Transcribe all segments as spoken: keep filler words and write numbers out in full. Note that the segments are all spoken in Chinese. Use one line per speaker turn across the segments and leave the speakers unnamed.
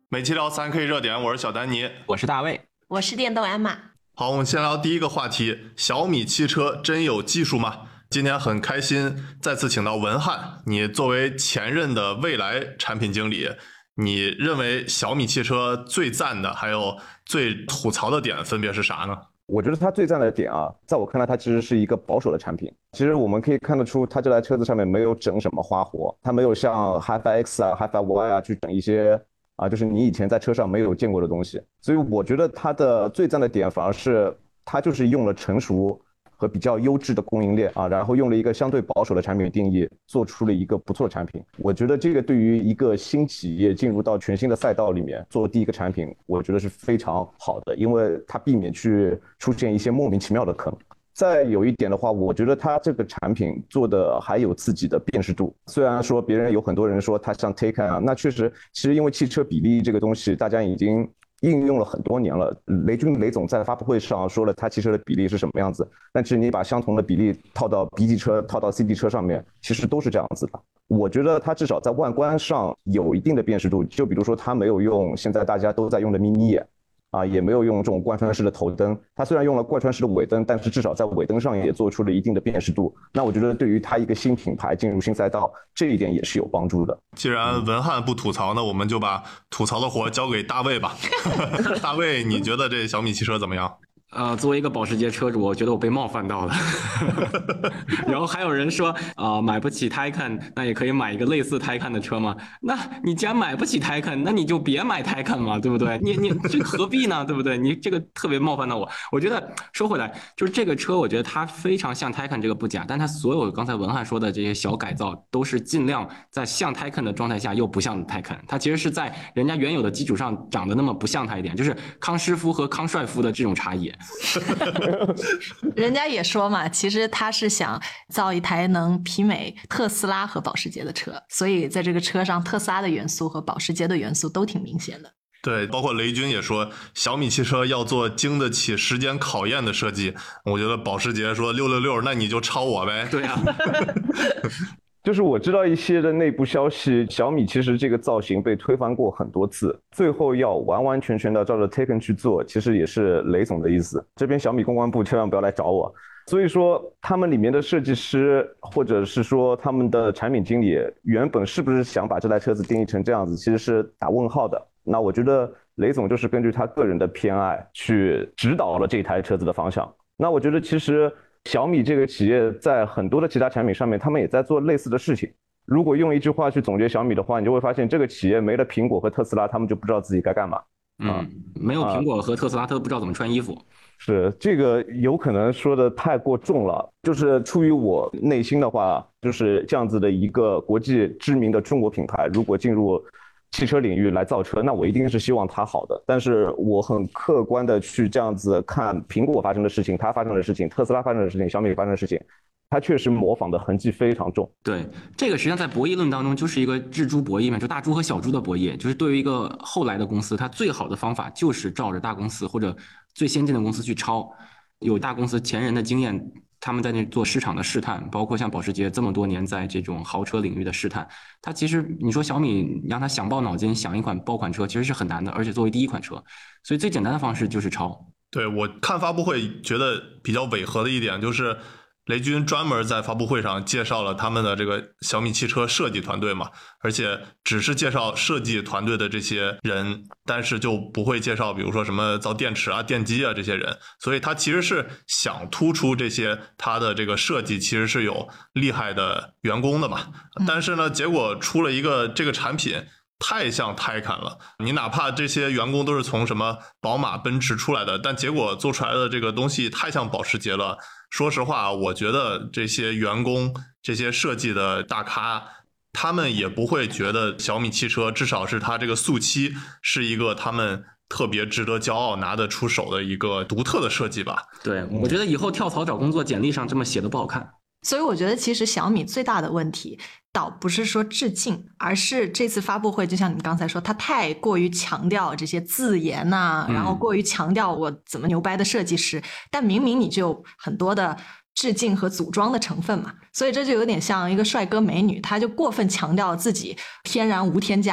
每期聊 三 K 热点，我是小丹尼，
我是大卫，
我是电动鞍马。
好，我们先聊第一个话题，小米汽车真有技术吗？今天很开心再次请到文翰，你作为前任的蔚来产品经理，你认为小米汽车最赞的还有最吐槽的点分别是啥呢？
我觉得它最赞的点啊，在我看来它其实是一个保守的产品。其实我们可以看得出它这台车子上面没有整什么花活，它没有像 Hi-Fi X 啊 Hi-Fi Y 啊去整一些啊就是你以前在车上没有见过的东西。所以我觉得它的最赞的点反而是它就是用了成熟和比较优质的供应链啊，然后用了一个相对保守的产品定义，做出了一个不错的产品。我觉得这个对于一个新企业进入到全新的赛道里面做第一个产品，我觉得是非常好的，因为它避免去出现一些莫名其妙的坑。再有一点的话，我觉得它这个产品做的还有自己的辨识度。虽然说别人有很多人说它像 Taycan 啊，那确实，其实因为汽车比例这个东西，大家已经应用了很多年了。雷军雷总在发布会上说了他汽车的比例是什么样子，但其实你把相同的比例套到 B 级车、套到 C 级车上面，其实都是这样子的。我觉得它至少在外观上有一定的辨识度，就比如说它没有用现在大家都在用的咪咪眼。啊，也没有用这种贯穿式的头灯，它虽然用了贯穿式的尾灯，但是至少在尾灯上也做出了一定的辨识度。那我觉得对于它一个新品牌进入新赛道，这一点也是有帮助的。
既然文翰不吐槽呢，我们就把吐槽的活交给大卫吧。大卫，你觉得这小米汽车怎么样？
呃，作为一个保时捷车主，我觉得我被冒犯到了。然后还有人说，啊、呃，买不起 Taycan， 那也可以买一个类似 Taycan 的车嘛？那你既然买不起 Taycan， 那你就别买 Taycan 嘛，对不对？你你这何必呢？对不对？你这个特别冒犯到我。我觉得说回来，就是这个车，我觉得它非常像 Taycan 这个不假，但它所有刚才文翰说的这些小改造，都是尽量在像 Taycan 的状态下又不像 Taycan， 它其实是在人家原有的基础上长得那么不像它一点，就是康师傅和康帅傅的这种差异。
人家也说嘛，其实他是想造一台能媲美特斯拉和保时捷的车，所以在这个车上特斯拉的元素和保时捷的元素都挺明显的。
对，包括雷军也说小米汽车要做经得起时间考验的设计。我觉得保时捷说六六六，那你就超我呗。
对啊。
就是我知道一些的内部消息，小米其实这个造型被推翻过很多次，最后要完完全全的照着 Taycan 去做，其实也是雷总的意思。这边小米公关部千万不要来找我。所以说他们里面的设计师或者是说他们的产品经理原本是不是想把这台车子定义成这样子，其实是打问号的。那我觉得雷总就是根据他个人的偏爱去指导了这台车子的方向。那我觉得其实小米这个企业在很多的其他产品上面，他们也在做类似的事情。如果用一句话去总结小米的话，你就会发现这个企业没了苹果和特斯拉，他们就不知道自己该干嘛。
嗯，没有苹果和特斯拉，他都不知道怎么穿衣服。
是，这个有可能说的太过重了。就是出于我内心的话，就是这样子的一个国际知名的中国品牌，如果进入汽车领域来造车，那我一定是希望它好的。但是我很客观的去这样子看苹果发生的事情，它发生的事情，特斯拉发生的事情，小米发生的事情，它确实模仿的痕迹非常重。
对，这个实际上在博弈论当中就是一个智猪博弈嘛，就大猪和小猪的博弈。就是对于一个后来的公司，它最好的方法就是照着大公司或者最先进的公司去抄，有大公司前人的经验。他们在那做市场的试探，包括像保时捷这么多年在这种豪车领域的试探，它其实你说小米让它想爆脑筋想一款爆款车，其实是很难的，而且作为第一款车，所以最简单的方式就是抄。
对，我看发布会觉得比较违和的一点就是雷军专门在发布会上介绍了他们的这个小米汽车设计团队嘛，而且只是介绍设计团队的这些人，但是就不会介绍比如说什么造电池啊、电机啊这些人，所以他其实是想突出这些他的这个设计其实是有厉害的员工的嘛，但是呢，结果出了一个这个产品太像 Taycan 了，你哪怕这些员工都是从什么宝马、奔驰出来的，但结果做出来的这个东西太像保时捷了。说实话，我觉得这些员工、这些设计的大咖，他们也不会觉得小米汽车，至少是它这个速七是一个他们特别值得骄傲、拿得出手的一个独特的设计吧。
对，我觉得以后跳槽找工作，简历上这么写的不好看。
所以我觉得其实小米最大的问题倒不是说致敬，而是这次发布会就像你们刚才说，它太过于强调这些字眼呐、啊嗯，然后过于强调我怎么牛掰的设计师，但明明你就有很多的致敬和组装的成分嘛，所以这就有点像一个帅哥美女，他就过分强调自己天然无添加，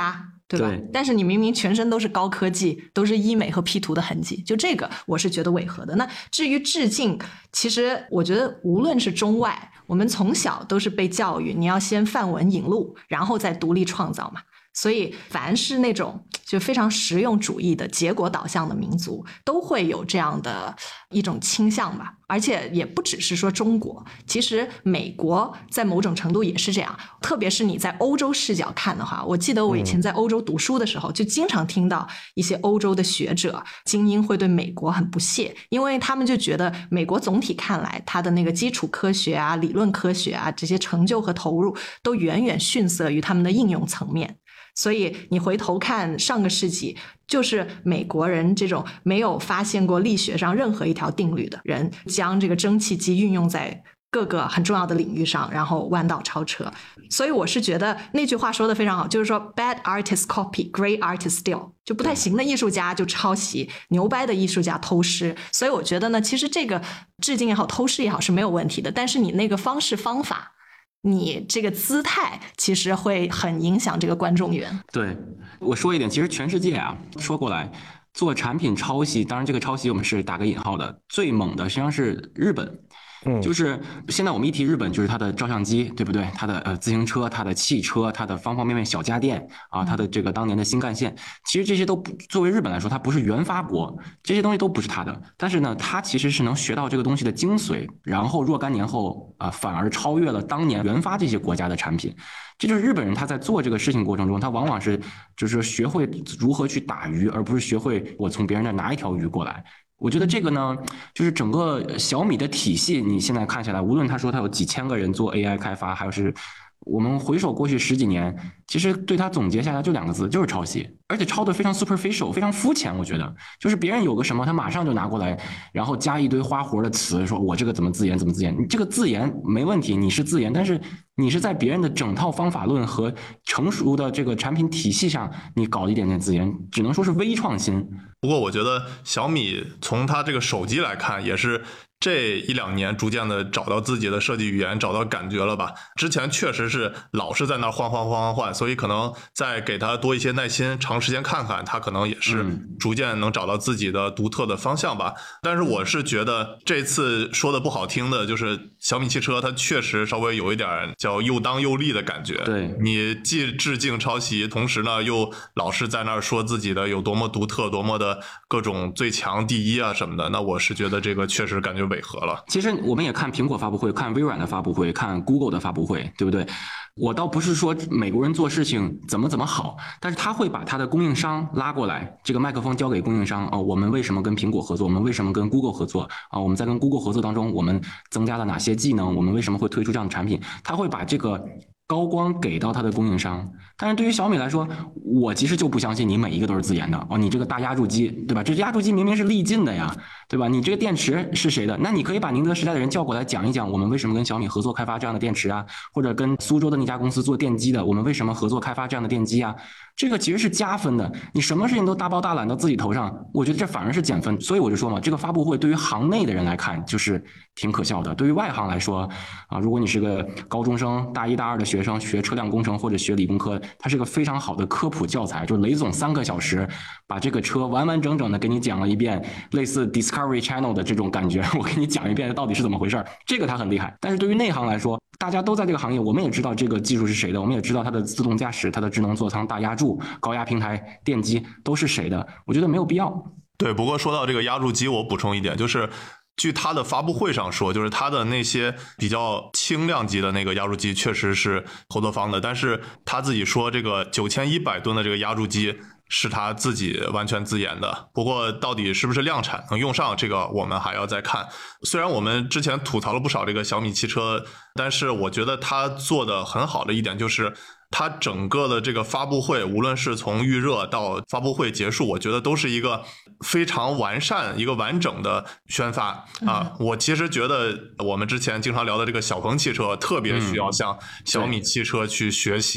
对吧？
对
但是你明明全身都是高科技，都是医美和 P 图的痕迹，就这个我是觉得违和的。那至于致敬，其实我觉得无论是中外，我们从小都是被教育，你要先范文引路，然后再独立创造嘛。所以凡是那种就非常实用主义的结果导向的民族，都会有这样的一种倾向吧。而且也不只是说中国，其实美国在某种程度也是这样。特别是你在欧洲视角看的话，我记得我以前在欧洲读书的时候，就经常听到一些欧洲的学者精英会对美国很不屑，因为他们就觉得美国总体看来它的那个基础科学啊、理论科学啊这些成就和投入都远远逊色于他们的应用层面。所以你回头看上个世纪，就是美国人这种没有发现过力学上任何一条定律的人，将这个蒸汽机运用在各个很重要的领域上，然后弯道超车。所以我是觉得那句话说的非常好，就是说 bad artist copy, great artist steal， 就不太行的艺术家就抄袭，牛掰的艺术家偷师。所以我觉得呢，其实这个致敬也好，偷师也好是没有问题的，但是你那个方式方法，你这个姿态其实会很影响这个观众缘。
对，我说一点，其实全世界啊，说过来做产品抄袭，当然这个抄袭我们是打个引号的，最猛的实际上是日本。
嗯，
就是现在我们一提日本，就是它的照相机，对不对？它的呃自行车，它的汽车，它的方方面面小家电啊，它的这个当年的新干线，其实这些都不作为日本来说，它不是原发国，这些东西都不是它的。但是呢，它其实是能学到这个东西的精髓，然后若干年后啊、呃，反而超越了当年原发这些国家的产品。这就是日本人他在做这个事情过程中，他往往是就是学会如何去打鱼，而不是学会我从别人那拿一条鱼过来。我觉得这个呢，就是整个小米的体系，你现在看下来，无论他说他有几千个人做 A I 开发，还是我们回首过去十几年，其实对他总结下来就两个字，就是抄袭，而且抄的非常 superficial， 非常肤浅。我觉得就是别人有个什么，他马上就拿过来，然后加一堆花活的词，说我这个怎么自研怎么自研。你这个自研没问题，你是自研，但是你是在别人的整套方法论和成熟的这个产品体系上，你搞一点点自研，只能说是微创新。
不过我觉得小米从它这个手机来看，也是这一两年逐渐的找到自己的设计语言，找到感觉了吧。之前确实是老是在那换换换换换，所以可能再给他多一些耐心，长时间看看，他可能也是逐渐能找到自己的独特的方向吧。但是我是觉得这次说的不好听的，就是小米汽车它确实稍微有一点叫又当又立的感觉。
对，
你既致敬抄袭，同时呢又老是在那儿说自己的有多么独特，多么的各种最强第一啊什么的，那我是觉得这个确实感觉违和了。
其实我们也看苹果发布会，看微软的发布会，看 Google 的发布会，对不对？我倒不是说美国人做事情怎么怎么好，但是他会把他的供应商拉过来，这个麦克风交给供应商。哦，我们为什么跟苹果合作？我们为什么跟 Google 合作？啊，我们在跟 Google 合作当中，我们增加了哪些技能？我们为什么会推出这样的产品？他会把这个高光给到他的供应商。但是对于小米来说，我其实就不相信你每一个都是自研的哦。你这个大压铸机，对吧？这压铸机明明是力劲的呀，对吧？你这个电池是谁的？那你可以把宁德时代的人叫过来讲一讲，我们为什么跟小米合作开发这样的电池啊，或者跟苏州的那家公司做电机的，我们为什么合作开发这样的电机啊？这个其实是加分的。你什么事情都大包大揽到自己头上，我觉得这反而是减分。所以我就说嘛，这个发布会对于行内的人来看就是挺可笑的，对于外行来说啊，如果你是个高中生、大一大二的学生，学车辆工程或者学理工科，它是个非常好的科普教材。就雷总三个小时把这个车完完整整的给你讲了一遍，类似 Discovery Channel 的这种感觉，我给你讲一遍到底是怎么回事，这个他很厉害。但是对于内行来说，大家都在这个行业，我们也知道这个技术是谁的，我们也知道它的自动驾驶、它的智能座舱、大压铸、高压平台、电机都是谁的，我觉得没有必要。
对，不过说到这个压铸机，我补充一点，就是据他的发布会上说，就是他的那些比较轻量级的那个压铸机确实是合作方的，但是他自己说这个九千一百吨的这个压铸机是他自己完全自研的。不过到底是不是量产能用上，这个我们还要再看。虽然我们之前吐槽了不少这个小米汽车，但是我觉得他做的很好的一点就是它整个的这个发布会，无论是从预热到发布会结束，我觉得都是一个非常完善、一个完整的宣发啊。我其实觉得我们之前经常聊的这个小鹏汽车特别需要向小米汽车去学习。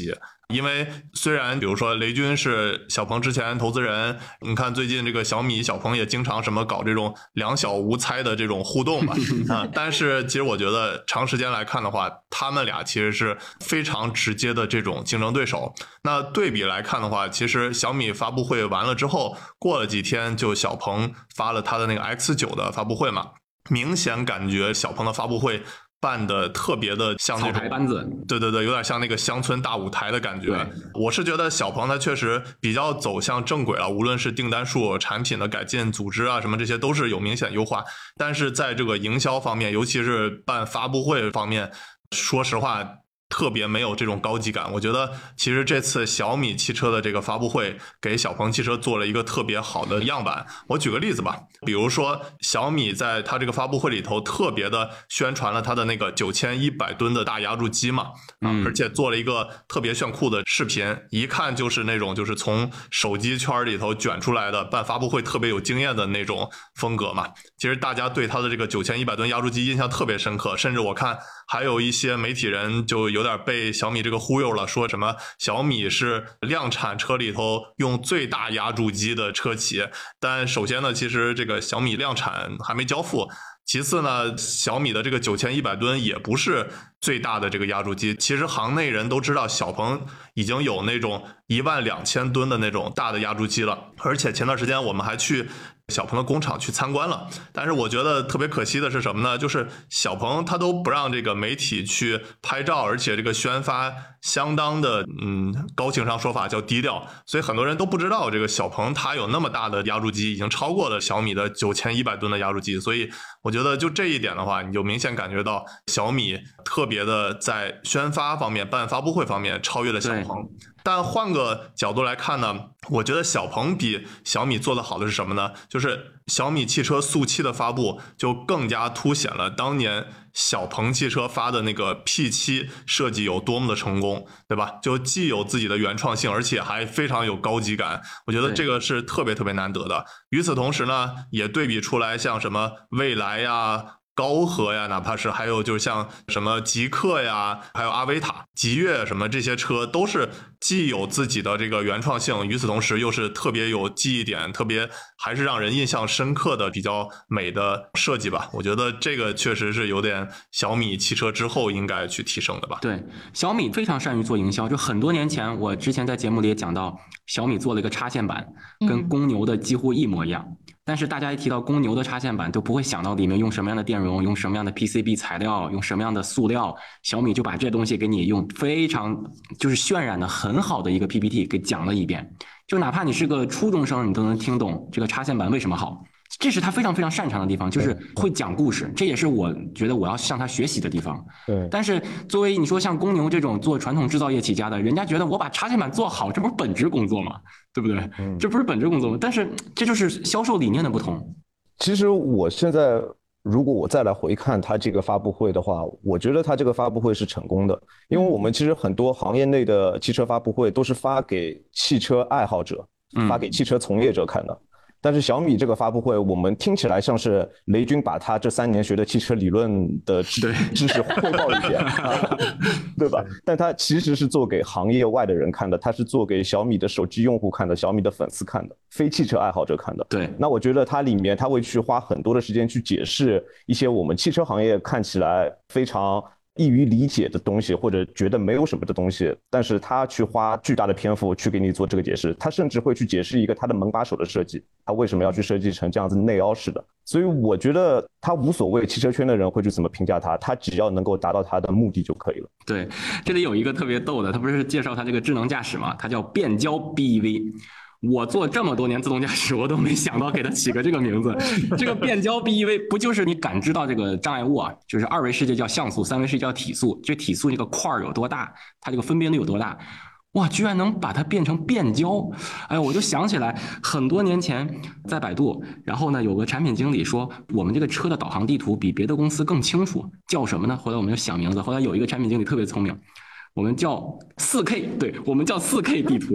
因为虽然比如说雷军是小鹏之前投资人，你看最近这个小米小鹏也经常什么搞这种两小无猜的这种互动嘛啊，但是其实我觉得长时间来看的话，他们俩其实是非常直接的这种竞争对手。那对比来看的话，其实小米发布会完了之后，过了几天就小鹏发了他的那个 X 九 的发布会嘛，明显感觉小鹏的发布会办的特别的像那种
草台班子，
对对对，有点像那个乡村大舞台的感觉。我是觉得小鹏它确实比较走向正轨了，无论是订单数、产品的改进、组织啊什么这些都是有明显优化，但是在这个营销方面，尤其是办发布会方面，说实话特别没有这种高级感。我觉得其实这次小米汽车的这个发布会给小鹏汽车做了一个特别好的样板。我举个例子吧，比如说小米在它这个发布会里头特别的宣传了它的那个九千一百吨的大压铸机嘛，啊，而且做了一个特别炫酷的视频，一看就是那种就是从手机圈里头卷出来的，办发布会特别有经验的那种风格嘛。其实大家对它的这个九千一百吨压铸机印象特别深刻，甚至我看还有一些媒体人就有点被小米这个忽悠了，说什么小米是量产车里头用最大压铸机的车企。但首先呢，其实这个小米量产还没交付，其次呢，小米的这个九千一百吨也不是最大的这个压铸机。其实行内人都知道，小鹏已经有那种一万两千吨的那种大的压铸机了，而且前段时间我们还去小鹏的工厂去参观了。但是我觉得特别可惜的是什么呢？就是小鹏他都不让这个媒体去拍照，而且这个宣发相当的嗯高情商说法叫低调，所以很多人都不知道这个小鹏它有那么大的压铸机，已经超过了小米的九千一百吨的压铸机。所以我觉得就这一点的话，你就明显感觉到小米特别的在宣发方面、办发布会方面超越了小鹏。但换个角度来看呢，我觉得小鹏比小米做的好的是什么呢？就是小米汽车速七的发布就更加凸显了当年小鹏汽车发的那个 P 七 设计有多么的成功，对吧？就既有自己的原创性，而且还非常有高级感，我觉得这个是特别特别难得的。与此同时呢，也对比出来像什么蔚来呀、高和呀，哪怕是还有就是像什么极客呀，还有阿维塔、极越什么这些车，都是既有自己的这个原创性，与此同时又是特别有记忆点，特别还是让人印象深刻的比较美的设计吧。我觉得这个确实是有点小米汽车之后应该去提升的吧。
对，小米非常善于做营销，就很多年前我之前在节目里也讲到，小米做了一个插线板，跟公牛的几乎一模一样。嗯，但是大家一提到公牛的插线板，都不会想到里面用什么样的电容，用什么样的 P C B 材料，用什么样的塑料。小米就把这东西给你用非常就是渲染的很好的一个 P P T 给讲了一遍，就哪怕你是个初中生，你都能听懂这个插线板为什么好。这是他非常非常擅长的地方，就是会讲故事，这也是我觉得我要向他学习的地方。
对，
但是作为你说像公牛这种做传统制造业起家的，人家觉得我把插线板做好，这不是本职工作吗？对不对？嗯，这不是本职工作吗？但是这就是销售理念的不同。
其实我现在如果我再来回看他这个发布会的话，我觉得他这个发布会是成功的，因为我们其实很多行业内的汽车发布会都是发给汽车爱好者、发给汽车从业者看的。嗯，但是小米这个发布会，我们听起来像是雷军把他这三年学的汽车理论的知识汇报一遍，啊，对吧？但他其实是做给行业外的人看的，他是做给小米的手机用户看的，小米的粉丝看的，非汽车爱好者看的。
对，
那我觉得它里面他会去花很多的时间去解释一些我们汽车行业看起来非常易于理解的东西，或者觉得没有什么的东西，但是他去花巨大的篇幅去给你做这个解释，他甚至会去解释一个他的门把手的设计，他为什么要去设计成这样子内凹式的。所以我觉得他无所谓汽车圈的人会去怎么评价他，他只要能够达到他的目的就可以了。
对，这里有一个特别逗的，他不是介绍他这个智能驾驶嘛，他叫变焦 B E V。我做这么多年自动驾驶，我都没想到给它起个这个名字。这个变焦 B E V 不就是你感知到这个障碍物啊？就是二维世界叫像素，三维世界叫体速。这体速这个块有多大，它这个分辨率有多大？哇，居然能把它变成变焦！哎呦，我就想起来很多年前在百度，然后呢有个产品经理说我们这个车的导航地图比别的公司更清楚，叫什么呢？后来我们就想名字，后来有一个产品经理特别聪明，我们叫 四 K， 对，我们叫 四 K 地图。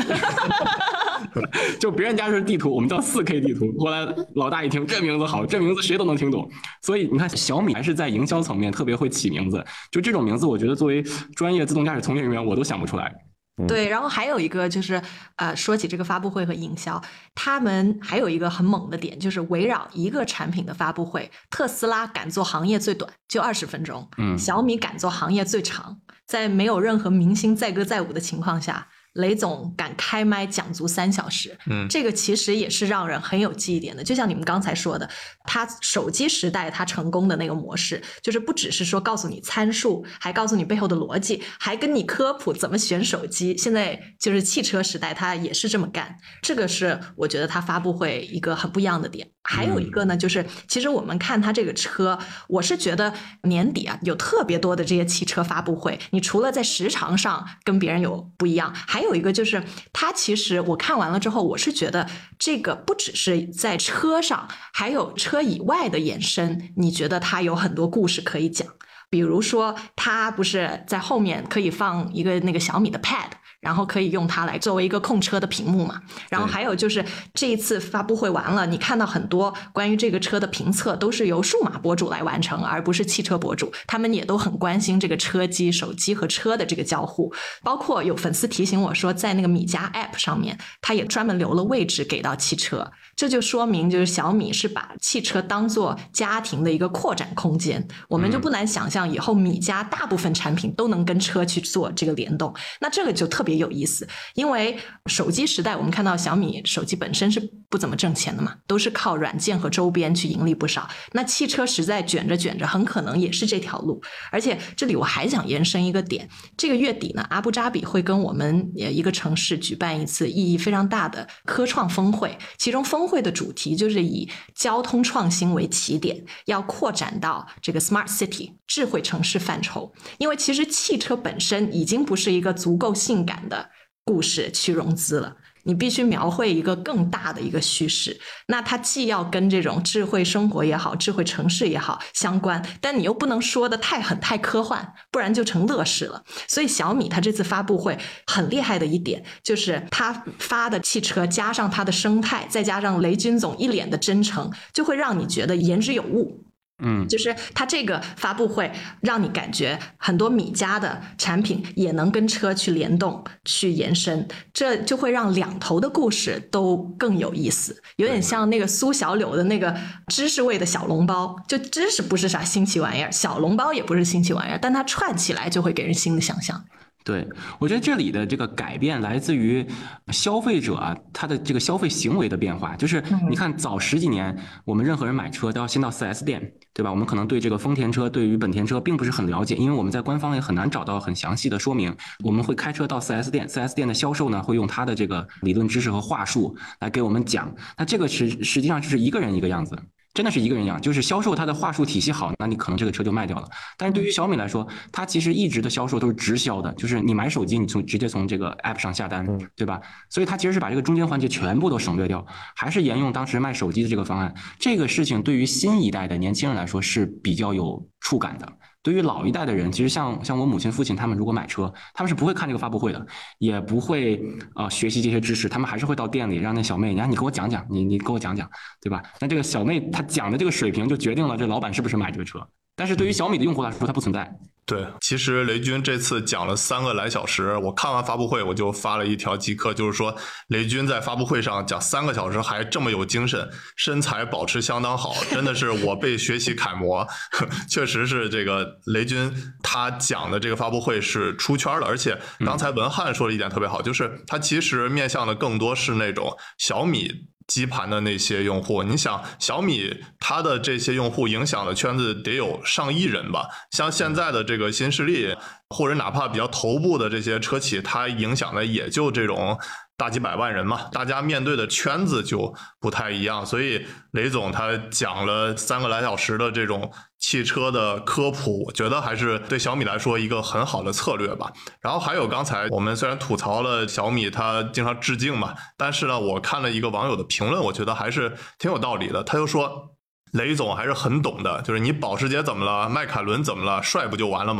就别人家是地图，我们叫 四 K 地图。后来老大一听这名字好，这名字谁都能听懂。所以你看小米还是在营销层面特别会起名字，就这种名字我觉得作为专业自动驾驶从业人员我都想不出来。
对，然后还有一个就是，呃，说起这个发布会和营销，他们还有一个很猛的点，就是围绕一个产品的发布会，特斯拉敢做行业最短，就二十分钟，
嗯，
小米敢做行业最长，在没有任何明星载歌载舞的情况下，雷总敢开麦讲足三小时，
嗯，
这个其实也是让人很有记忆点的。就像你们刚才说的，他手机时代他成功的那个模式，就是不只是说告诉你参数，还告诉你背后的逻辑，还跟你科普怎么选手机。现在就是汽车时代，他也是这么干。这个是我觉得他发布会一个很不一样的点。还有一个呢，就是其实我们看他这个车，我是觉得年底啊有特别多的这些汽车发布会，你除了在时长上跟别人有不一样，还有一个就是它其实我看完了之后，我是觉得这个不只是在车上，还有车以外的延伸，你觉得它有很多故事可以讲。比如说它不是在后面可以放一个那个小米的 pad，然后可以用它来作为一个控车的屏幕嘛。然后还有就是这一次发布会完了，你看到很多关于这个车的评测都是由数码博主来完成，而不是汽车博主，他们也都很关心这个车机、手机和车的这个交互。包括有粉丝提醒我说，在那个米家 app 上面，他也专门留了位置给到汽车，这就说明就是小米是把汽车当做家庭的一个扩展空间。我们就不难想象以后米家大部分产品都能跟车去做这个联动，那这个就特别有意思。因为手机时代我们看到小米手机本身是不怎么挣钱的嘛，都是靠软件和周边去盈利不少，那汽车实在卷着卷着很可能也是这条路。而且这里我还想延伸一个点，这个月底呢，阿布扎比会跟我们一个城市举办一次意义非常大的科创峰会，其中峰会的主题就是以交通创新为起点，要扩展到这个 smart city 智慧城市范畴。因为其实汽车本身已经不是一个足够性感的故事去融资了，你必须描绘一个更大的一个叙事，那它既要跟这种智慧生活也好，智慧城市也好相关，但你又不能说的太狠太科幻，不然就成乐视了。所以小米它这次发布会很厉害的一点，就是它发的汽车加上它的生态，再加上雷军总一脸的真诚，就会让你觉得言之有物。
嗯，
就是它这个发布会让你感觉很多米家的产品也能跟车去联动去延伸，这就会让两头的故事都更有意思，有点像那个苏小柳的那个知识味的小笼包，就知识不是啥新奇玩意儿，小笼包也不是新奇玩意儿，但它串起来就会给人新的想象。
对，我觉得这里的这个改变来自于消费者啊，他的这个消费行为的变化。就是你看，早十几年，我们任何人买车都要先到 四 S 店，对吧？我们可能对这个丰田车、对于本田车并不是很了解，因为我们在官方也很难找到很详细的说明。我们会开车到 四 S 店， 四 S 店的销售呢会用他的这个理论知识和话术来给我们讲。那这个实实际上就是一个人一个样子。真的是一个人一样，就是销售它的话术体系好，那你可能这个车就卖掉了。但是对于小米来说，它其实一直的销售都是直销的，就是你买手机，你从直接从这个 app 上下单，对吧？所以它其实是把这个中间环节全部都省略掉，还是沿用当时卖手机的这个方案。这个事情对于新一代的年轻人来说是比较有触感的。对于老一代的人，其实像像我母亲父亲他们如果买车，他们是不会看这个发布会的，也不会呃学习这些知识，他们还是会到店里让那小妹，然后你给我讲讲，你你给我讲讲，对吧？那这个小妹她讲的这个水平就决定了这老板是不是买这个车。但是对于小米的用户来说，它不存在。
对，其实雷军这次讲了三个来小时，我看完发布会我就发了一条即刻，就是说雷军在发布会上讲三个小时还这么有精神，身材保持相当好，真的是我被学习楷模。确实是这个雷军他讲的这个发布会是出圈的，而且刚才文翰说了一点特别好，就是他其实面向的更多是那种小米基盘的那些用户。你想小米它的这些用户影响的圈子得有上亿人吧，像现在的这个新势力或者哪怕比较头部的这些车企，它影响的也就这种大几百万人嘛，大家面对的圈子就不太一样。所以雷总他讲了三个来小时的这种汽车的科普，我觉得还是对小米来说一个很好的策略吧。然后还有刚才我们虽然吐槽了小米他经常致敬嘛，但是呢我看了一个网友的评论，我觉得还是挺有道理的。他就说雷总还是很懂的，就是你保时捷怎么了，迈凯伦怎么了，帅不就完了吗？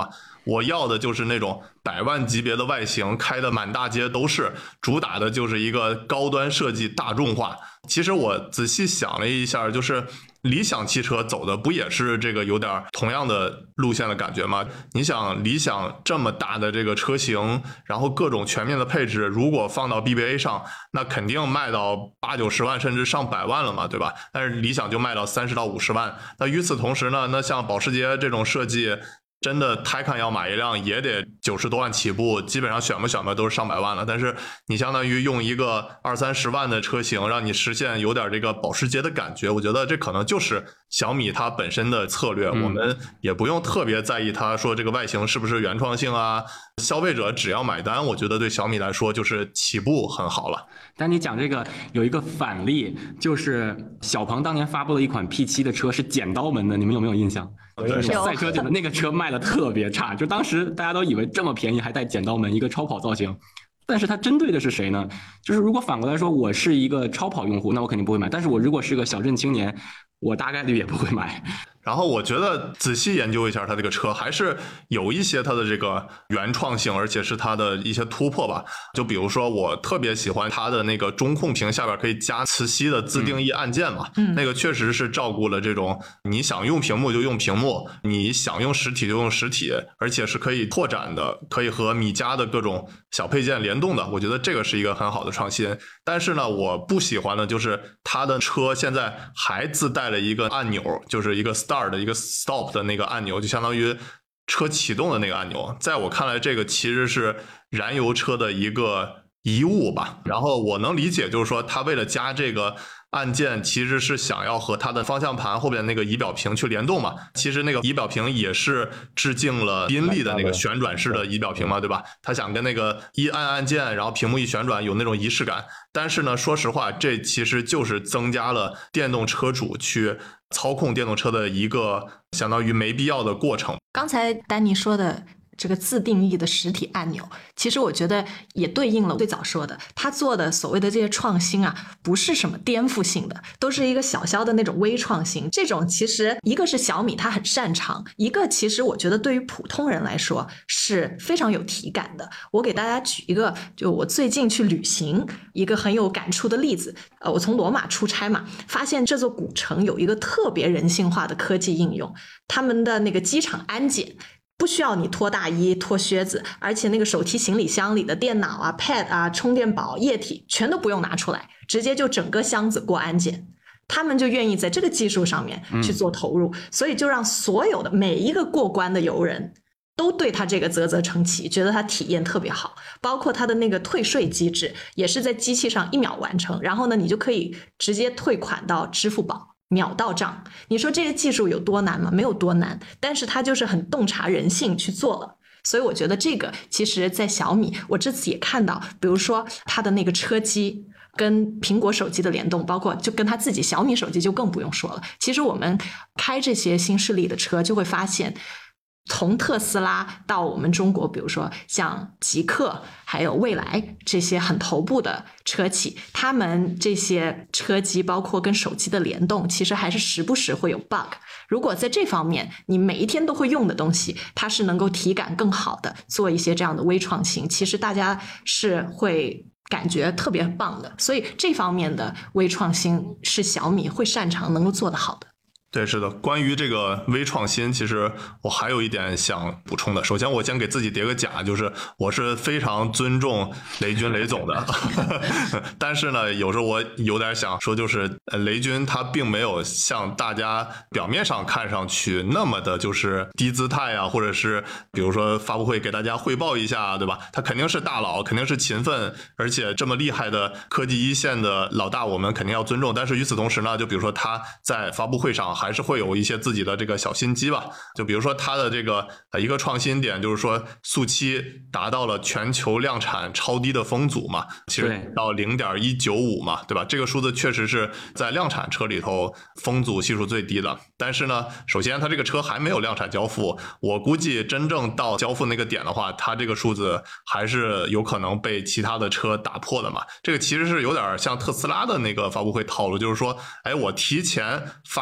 我要的就是那种百万级别的外形，开的满大街都是，主打的就是一个高端设计大众化。其实我仔细想了一下，就是理想汽车走的不也是这个有点同样的路线的感觉吗？你想理想这么大的这个车型，然后各种全面的配置，如果放到 B B A 上，那肯定卖到八九十万甚至上百万了嘛，对吧？但是理想就卖到三十到五十万。那与此同时呢，那像保时捷这种设计，真的 Taycan 要买一辆也得九十多万起步，基本上选不选吧都是上百万了。但是你相当于用一个二三十万的车型，让你实现有点这个保时捷的感觉，我觉得这可能就是小米它本身的策略。嗯、我们也不用特别在意它说这个外形是不是原创性啊，消费者只要买单，我觉得对小米来说就是起步很好了。
但你讲这个有一个反例，就是小鹏当年发布了一款 P 七 的车是剪刀门的，你们有没有印象？赛车节目那个车卖的特别差，就当时大家都以为这么便宜还带剪刀门，一个超跑造型。但是它针对的是谁呢？就是如果反过来说，我是一个超跑用户，那我肯定不会买。但是我如果是个小镇青年，我大概率也不会买。
然后我觉得仔细研究一下它这个车，还是有一些它的这个原创性，而且是它的一些突破吧。就比如说我特别喜欢它的那个中控屏下边可以加磁吸的自定义按键嘛，嗯、那个确实是照顾了这种你想用屏幕就用屏幕，你想用实体就用实体，而且是可以拓展的，可以和米家的各种小配件联动的。我觉得这个是一个很好的创新。但是呢，我不喜欢的就是它的车现在还自带了一个按钮，就是一个 start的一个 stop 的那个按钮，就相当于车启动的那个按钮。在我看来，这个其实是燃油车的一个遗物吧。然后我能理解，就是说它为了加这个按键，其实是想要和它的方向盘后边那个仪表屏去联动嘛。其实那个仪表屏也是致敬了宾利的那个旋转式的仪表屏嘛，对吧？他想跟那个一按按键，然后屏幕一旋转，有那种仪式感。但是呢，说实话，这其实就是增加了电动车主去操控电动车的一个相当于没必要的过程。
刚才丹尼说的这个自定义的实体按钮，其实我觉得也对应了最早说的，他做的所谓的这些创新啊，不是什么颠覆性的，都是一个小小的那种微创新。这种其实一个是小米它很擅长，一个其实我觉得对于普通人来说是非常有体感的。我给大家举一个，就我最近去旅行一个很有感触的例子。呃，我从罗马出差嘛，发现这座古城有一个特别人性化的科技应用，他们的那个机场安检不需要你脱大衣脱靴子，而且那个手提行李箱里的电脑啊 pad 啊充电宝液体全都不用拿出来，直接就整个箱子过安检。他们就愿意在这个技术上面去做投入、嗯、所以就让所有的每一个过关的游人都对他这个啧啧称奇，觉得他体验特别好。包括他的那个退税机制也是在机器上一秒完成，然后呢你就可以直接退款到支付宝，秒到账。你说这个技术有多难吗？没有多难，但是它就是很洞察人性去做了。所以我觉得这个其实在小米，我这次也看到，比如说它的那个车机跟苹果手机的联动，包括就跟它自己小米手机就更不用说了。其实我们开这些新势力的车就会发现，从特斯拉到我们中国，比如说像极客还有蔚来这些很头部的车企，他们这些车机包括跟手机的联动，其实还是时不时会有 bug。 如果在这方面你每一天都会用的东西，它是能够体感更好的做一些这样的微创新，其实大家是会感觉特别棒的。所以这方面的微创新是小米会擅长能够做得好的。
对，是的。关于这个微创新，其实我还有一点想补充的。首先我先给自己叠个甲，就是我是非常尊重雷军雷总的但是呢有时候我有点想说，就是雷军他并没有像大家表面上看上去那么的就是低姿态啊，或者是比如说发布会给大家汇报一下，对吧？他肯定是大佬，肯定是勤奋，而且这么厉害的科技一线的老大我们肯定要尊重。但是与此同时呢，就比如说他在发布会上还是会有一些自己的这个小心机吧。就比如说它的这个一个创新点，就是说速七达到了全球量产超低的风阻嘛，其实到 零点一九五 嘛，对吧？这个数字确实是在量产车里头风阻系数最低的。但是呢，首先它这个车还没有量产交付，我估计真正到交付那个点的话，它这个数字还是有可能被其他的车打破的嘛。这个其实是有点像特斯拉的那个发布会套路，就是说，哎，我提前发布了一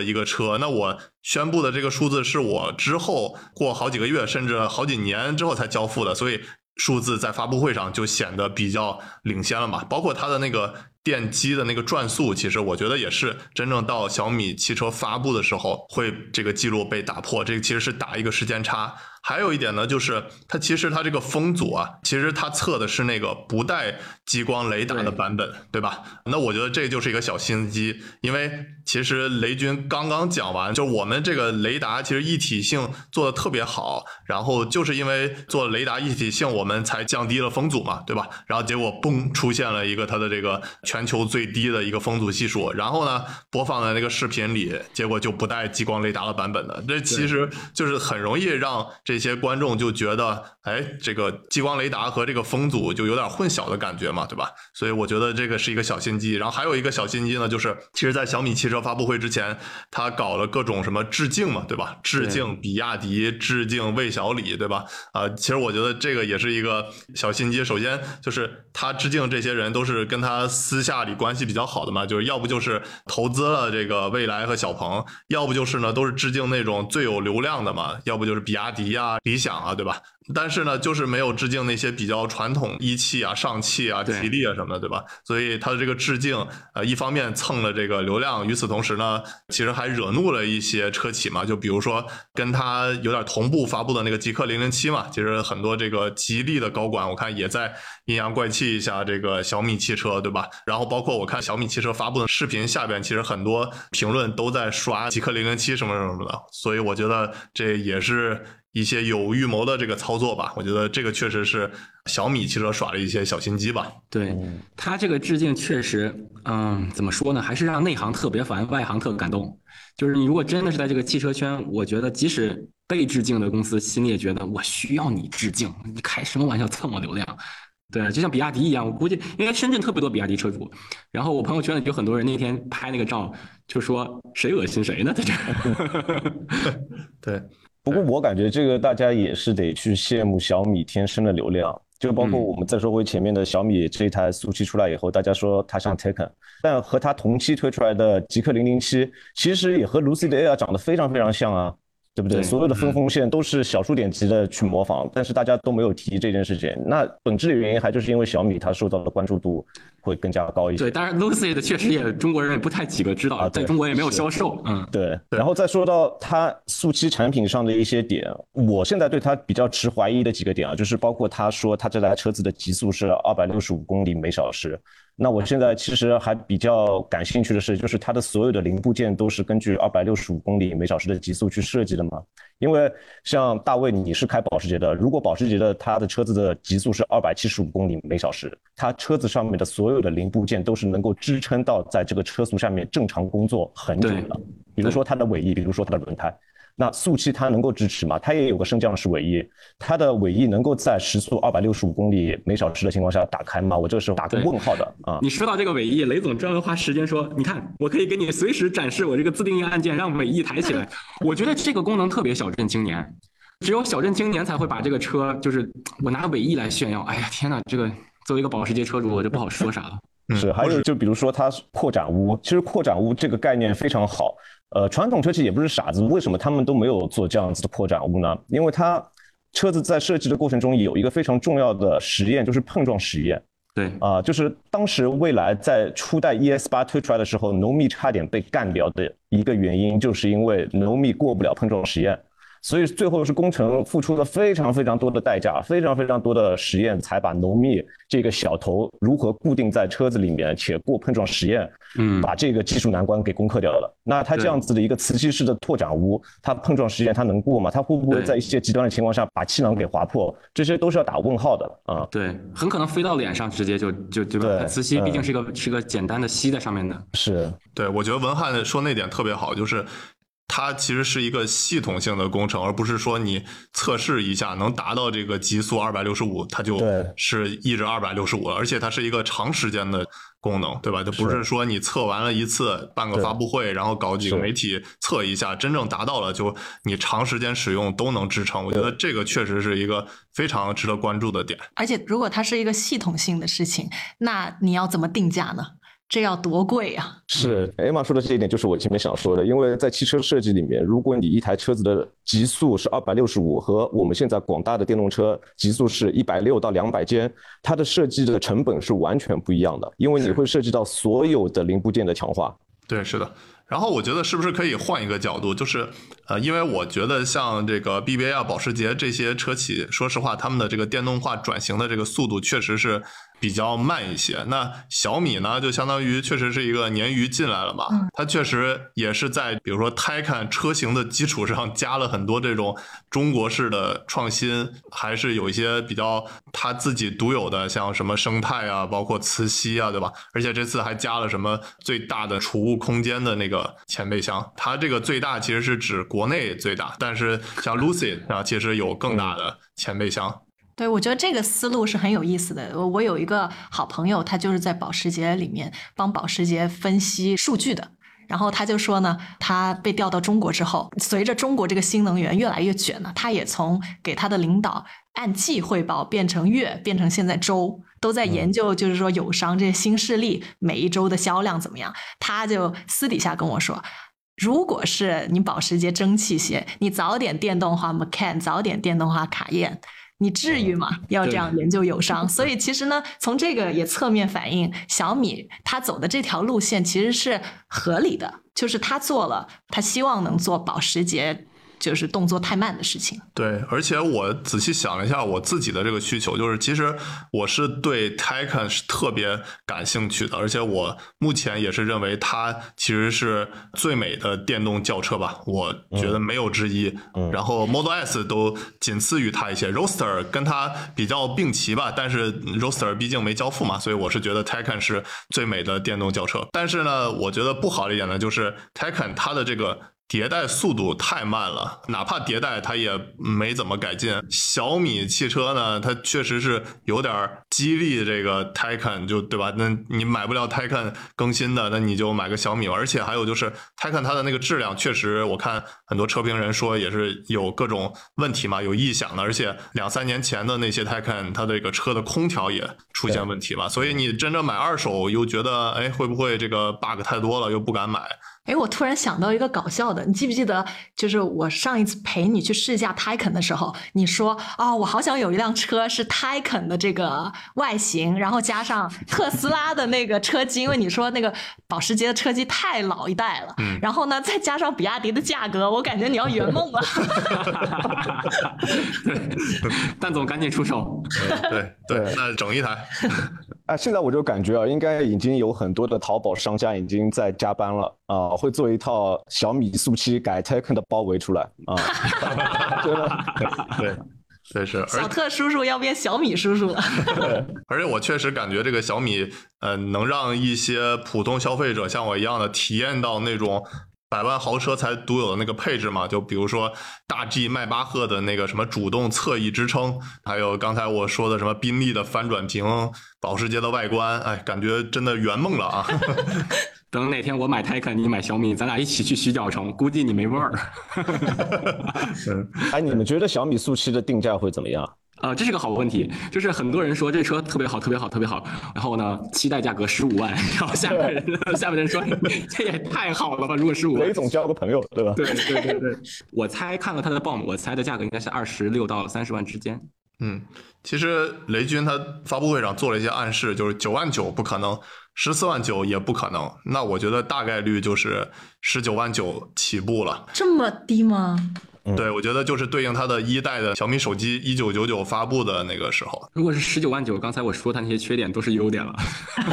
一个车，那我宣布的这个数字是我之后过好几个月甚至好几年之后才交付的，所以数字在发布会上就显得比较领先了嘛。包括它的那个电机的那个转速，其实我觉得也是真正到小米汽车发布的时候会这个记录被打破，这个其实是打一个时间差。还有一点呢，就是它其实它这个风阻啊，其实它测的是那个不带激光雷达的版本， 对, 对吧？那我觉得这就是一个小心机，因为其实雷军刚刚讲完，就我们这个雷达其实一体性做的特别好，然后就是因为做雷达一体性，我们才降低了风阻嘛，对吧？然后结果嘣出现了一个它的这个全球最低的一个风阻系数，然后呢播放的那个视频里，结果就不带激光雷达的版本的，这其实就是很容易让这些观众就觉得，哎，这个激光雷达和这个风阻就有点混淆的感觉嘛，对吧？所以我觉得这个是一个小心机。然后还有一个小心机呢，就是其实在小米汽车发布会之前，他搞了各种什么致敬嘛，对吧？致敬比亚迪，致敬魏小李，对吧？啊、呃，其实我觉得这个也是一个小心机。首先就是他致敬这些人都是跟他私下里关系比较好的嘛，就是要不就是投资了这个蔚来和小鹏，要不就是呢都是致敬那种最有流量的嘛，要不就是比亚迪啊、理想啊，对吧？但是呢就是没有致敬那些比较传统一汽啊、上汽啊、吉利啊什么的，对吧？所以他的这个致敬呃一方面蹭了这个流量，与此同时呢其实还惹怒了一些车企嘛，就比如说跟他有点同步发布的那个极氪零零七嘛，其实很多这个吉利的高管我看也在阴阳怪气一下这个小米汽车，对吧？然后包括我看小米汽车发布的视频下边其实很多评论都在刷极氪零零七什么什么的，所以我觉得这也是一些有预谋的这个操作吧，我觉得这个确实是小米汽车耍了一些小心机吧。
对，他这个致敬确实，嗯，怎么说呢，还是让内行特别烦，外行特感动。就是你如果真的是在这个汽车圈，我觉得即使被致敬的公司心里也觉得我需要你致敬，你开什么玩笑蹭我流量？对，就像比亚迪一样，我估计因为深圳特别多比亚迪车主，然后我朋友圈里有很多人那天拍那个照，就说谁恶心谁呢，在这儿。
对。
不过我感觉这个大家也是得去羡慕小米天生的流量，就包括我们再说回前面的小米这一台速七出来以后，大家说它像 Taycan， 但和它同期推出来的极氪零零七其实也和 Lucid Air 长得非常非常像啊，对不对？
对，
所有的分缝线都是小数点级的去模仿，但是大家都没有提这件事情。那本质的原因还就是因为小米它受到的关注度会更加高一些。
对，当然 Lucid 确实也中国人也不太几个知道，
啊、
在中国也没有销售。嗯，
对。然后再说到它速七产品上的一些点，我现在对它比较持怀疑的几个点啊，就是包括他说他这台车子的极速是二百六十五公里每小时。那我现在其实还比较感兴趣的是，就是它的所有的零部件都是根据二百六十五公里每小时的极速去设计的吗？因为像大卫你是开保时捷的，如果保时捷的它的车子的极速是二百七十五公里每小时，它车子上面的所有的零部件都是能够支撑到在这个车速下面正常工作很久的，比如说它的尾翼，比如说它的轮胎。那速七它能够支持吗？它也有个升降式尾翼，它的尾翼能够在时速二百六十五公里每小时的情况下打开吗？我这个是打个问号的啊！
你说到这个尾翼，雷总专门花时间说，你看，我可以给你随时展示我这个自定义按键，让尾翼抬起来。我觉得这个功能特别小镇青年，只有小镇青年才会把这个车，就是我拿尾翼来炫耀。哎呀，天哪，这个作为一个保时捷车主，我就不好说啥了。
是，还有就比如说它扩展坞，其实扩展坞这个概念非常好。呃，传统车企也不是傻子，为什么他们都没有做这样子的扩展坞呢？因为它车子在设计的过程中有一个非常重要的实验，就是碰撞实验。
对
啊、呃，就是当时蔚来在初代 E S 八 推出来的时候 ，Nomi 差点被干掉的一个原因，就是因为 Nomi 过不了碰撞实验。所以最后是工程付出了非常非常多的代价，非常非常多的实验，才把Nomi这个小头如何固定在车子里面且过碰撞实验，嗯，把这个技术难关给攻克掉了。那它这样子的一个磁吸式的拓展坞，它碰撞实验它能过吗？它会不会在一些极端的情况下把气囊给划破？这些都是要打问号的啊、嗯。
对，很可能飞到脸上，直接就就对吧？对，磁吸毕竟是一个、嗯、是个简单的吸在上面的。
是，
对，我觉得文翰说那点特别好，就是。它其实是一个系统性的工程，而不是说你测试一下能达到这个极速二百六十五，它就是一直二百六十五了，而且它是一个长时间的功能，对吧？就不是说你测完了一次办个发布会，然后搞几个媒体测一下，真正达到了就你长时间使用都能支撑。我觉得这个确实是一个非常值得关注的点。
而且如果它是一个系统性的事情，那你要怎么定价呢？ 这要多贵啊！
是艾玛说的这一点，就是我前面想说的。因为在汽车设计里面，如果你一台车子的极速是二百六十五，和我们现在广大的电动车极速是一百六到两百间，它的设计的成本是完全不一样的，因为你会涉及到所有的零部件的强化。
对，是的。然后我觉得是不是可以换一个角度，就是呃，因为我觉得像这个 B B A 啊、保时捷这些车企，说实话，他们的这个电动化转型的这个速度确实是比较慢一些。那小米呢，就相当于确实是一个鲶鱼进来了嘛，它确实也是在比如说 Taycan 车型的基础上加了很多这种中国式的创新，还是有一些比较它自己独有的，像什么生态啊，包括磁吸啊，对吧？而且这次还加了什么最大的储物空间的那个前备箱，它这个最大其实是指国内最大，但是像 Lucid 啊，其实有更大的前备箱。
对，我觉得这个思路是很有意思的。我我有一个好朋友，他就是在保时捷里面帮保时捷分析数据的。然后他就说呢，他被调到中国之后，随着中国这个新能源越来越卷呢，他也从给他的领导按季汇报变成月，变成现在周，都在研究，就是说友商这些新势力每一周的销量怎么样。他就私底下跟我说，如果是你保时捷蒸汽些，你早点电动化 Macan， 早点电动化卡宴，你至于吗？要这样研究友商？所以其实呢，从这个也侧面反映小米他走的这条路线其实是合理的，就是他做了他希望能做保时捷就是动作太慢的事情。
对，而且我仔细想了一下我自己的这个需求，就是其实我是对 Taycan 是特别感兴趣的，而且我目前也是认为它其实是最美的电动轿车吧，我觉得没有之一。嗯、然后 Model S 都仅次于它一些 ，Roadster 跟它比较并齐吧，但是 Roadster 毕竟没交付嘛，所以我是觉得 Taycan 是最美的电动轿车。但是呢，我觉得不好的一点呢，就是 Taycan 它的这个迭代速度太慢了，哪怕迭代它也没怎么改进。小米汽车呢，它确实是有点激励这个 Taycan， 就对吧？那你买不了 Taycan 更新的，那你就买个小米。而且还有就是 Taycan 它的那个质量确实，我看很多车评人说也是有各种问题嘛，有异响的。而且两三年前的那些 Taycan， 它这个车的空调也出现问题嘛，所以你真正买二手又觉得，哎，会不会这个 bug 太多了，又不敢买。
哎，我突然想到一个搞笑的，你记不记得，就是我上一次陪你去试驾 Taycan 的时候，你说啊、哦，我好想有一辆车是 Taycan 的这个外形，然后加上特斯拉的那个车机，因为你说那个保时捷的车机太老一代了，嗯、然后呢再加上比亚迪的价格，我感觉你要圆梦了。
蛋总赶紧出手，
对对对，那整一台。
啊，现在我就感觉啊，应该已经有很多的淘宝商家已经在加班了啊，会做一套小米速七改 Taycan 的包围出来啊，真的，
对。对，是
小特叔叔要变小米叔叔了。
而且我确实感觉这个小米，呃，能让一些普通消费者像我一样的体验到那种百万豪车才独有的那个配置嘛，就比如说大 G 迈巴赫的那个什么主动侧翼支撑，还有刚才我说的什么宾利的翻转屏，保时捷的外观，哎，感觉真的圆梦了啊！
等哪天我买 Taycan， 你买小米，咱俩一起去徐角城，估计你没味儿。
哎，你们觉得小米速七的定价会怎么样？
呃，这是个好问题，就是很多人说这车特别好，特别好，特别好，然后呢，期待价格十五万，然后下面人下面人说这也太好了吧，如果十五万，
雷总交个朋友，对吧？
对对对对，我猜看了他的 B O M， 我猜的价格应该是二十六到三十万之间。
嗯，其实雷军他发布会上做了一些暗示，就是九万九不可能，十四万九也不可能，那我觉得大概率就是十九万九起步了。
这么低吗？
对，我觉得就是对应它的一代的小米手机一九九九发布的那个时候。
如果是十九万九，刚才我说它那些缺点都是优点了。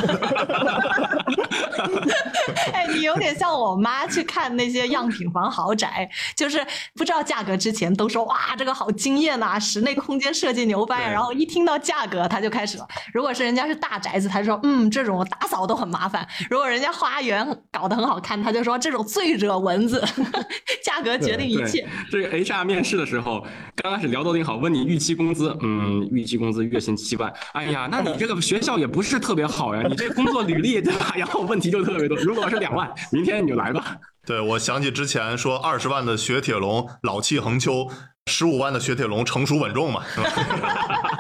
哎，你有点像我妈去看那些样品房豪宅，就是不知道价格之前都说哇这个好惊艳呐、啊，室内空间设计牛掰啊，然后一听到价格他就开始了。如果是人家是大宅子，他就说嗯这种打扫都很麻烦；如果人家花园搞得很好看，他就说这种最惹蚊子。价格决定一切。
这个 H R 面试的时候，刚开始聊都挺好，问你预期工资，嗯，预期工资月薪七万。哎呀，那你这个学校也不是特别好呀，你这工作履历对吧？然后问题就特别多。如果是两万，明天你就来吧。
对，我想起之前说二十万的雪铁龙老气横秋，十五万的雪铁龙成熟稳重嘛，是吧？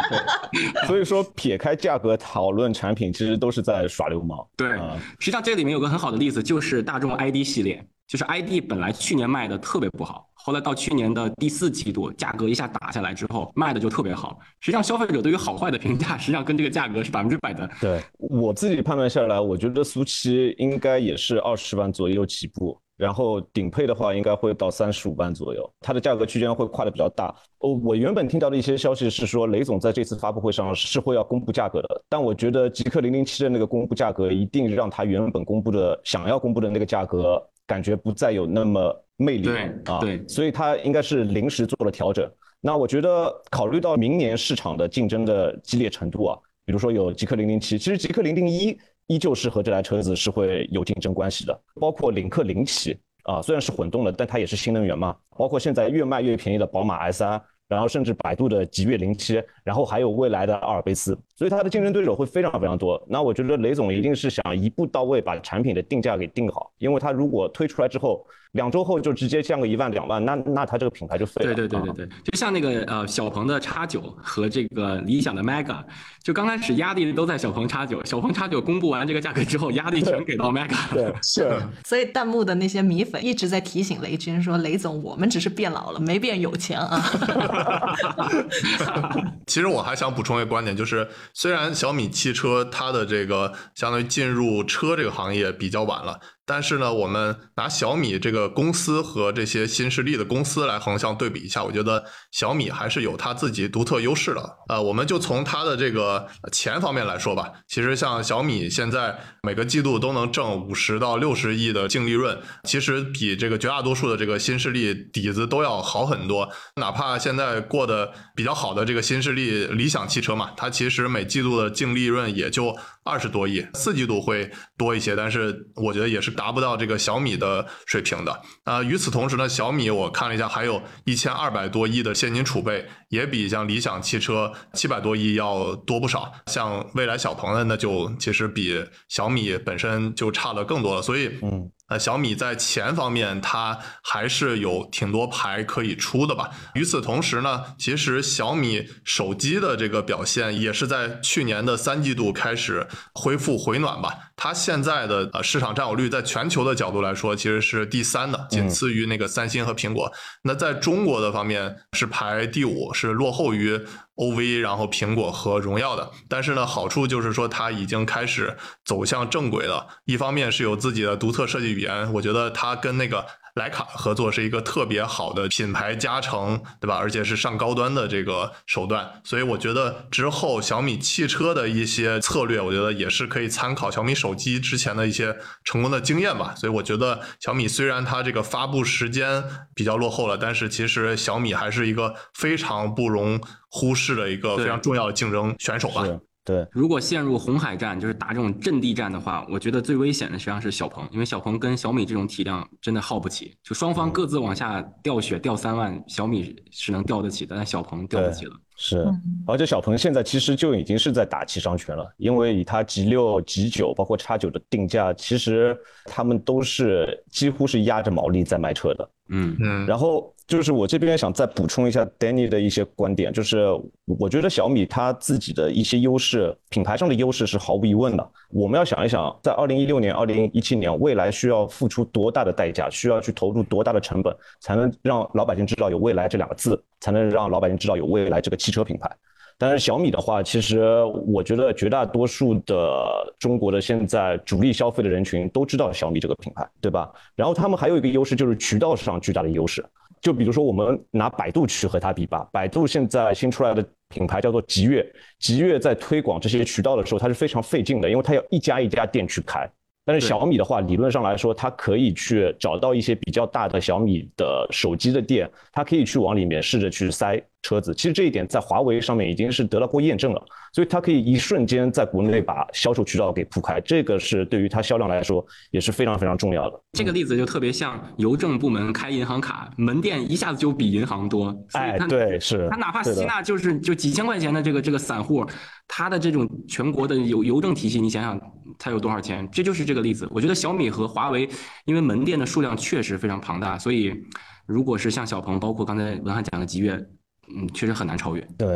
所以说撇开价格讨论产品，其实都是在耍流氓。
对，
啊
实际上这里面有个很好的例子，就是大众 I D 系列，就是 I D 本来去年卖的特别不好，后来到去年的第四季度，价格一下打下来之后，卖的就特别好。实际上，消费者对于好坏的评价，实际上跟这个价格是百分之百的。
对，我自己判断下来，我觉得苏七应该也是二十万左右起步。然后顶配的话应该会到三十五万左右，它的价格区间会跨的比较大。哦，我原本听到的一些消息是说，雷总在这次发布会上是会要公布价格的，但我觉得极氪零零七的那个公布价格一定让他原本公布的想要公布的那个价格感觉不再有那么魅力
对
啊，
对，
所以他应该是临时做了调整。那我觉得考虑到明年市场的竞争的激烈程度啊，比如说有极氪零零七，其实极氪零零一依旧是和这台车子是会有竞争关系的，包括领克零七啊，虽然是混动的，但它也是新能源嘛，包括现在越卖越便宜的宝马 S 三，然后甚至百度的极越零七，然后还有未来的阿尔卑斯，所以它的竞争对手会非常非常多。那我觉得雷总一定是想一步到位把产品的定价给定好，因为他如果推出来之后，两周后就直接降个一万两万，那那他这个品牌就废了。
对对对对对，就像那个呃小鹏的 X 九和这个理想的 Mega， 就刚开始压力都在小鹏 X 九，小鹏 X 九公布完这个价格之后，压力全给到 Mega。
对，是。
所以弹幕的那些米粉一直在提醒雷军说：“雷总，我们只是变老了，没变有钱啊。”
其实我还想补充一个观点，就是虽然小米汽车它的这个相当于进入车这个行业比较晚了，但是呢，我们拿小米这个公司和这些新势力的公司来横向对比一下，我觉得小米还是有它自己独特优势的。呃，我们就从它的这个钱方面来说吧，其实像小米现在每个季度都能挣五十到六十亿的净利润，其实比这个绝大多数的这个新势力底子都要好很多。哪怕现在过得比较好的这个新势力理想汽车嘛，它其实每季度的净利润也就二十多亿，四季度会多一些，但是我觉得也是达不到这个小米的水平的。啊、呃，与此同时呢，小米我看了一下，还有一千二百多亿的现金储备，也比像理想汽车七百多亿要多不少。像蔚来小鹏的，那就其实比小米本身就差的更多了。所以，嗯。呃，小米在钱方面，它还是有挺多牌可以出的吧。与此同时呢，其实小米手机的这个表现也是在去年的三季度开始恢复回暖吧。它现在的呃市场占有率在全球的角度来说，其实是第三的，仅次于那个三星和苹果。嗯、那在中国的方面是排第五，是落后于O V， 然后苹果和荣耀的。但是呢，好处就是说它已经开始走向正轨了。一方面是有自己的独特设计语言，我觉得它跟那个徕卡合作是一个特别好的品牌加成，对吧？而且是上高端的这个手段，所以我觉得之后小米汽车的一些策略，我觉得也是可以参考小米手机之前的一些成功的经验吧。所以我觉得小米虽然它这个发布时间比较落后了，但是其实小米还是一个非常不容忽视的一个非常重要的竞争选手吧。
对，
如果陷入红海战，就是打这种阵地战的话，我觉得最危险的实际上是小鹏，因为小鹏跟小米这种体量真的耗不起，就双方各自往下掉血掉三万，小米是能掉得起的，但小鹏掉不起了。
是，而且小鹏现在其实就已经是在打七伤拳了，因为以它 G 六、G 九包括 X 九的定价，其实他们都是几乎是压着毛利在卖车的。
嗯
嗯，然后就是我这边想再补充一下 Danny 的一些观点，就是我觉得小米它自己的一些优势，品牌上的优势是毫无疑问的。我们要想一想，在二零一六年、二零一七年，未来需要付出多大的代价，需要去投入多大的成本，才能让老百姓知道有未来这两个字，才能让老百姓知道有未来这个汽车品牌。但是小米的话，其实我觉得绝大多数的中国的现在主力消费的人群都知道小米这个品牌，对吧？然后他们还有一个优势就是渠道上巨大的优势。就比如说我们拿百度去和它比吧，百度现在新出来的品牌叫做极越，极越在推广这些渠道的时候，它是非常费劲的，因为它要一家一家店去开。但是小米的话，理论上来说，它可以去找到一些比较大的小米的手机的店，它可以去往里面试着去塞车子。其实这一点在华为上面已经是得到过验证了，所以它可以一瞬间在国内把销售渠道给铺开，这个是对于它销量来说也是非常非常重要的。
这个例子就特别像邮政部门开银行卡，门店一下子就比银行多。
哎，对，是。
它哪怕吸纳就是就几千块钱的这个这个散户，它的这种全国的邮邮政体系，你想想它有多少钱？这就是这个例子。我觉得小米和华为，因为门店的数量确实非常庞大，所以如果是像小鹏，包括刚才文翰讲的极越，嗯，确实很难超越。
对。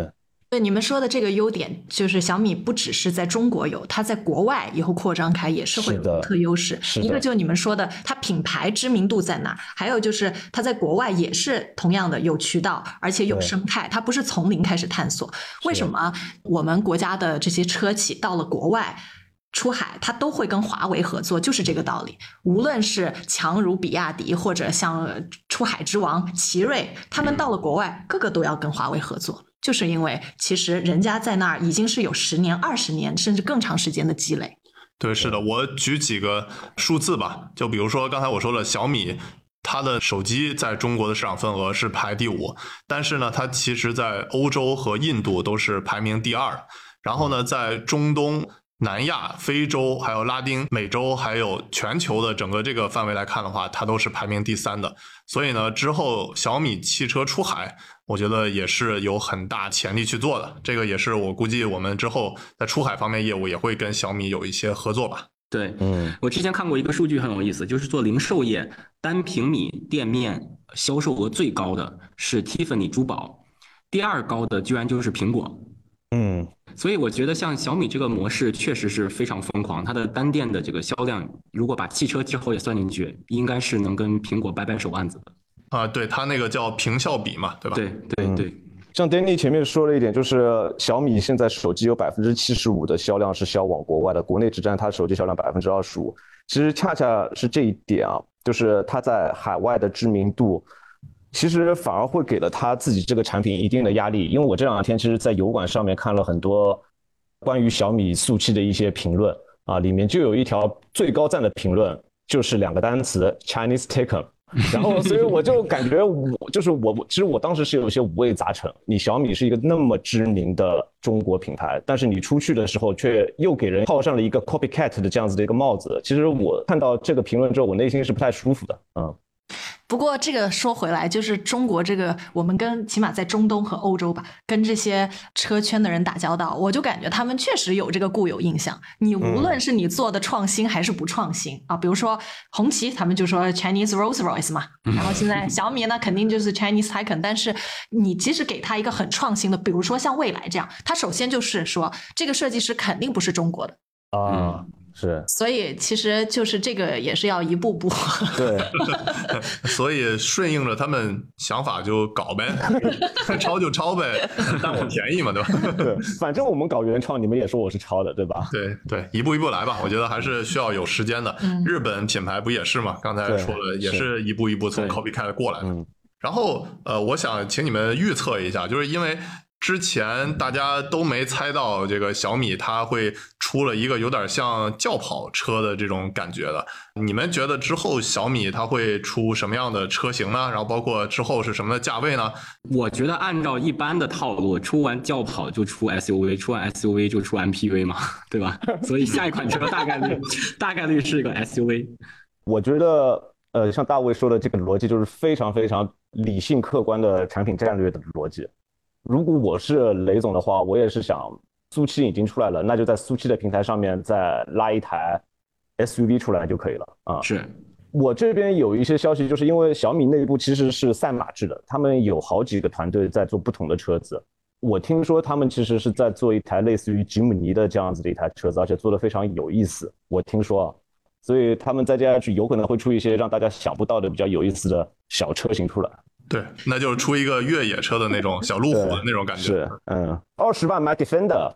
对你们说的这个优点，就是小米不只是在中国有，它在国外以后扩张开也是会有独特优势。一个就你们说的，它品牌知名度在哪儿，还有就是它在国外也是同样的有渠道，而且有生态，它不是从零开始探索。为什么我们国家的这些车企到了国外出海，它都会跟华为合作，就是这个道理。无论是强如比亚迪，或者像出海之王奇瑞，他们到了国外，个个都要跟华为合作。就是因为其实人家在那儿已经是有十年、二十年甚至更长时间的积累。
对，是的，我举几个数字吧，就比如说刚才我说了，小米它的手机在中国的市场份额是排第五，但是呢，它其实在欧洲和印度都是排名第二，然后呢，在中东、南亚、非洲还有拉丁美洲还有全球的整个这个范围来看的话，它都是排名第三的。所以呢，之后小米汽车出海，我觉得也是有很大潜力去做的。这个也是我估计我们之后在出海方面业务也会跟小米有一些合作吧。
对，嗯，我之前看过一个数据很有意思，就是做零售业单平米店面销售额最高的是 Tiffany 珠宝，第二高的居然就是苹果。
嗯，
所以我觉得像小米这个模式确实是非常疯狂，它的单店的这个销量，如果把汽车之后也算进去，应该是能跟苹果掰掰手腕子的。
啊，对，它那个叫屏效比嘛，对吧？
对对对。
嗯，像 Danny 前面说了一点，就是小米现在手机有百分之七十五的销量是销往国外的，国内只占它手机销量百分之二十五。其实恰恰是这一点啊，就是它在海外的知名度，其实反而会给了它自己这个产品一定的压力。因为我这两天其实在油管上面看了很多关于小米速七的一些评论啊，里面就有一条最高赞的评论，就是两个单词 Chinese taken。然后，所以我就感觉我就是我，其实我当时是有一些五味杂陈。你小米是一个那么知名的中国品牌，但是你出去的时候却又给人套上了一个 copycat 的这样子的一个帽子。其实我看到这个评论之后，我内心是不太舒服的。嗯。
不过这个说回来，就是中国这个，我们跟起码在中东和欧洲吧，跟这些车圈的人打交道，我就感觉他们确实有这个固有印象。你无论是你做的创新还是不创新、嗯、啊，比如说红旗，他们就说 Chinese Rolls Royce 嘛，然后现在小米呢肯定就是 Chinese Taycan， 但是你即使给他一个很创新的，比如说像蔚来这样，他首先就是说这个设计师肯定不是中国的
啊。嗯，是，
所以其实就是这个也是要一步步
对
所以顺应着他们想法就搞呗抄就抄呗，但我便宜嘛，对吧？
对，反正我们搞原创，你们也说我是抄的，对吧？
对对，一步一步来吧，我觉得还是需要有时间的、嗯、日本品牌不也是嘛，刚才说了也是一步一步从 copycat 过来的、嗯、然后呃，我想请你们预测一下，就是因为之前大家都没猜到这个小米它会出了一个有点像轿跑车的这种感觉的，你们觉得之后小米它会出什么样的车型呢？然后包括之后是什么的价位呢？
我觉得按照一般的套路，出完轿跑就出 S U V， 出完 S U V 就出 M P V 嘛，对吧？所以下一款车大概率大概率是一个 S U V。
我觉得呃，像大卫说的这个逻辑就是非常非常理性客观的产品战略的逻辑。如果我是雷总的话，我也是想速七已经出来了，那就在速七的平台上面再拉一台 S U V 出来就可以了啊。
是
我这边有一些消息，就是因为小米内部其实是赛马制的，他们有好几个团队在做不同的车子。我听说他们其实是在做一台类似于吉姆尼的这样子的一台车子，而且做得非常有意思。我听说啊，所以他们再接下去有可能会出一些让大家想不到的比较有意思的小车型出来。
对，那就是出一个越野车的那种小路虎的那种感觉。
是，嗯，二十万买 Defender。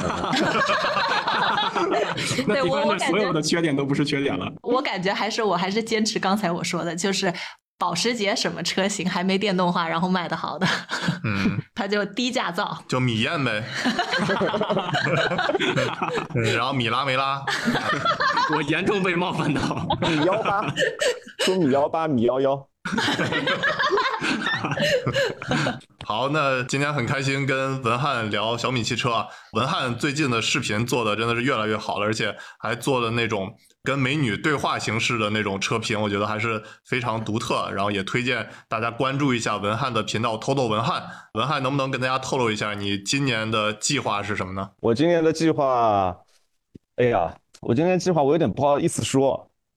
那 Defender 所有的缺点都不是缺点了。
我感觉还是我还是坚持刚才我说的，就是保时捷什么车型还没电动化，然后卖得好的，嗯，它就低价造，
就米燕呗。然后米拉没拉，
我严重被冒犯到。
米幺八，说米幺八，米幺幺。
好，那今天很开心跟文翰聊小米汽车啊。文翰最近的视频做的真的是越来越好了，而且还做的那种跟美女对话形式的那种车评，我觉得还是非常独特。然后也推荐大家关注一下文翰的频道偷偷文翰。文翰能不能跟大家透露一下你今年的计划是什么呢？
我今年的计划，哎呀，我今年的计划我有点不好意思说。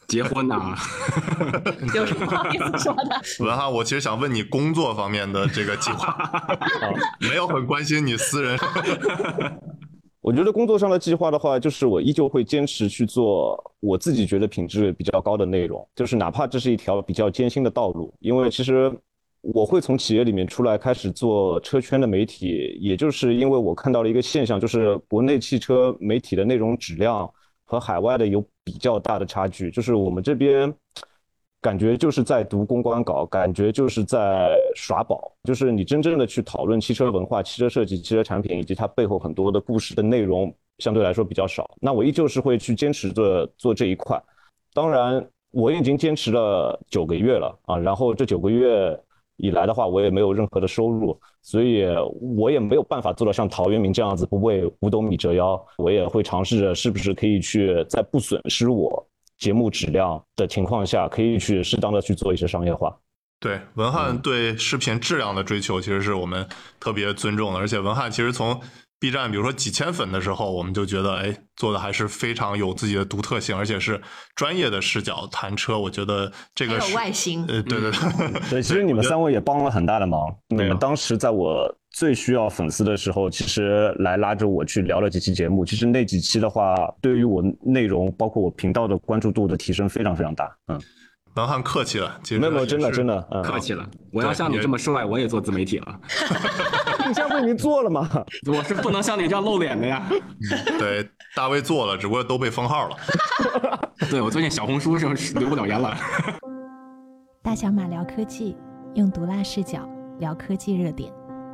结婚呐、啊，
有什么不好意思说的？
文翰，我其实想问你工作方面的这个计划，没有很关心你私人。
我觉得工作上的计划的话，就是我依旧会坚持去做我自己觉得品质比较高的内容，就是哪怕这是一条比较艰辛的道路，因为其实我会从企业里面出来开始做车圈的媒体，也就是因为我看到了一个现象，就是国内汽车媒体的内容质量和海外的有比较大的差距，就是我们这边感觉就是在读公关稿，感觉就是在耍宝，就是你真正的去讨论汽车文化、汽车设计、汽车产品以及它背后很多的故事的内容，相对来说比较少。那我依旧是会去坚持着做这一块。当然，我已经坚持了九个月了啊，然后这九个月以来的话，我也没有任何的收入，所以我也没有办法做到像陶渊明这样子不为五斗米折腰。我也会尝试着是不是可以去在不损失我节目质量的情况下，可以去适当的去做一些商业化。
对，文翰对视频质量的追求其实是我们特别尊重的，而且文翰其实从 B 站比如说几千粉的时候，我们就觉得哎，做的还是非常有自己的独特性，而且是专业的视角谈车，我觉得这个是
还有外形，
呃，对对对，
对，其实你们三位也帮了很大的忙。你们当时在我最需要粉丝的时候，其实来拉着我去聊了几期节目。其实那几期的话，对于我内容，包括我频道的关注度的提升非常非常大。嗯，
文翰客气了，其实
没有没有，真的真的，嗯，
客气了。我要像你这么帅，我也做自媒体了。
你这样不已经做了吗？
我是不能像你这样露脸的呀。
对，大卫做了，只不过都被封号了。
对，我最近小红书上留不了言了。
大小马聊科技，用毒辣视角聊科技热点。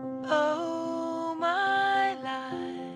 Oh, my life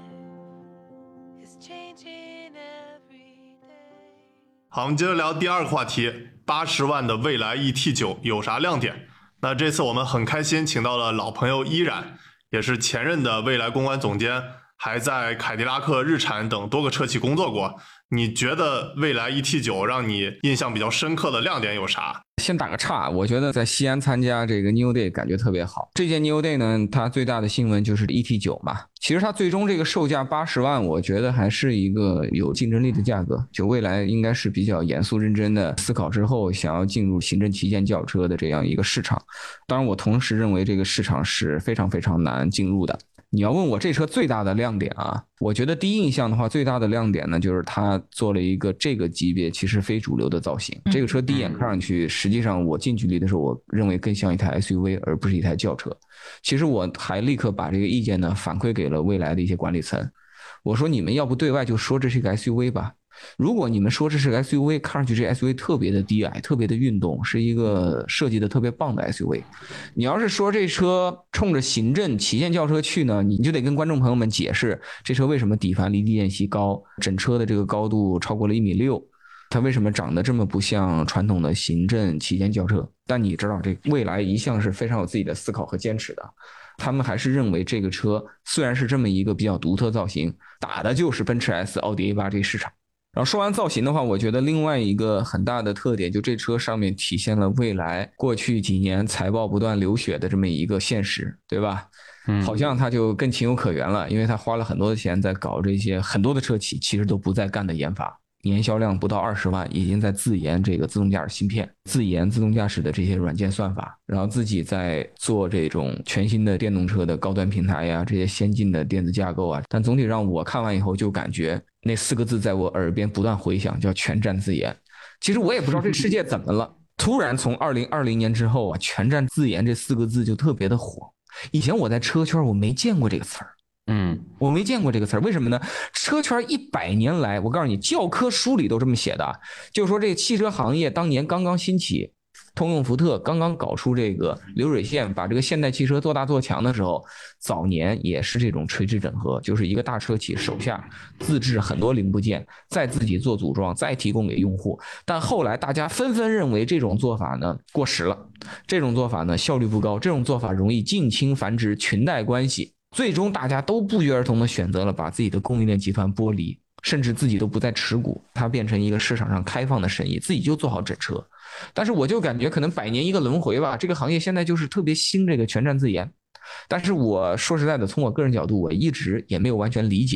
is changing every day.
好，我们接着聊第二个话题，八十万的蔚来 E T 九 有啥亮点？那这次我们很开心请到了老朋友依然，也是前任的蔚来公关总监，还在凯迪拉克、日产等多个车企工作过。你觉得蔚来 E T 九 让你印象比较深刻的亮点有啥？
先打个岔，我觉得在西安参加这个 New Day 感觉特别好。这届 New Day 呢，它最大的新闻就是 E T 九 嘛。其实它最终这个售价八十万，我觉得还是一个有竞争力的价格。就未来应该是比较严肃认真的思考之后，想要进入行政旗舰轿车的这样一个市场。当然，我同时认为这个市场是非常非常难进入的。你要问我这车最大的亮点啊，我觉得第一印象的话，最大的亮点呢，就是它做了一个这个级别其实非主流的造型。这个车第一眼看上去，实际上我近距离的时候，我认为更像一台 S U V， 而不是一台轿车。其实我还立刻把这个意见呢反馈给了蔚来的一些管理层，我说你们要不对外就说这是一个 S U V 吧。如果你们说这是个 S U V， 看上去这 S U V 特别的低矮，特别的运动，是一个设计的特别棒的 S U V。你要是说这车冲着行政旗舰轿车去呢，你就得跟观众朋友们解释这车为什么底盘离地间隙高，整车的这个高度超过了一米六，它为什么长得这么不像传统的行政旗舰轿车。但你知道，这蔚来一向是非常有自己的思考和坚持的。他们还是认为这个车虽然是这么一个比较独特造型，打的就是奔驰 S、奥迪 A 八 这个市场。然后说完造型的话，我觉得另外一个很大的特点，就这车上面体现了蔚来过去几年财报不断流血的这么一个现实，对吧？嗯，好像它就更情有可原了，因为它花了很多的钱在搞这些很多的车企其实都不再干的研发。年销量不到二十万，已经在自研这个自动驾驶芯片，自研自动驾驶的这些软件算法，然后自己在做这种全新的电动车的高端平台呀，这些先进的电子架构啊。但总体让我看完以后就感觉那四个字在我耳边不断回响，叫全站自研。其实我也不知道这世界怎么了，突然从二零二零年之后啊，全站自研这四个字就特别的火。以前我在车圈我没见过这个词儿。嗯，我没见过这个词儿，为什么呢？车圈一百年来，我告诉你，教科书里都这么写的，就是说这个汽车行业当年刚刚兴起，通用福特刚刚搞出这个流水线，把这个现代汽车做大做强的时候，早年也是这种垂直整合，就是一个大车企手下自制很多零部件，再自己做组装，再提供给用户。但后来大家纷纷认为这种做法呢过时了，这种做法呢效率不高，这种做法容易近亲繁殖、裙带关系。最终大家都不约而同的选择了把自己的供应链集团剥离，甚至自己都不再持股，它变成一个市场上开放的生意，自己就做好整车。但是我就感觉可能百年一个轮回吧，这个行业现在就是特别兴这个全站自研。但是我说实在的，从我个人角度，我一直也没有完全理解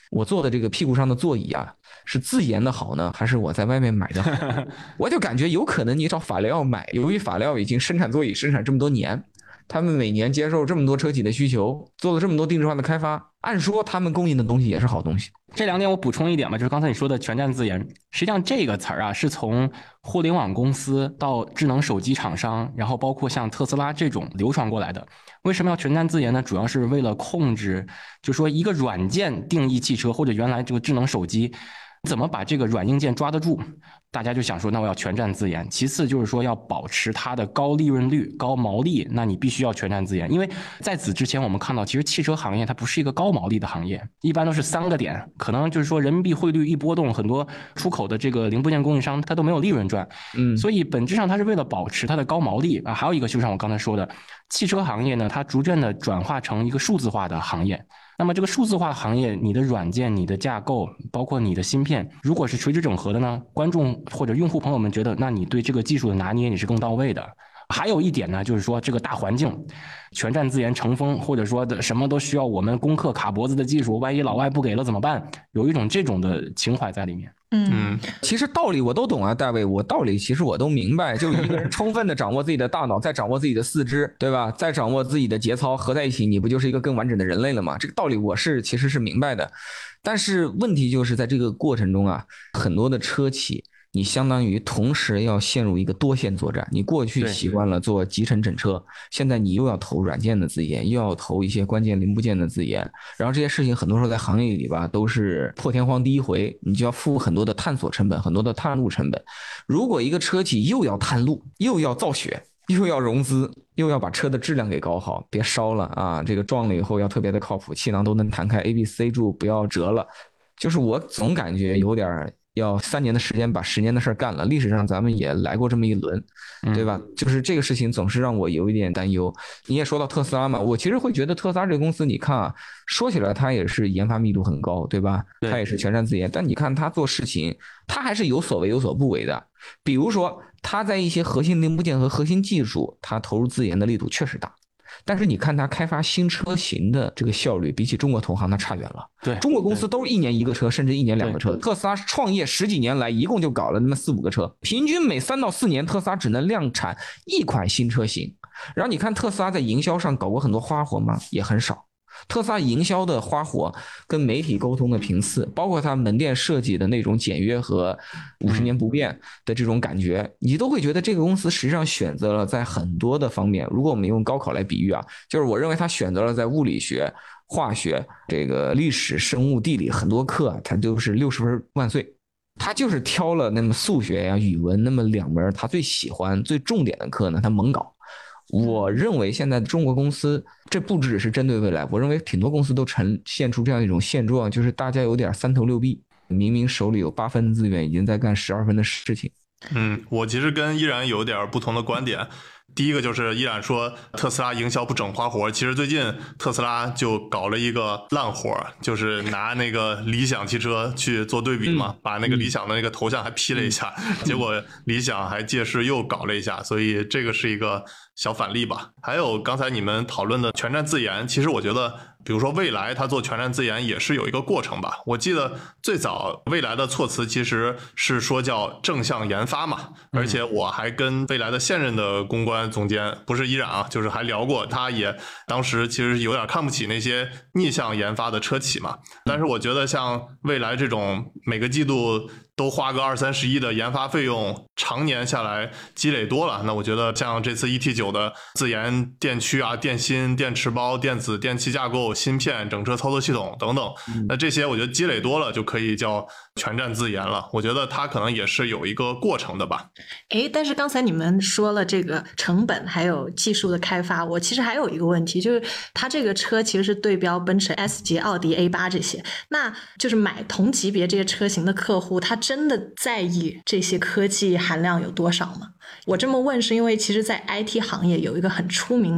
我坐的这个屁股上的座椅啊，是自研的好呢，还是我在外面买的好？我就感觉有可能你找法拉利买，由于法拉利已经生产座椅生产这么多年，他们每年接受这么多车企的需求，做了这么多定制化的开发，按说他们供应的东西也是好东西。
这两点我补充一点吧，就是刚才你说的全站自研，实际上这个词儿啊是从互联网公司到智能手机厂商，然后包括像特斯拉这种流传过来的。为什么要全站自研呢？主要是为了控制，就说一个软件定义汽车或者原来这个智能手机怎么把这个软硬件抓得住，大家就想说那我要全站自研。其次就是说要保持它的高利润率高毛利，那你必须要全站自研。因为在此之前我们看到其实汽车行业它不是一个高毛利的行业，一般都是三个点，可能就是说人民币汇率一波动，很多出口的这个零部件供应商它都没有利润赚。嗯，所以本质上它是为了保持它的高毛利啊。还有一个就像我刚才说的，汽车行业呢它逐渐的转化成一个数字化的行业。那么这个数字化行业，你的软件、你的架构，包括你的芯片，如果是垂直整合的呢，观众或者用户朋友们觉得，那你对这个技术的拿捏你是更到位的。还有一点呢，就是说这个大环境，全站自研成风，或者说的什么都需要我们攻克卡脖子的技术，万一老外不给了怎么办？有一种这种的情怀在里面。
嗯，
其实道理我都懂啊，大卫，我道理其实我都明白。就一个人充分的掌握自己的大脑，再掌握自己的四肢，对吧？再掌握自己的节操，合在一起，你不就是一个更完整的人类了吗？这个道理我是其实是明白的。但是问题就是在这个过程中啊，很多的车企，你相当于同时要陷入一个多线作战。你过去习惯了做集成整车，现在你又要投软件的自研，又要投一些关键零部件的自研，然后这些事情很多时候在行业里吧都是破天荒第一回，你就要付很多的探索成本，很多的探路成本。如果一个车企又要探路，又要造血，又要融资，又要把车的质量给搞好，别烧了啊！这个撞了以后要特别的靠谱，气囊都能弹开 A B C 柱，不要折了。就是我总感觉有点要三年的时间把十年的事干了。历史上咱们也来过这么一轮，对吧？就是这个事情总是让我有一点担忧。你也说到特斯拉嘛，我其实会觉得特斯拉这个公司，你看啊，说起来它也是研发密度很高，对吧？它也是全站自研，但你看它做事情，它还是有所为有所不为的。比如说，它在一些核心零部件和核心技术，它投入自研的力度确实大。但是你看它开发新车型的这个效率，比起中国同行那差远了。
对，
中国公司都是一年一个车，甚至一年两个车。特斯拉创业十几年来，一共就搞了那么四五个车，平均每三到四年，特斯拉只能量产一款新车型。然后你看特斯拉在营销上搞过很多花活吗？也很少。特斯拉营销的花活跟媒体沟通的频次，包括它门店设计的那种简约和五十年不变的这种感觉，你都会觉得这个公司实际上选择了在很多的方面，如果我们用高考来比喻啊，就是我认为它选择了在物理学、化学、这个历史、生物、地理很多课，它都是六十分万岁。他就是挑了那么数学呀、语文那么两门他最喜欢、最重点的课呢，他猛搞。我认为现在中国公司，这不只是针对未来，我认为挺多公司都呈现出这样一种现状，就是大家有点三头六臂，明明手里有八分资源，已经在干十二分的事情。
嗯，我其实跟依然有点不同的观点。第一个就是依然说特斯拉营销不整花活，其实最近特斯拉就搞了一个烂活，就是拿那个理想汽车去做对比嘛，嗯、把那个理想的那个头像还 P 了一下，嗯、结果理想还借势又搞了一下，所以这个是一个小反例吧。还有刚才你们讨论的全站自研，其实我觉得比如说蔚来它做全站自研也是有一个过程吧。我记得最早蔚来的措辞其实是说叫正向研发嘛，而且我还跟蔚来的现任的公关总监，不是依然啊，就是还聊过，他也当时其实有点看不起那些逆向研发的车企嘛。但是我觉得像蔚来这种每个季度都花个二三十亿的研发费用，常年下来积累多了，那我觉得像这次 E T 九 的自研电驱啊、电芯、电池包、电子电气架构、芯片、整车操作系统等等，那这些我觉得积累多了就可以叫全站自研了。我觉得它可能也是有一个过程的吧。
诶，但是刚才你们说了这个成本还有技术的开发，我其实还有一个问题，就是它这个车其实是对标奔驰 S 级、奥迪 A 八 这些，那就是买同级别这些车型的客户，他真的在意这些科技含量有多少吗？我这么问是因为其实在 I T 行业有一个很出名的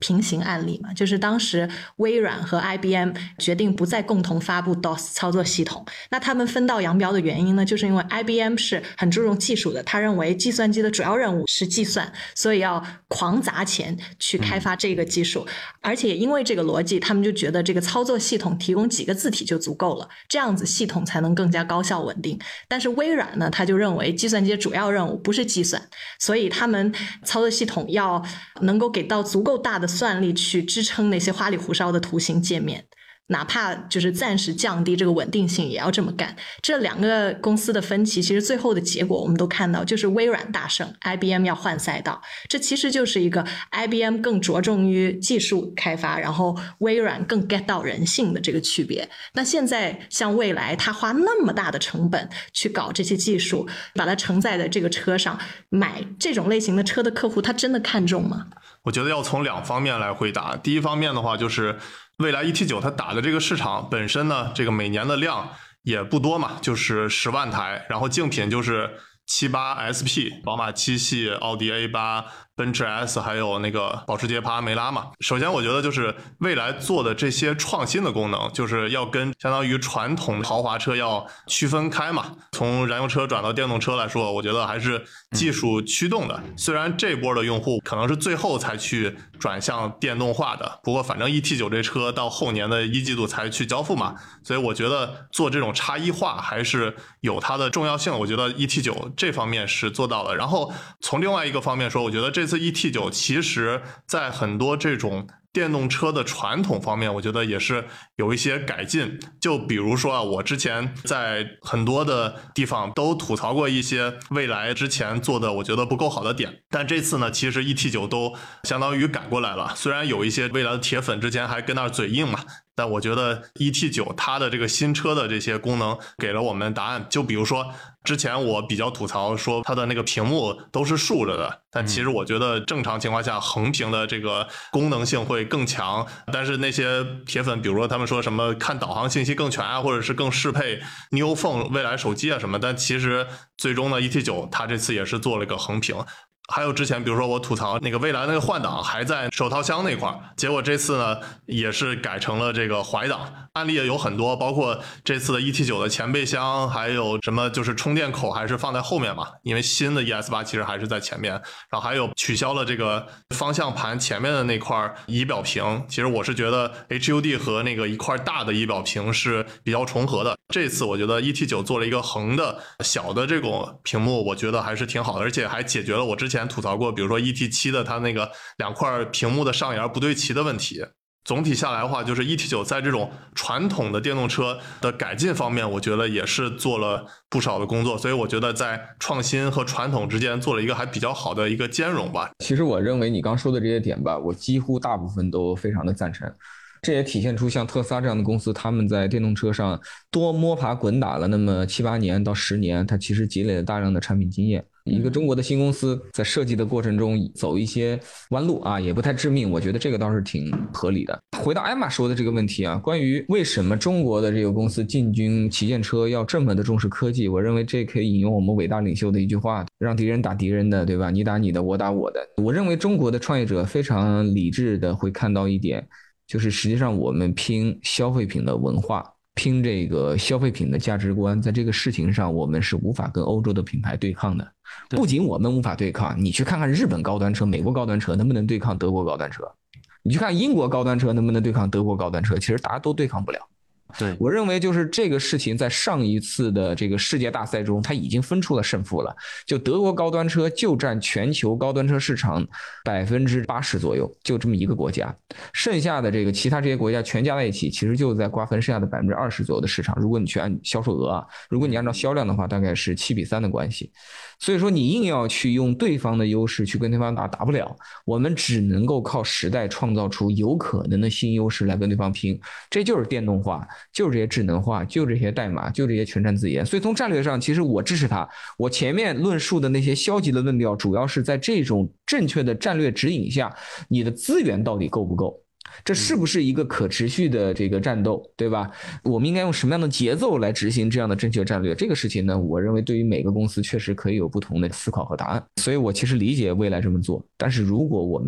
平行案例嘛，就是当时微软和 I B M 决定不再共同发布 D O S 操作系统，那他们分道扬镳的原因呢，就是因为 I B M 是很注重技术的，他认为计算机的主要任务是计算，所以要狂砸钱去开发这个技术，嗯、而且因为这个逻辑，他们就觉得这个操作系统提供几个字体就足够了，这样子系统才能更加高效稳定。但是微软呢，他就认为计算机的主要任务不是计算，所以他们操作系统要能够给到足够大的算力去支撑那些花里胡哨的图形界面，哪怕就是暂时降低这个稳定性也要这么干。这两个公司的分歧其实最后的结果我们都看到，就是微软大胜， I B M 要换赛道。这其实就是一个 I B M 更着重于技术开发，然后微软更 get 到人性的这个区别。那现在像蔚来，他花那么大的成本去搞这些技术，把它承载在这个车上，买这种类型的车的客户他真的看重吗？
我觉得要从两方面来回答。第一方面的话，就是蔚来 E T 九 它打的这个市场本身呢，这个每年的量也不多嘛，就是十万台，然后竞品就是七八 S P、宝马七系、奥迪 A 八、奔驰 S 还有那个保时捷帕拉梅拉嘛。首先我觉得就是蔚来做的这些创新的功能，就是要跟相当于传统豪华车要区分开嘛。从燃油车转到电动车来说，我觉得还是技术驱动的。虽然这波的用户可能是最后才去转向电动化的，不过反正 E T 九 这车到后年的一季度才去交付嘛，所以我觉得做这种差异化还是有它的重要性。我觉得 E T 九 这方面是做到了。然后从另外一个方面说，我觉得这这次 E T 九 其实在很多这种电动车的传统方面，我觉得也是有一些改进。就比如说啊，我之前在很多的地方都吐槽过一些蔚来之前做的我觉得不够好的点，但这次呢，其实 E T 九 都相当于改过来了。虽然有一些蔚来的铁粉之前还跟那儿嘴硬嘛，但我觉得 E T 九 它的这个新车的这些功能给了我们答案。就比如说之前我比较吐槽说它的那个屏幕都是竖着的，但其实我觉得正常情况下横屏的这个功能性会更强。但是那些铁粉比如说他们说什么看导航信息更全啊，或者是更适配 New Phone 蔚来手机啊什么，但其实最终呢 E T 九 它这次也是做了一个横屏。还有之前比如说我吐槽那个蔚来那个换挡还在手套箱那块，结果这次呢也是改成了这个怀档。案例也有很多，包括这次的 E T 九 的前备箱，还有什么就是充电口还是放在后面嘛，因为新的 E S 八 其实还是在前面。然后还有取消了这个方向盘前面的那块仪表屏，其实我是觉得 H U D 和那个一块大的仪表屏是比较重合的。这次我觉得 E T 九 做了一个横的小的这种屏幕，我觉得还是挺好的，而且还解决了我之前吐槽过比如说 E T 七 的它那个两块屏幕的上沿不对齐的问题。总体下来的话，就是 E T 九 在这种传统的电动车的改进方面，我觉得也是做了不少的工作，所以我觉得在创新和传统之间做了一个还比较好的一个兼容吧。
其实我认为你刚说的这些点吧，我几乎大部分都非常的赞成。这也体现出像特斯拉这样的公司，他们在电动车上多摸爬滚打了那么七八年到十年，它其实积累了大量的产品经验。一个中国的新公司在设计的过程中走一些弯路啊，也不太致命，我觉得这个倒是挺合理的。回到艾玛说的这个问题啊，关于为什么中国的这个公司进军旗舰车要这么的重视科技，我认为这可以引用我们伟大领袖的一句话，让敌人打敌人的，对吧？你打你的，我打我的。我认为中国的创业者非常理智的会看到一点，就是实际上我们拼消费品的文化，拼这个消费品的价值观，在这个事情上我们是无法跟欧洲的品牌对抗的。不仅我们无法对抗，你去看看日本高端车、美国高端车能不能对抗德国高端车，你去看英国高端车能不能对抗德国高端车，其实大家都对抗不了。
对，
我认为就是这个事情在上一次的这个世界大赛中，它已经分出了胜负了。就德国高端车就占全球高端车市场百分之八十左右，就这么一个国家，剩下的这个其他这些国家全加在一起，其实就在瓜分剩下的百分之二十左右的市场。如果你去按销售额啊，如果你按照销量的话，大概是七比三的关系。所以说你硬要去用对方的优势去跟对方打，打不了。我们只能够靠时代创造出有可能的新优势来跟对方拼，这就是电动化。就这些智能化，就这些代码，就这些全站自研。所以从战略上，其实我支持它。我前面论述的那些消极的论调，主要是在这种正确的战略指引下，你的资源到底够不够？这是不是一个可持续的这个战斗，对吧？我们应该用什么样的节奏来执行这样的正确战略？这个事情呢，我认为对于每个公司确实可以有不同的思考和答案。所以我其实理解未来这么做，但是如果我们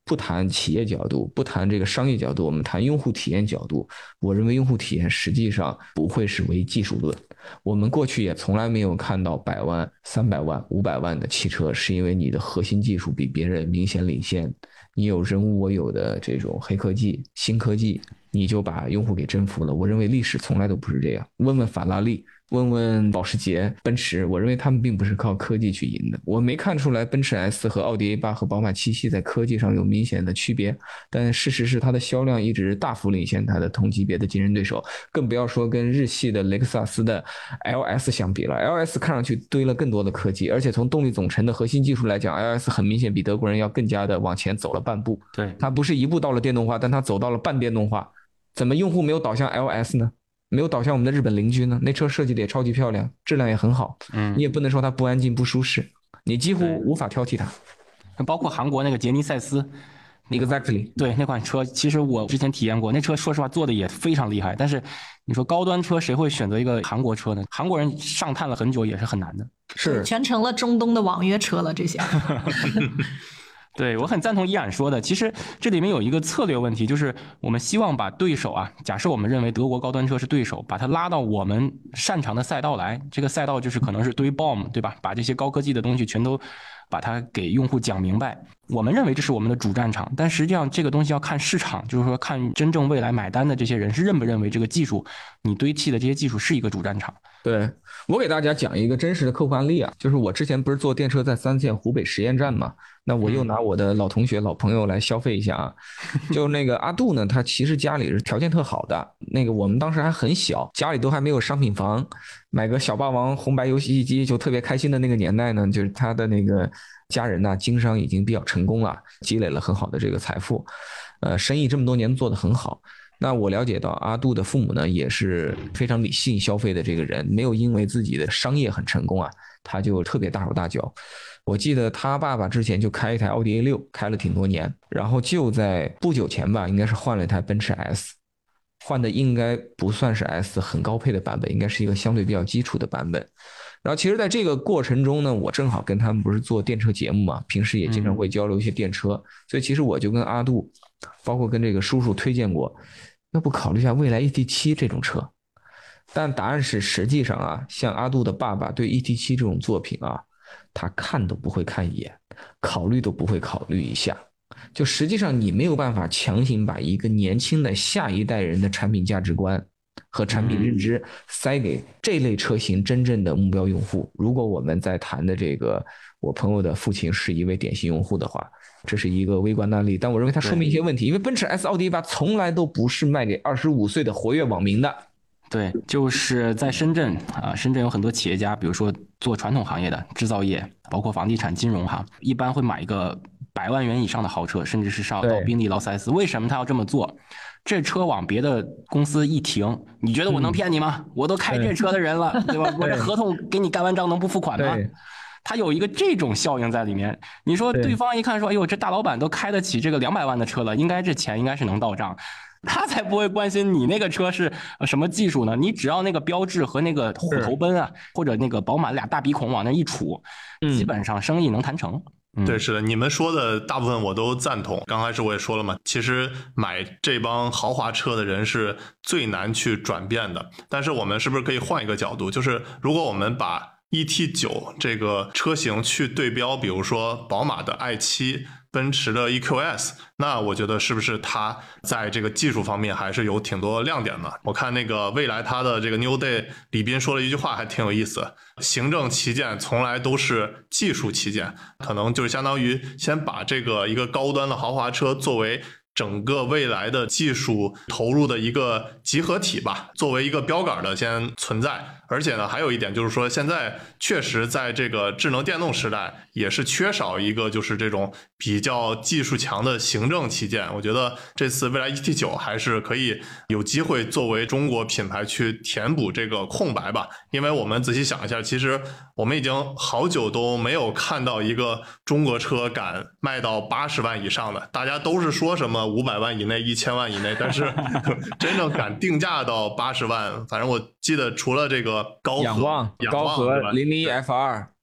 不谈企业角度，不谈这个商业角度，我们谈用户体验角度，我认为用户体验实际上不会是唯技术论。我们过去也从来没有看到百万、三百万、五百万的汽车是因为你的核心技术比别人明显领先，你有人无我有的这种黑科技、新科技，你就把用户给征服了。我认为历史从来都不是这样。问问法拉利，问问保时捷、奔驰，我认为他们并不是靠科技去赢的。我没看出来奔驰 S 和奥迪 A 八 和宝马七系在科技上有明显的区别，但事实是它的销量一直大幅领先它的同级别的竞争对手，更不要说跟日系的雷克萨斯的 L S 相比了。L S 看上去堆了更多的科技，而且从动力总成的核心技术来讲， L S 很明显比德国人要更加的往前走了半步。
对，
它不是一步到了电动化，但它走到了半电动化。怎么用户没有导向 L S 呢？没有导向我们的日本邻居呢？那车设计的也超级漂亮，质量也很好，嗯，你也不能说它不安静不舒适，你几乎无法挑剔它。
包括韩国那个杰尼赛斯
，exactly，
对那款车，其实我之前体验过，那车说实话做的也非常厉害，但是你说高端车谁会选择一个韩国车呢？韩国人上探了很久也是很难的，
是
全成了中东的网约车了这些。
对，我很赞同依然说的。其实这里面有一个策略问题，就是我们希望把对手啊，假设我们认为德国高端车是对手，把它拉到我们擅长的赛道来。这个赛道就是可能是堆 B O M， 对吧？把这些高科技的东西全都把它给用户讲明白。我们认为这是我们的主战场，但实际上这个东西要看市场，就是说看真正未来买单的这些人是认不认为这个技术，你堆砌的这些技术是一个主战场。
对，我给大家讲一个真实的客户案例啊，就是我之前不是做电车在三线湖北实验站嘛，那我又拿我的老同学、老朋友来消费一下啊。就那个阿杜呢，他其实家里是条件特好的，那个我们当时还很小，家里都还没有商品房，买个小霸王红白游戏机就特别开心的那个年代呢，就是他的那个家人呢，经商已经比较成功了，积累了很好的这个财富，呃，生意这么多年做得很好。那我了解到阿杜的父母呢也是非常理性消费的这个人，没有因为自己的商业很成功啊，他就特别大手大脚。我记得他爸爸之前就开一台奥迪 A 六， 开了挺多年，然后就在不久前吧，应该是换了一台奔驰 S， 换的应该不算是 S 很高配的版本，应该是一个相对比较基础的版本。然后其实在这个过程中呢，我正好跟他们不是做电车节目嘛，平时也经常会交流一些电车，所以其实我就跟阿杜包括跟这个叔叔推荐过，要不考虑一下蔚来 E T 七 这种车。但答案是实际上啊，像阿杜的爸爸对 E T 七 这种作品啊，他看都不会看一眼，考虑都不会考虑一下。就实际上你没有办法强行把一个年轻的下一代人的产品价值观和产品认知塞给这类车型真正的目标用户。如果我们在谈的这个我朋友的父亲是一位典型用户的话，这是一个微观案例，但我认为它说明一些问题，因为奔驰 S、奥迪 A 八 从来都不是卖给二十五岁的活跃网民的。
对，就是在深圳啊，深圳有很多企业家，比如说做传统行业的制造业，包括房地产、金融哈，一般会买一个百万元以上的豪车，甚至是上到宾利、劳斯莱斯。为什么他要这么做？这车往别的公司一停，你觉得我能骗你吗？嗯、我都开这车的人了，对吧？我这合同给你干完账能不付款吗？他有一个这种效应在里面。你说对方一看说，哎呦，这大老板都开得起这个两百万的车了，应该这钱应该是能到账。他才不会关心你那个车是什么技术呢？你只要那个标志和那个虎头奔啊，或者那个宝马俩大鼻孔往那一杵，基本上生意能谈成。
嗯、对，是的，你们说的大部分我都赞同。刚开始我也说了嘛，其实买这帮豪华车的人是最难去转变的。但是我们是不是可以换一个角度，就是如果我们把 E T 九 这个车型去对标，比如说宝马的 i 七，奔驰的 E Q S， 那我觉得是不是它在这个技术方面还是有挺多亮点的。我看那个蔚来它的这个 New Day 李斌说了一句话还挺有意思，行政旗舰从来都是技术旗舰，可能就是相当于先把这个一个高端的豪华车作为整个未来的技术投入的一个集合体吧，作为一个标杆的先存在。而且呢，还有一点就是说，现在确实在这个智能电动时代，也是缺少一个就是这种比较技术强的行政旗舰。我觉得这次蔚来 E T 九 还是可以有机会作为中国品牌去填补这个空白吧。因为我们仔细想一下，其实我们已经好久都没有看到一个中国车敢卖到八十万以上的，大家都是说什么五百万以内、一千万以内，但是真正敢定价到八十万，反正我记得除了这个高和、
仰望、高和零零一 F 二，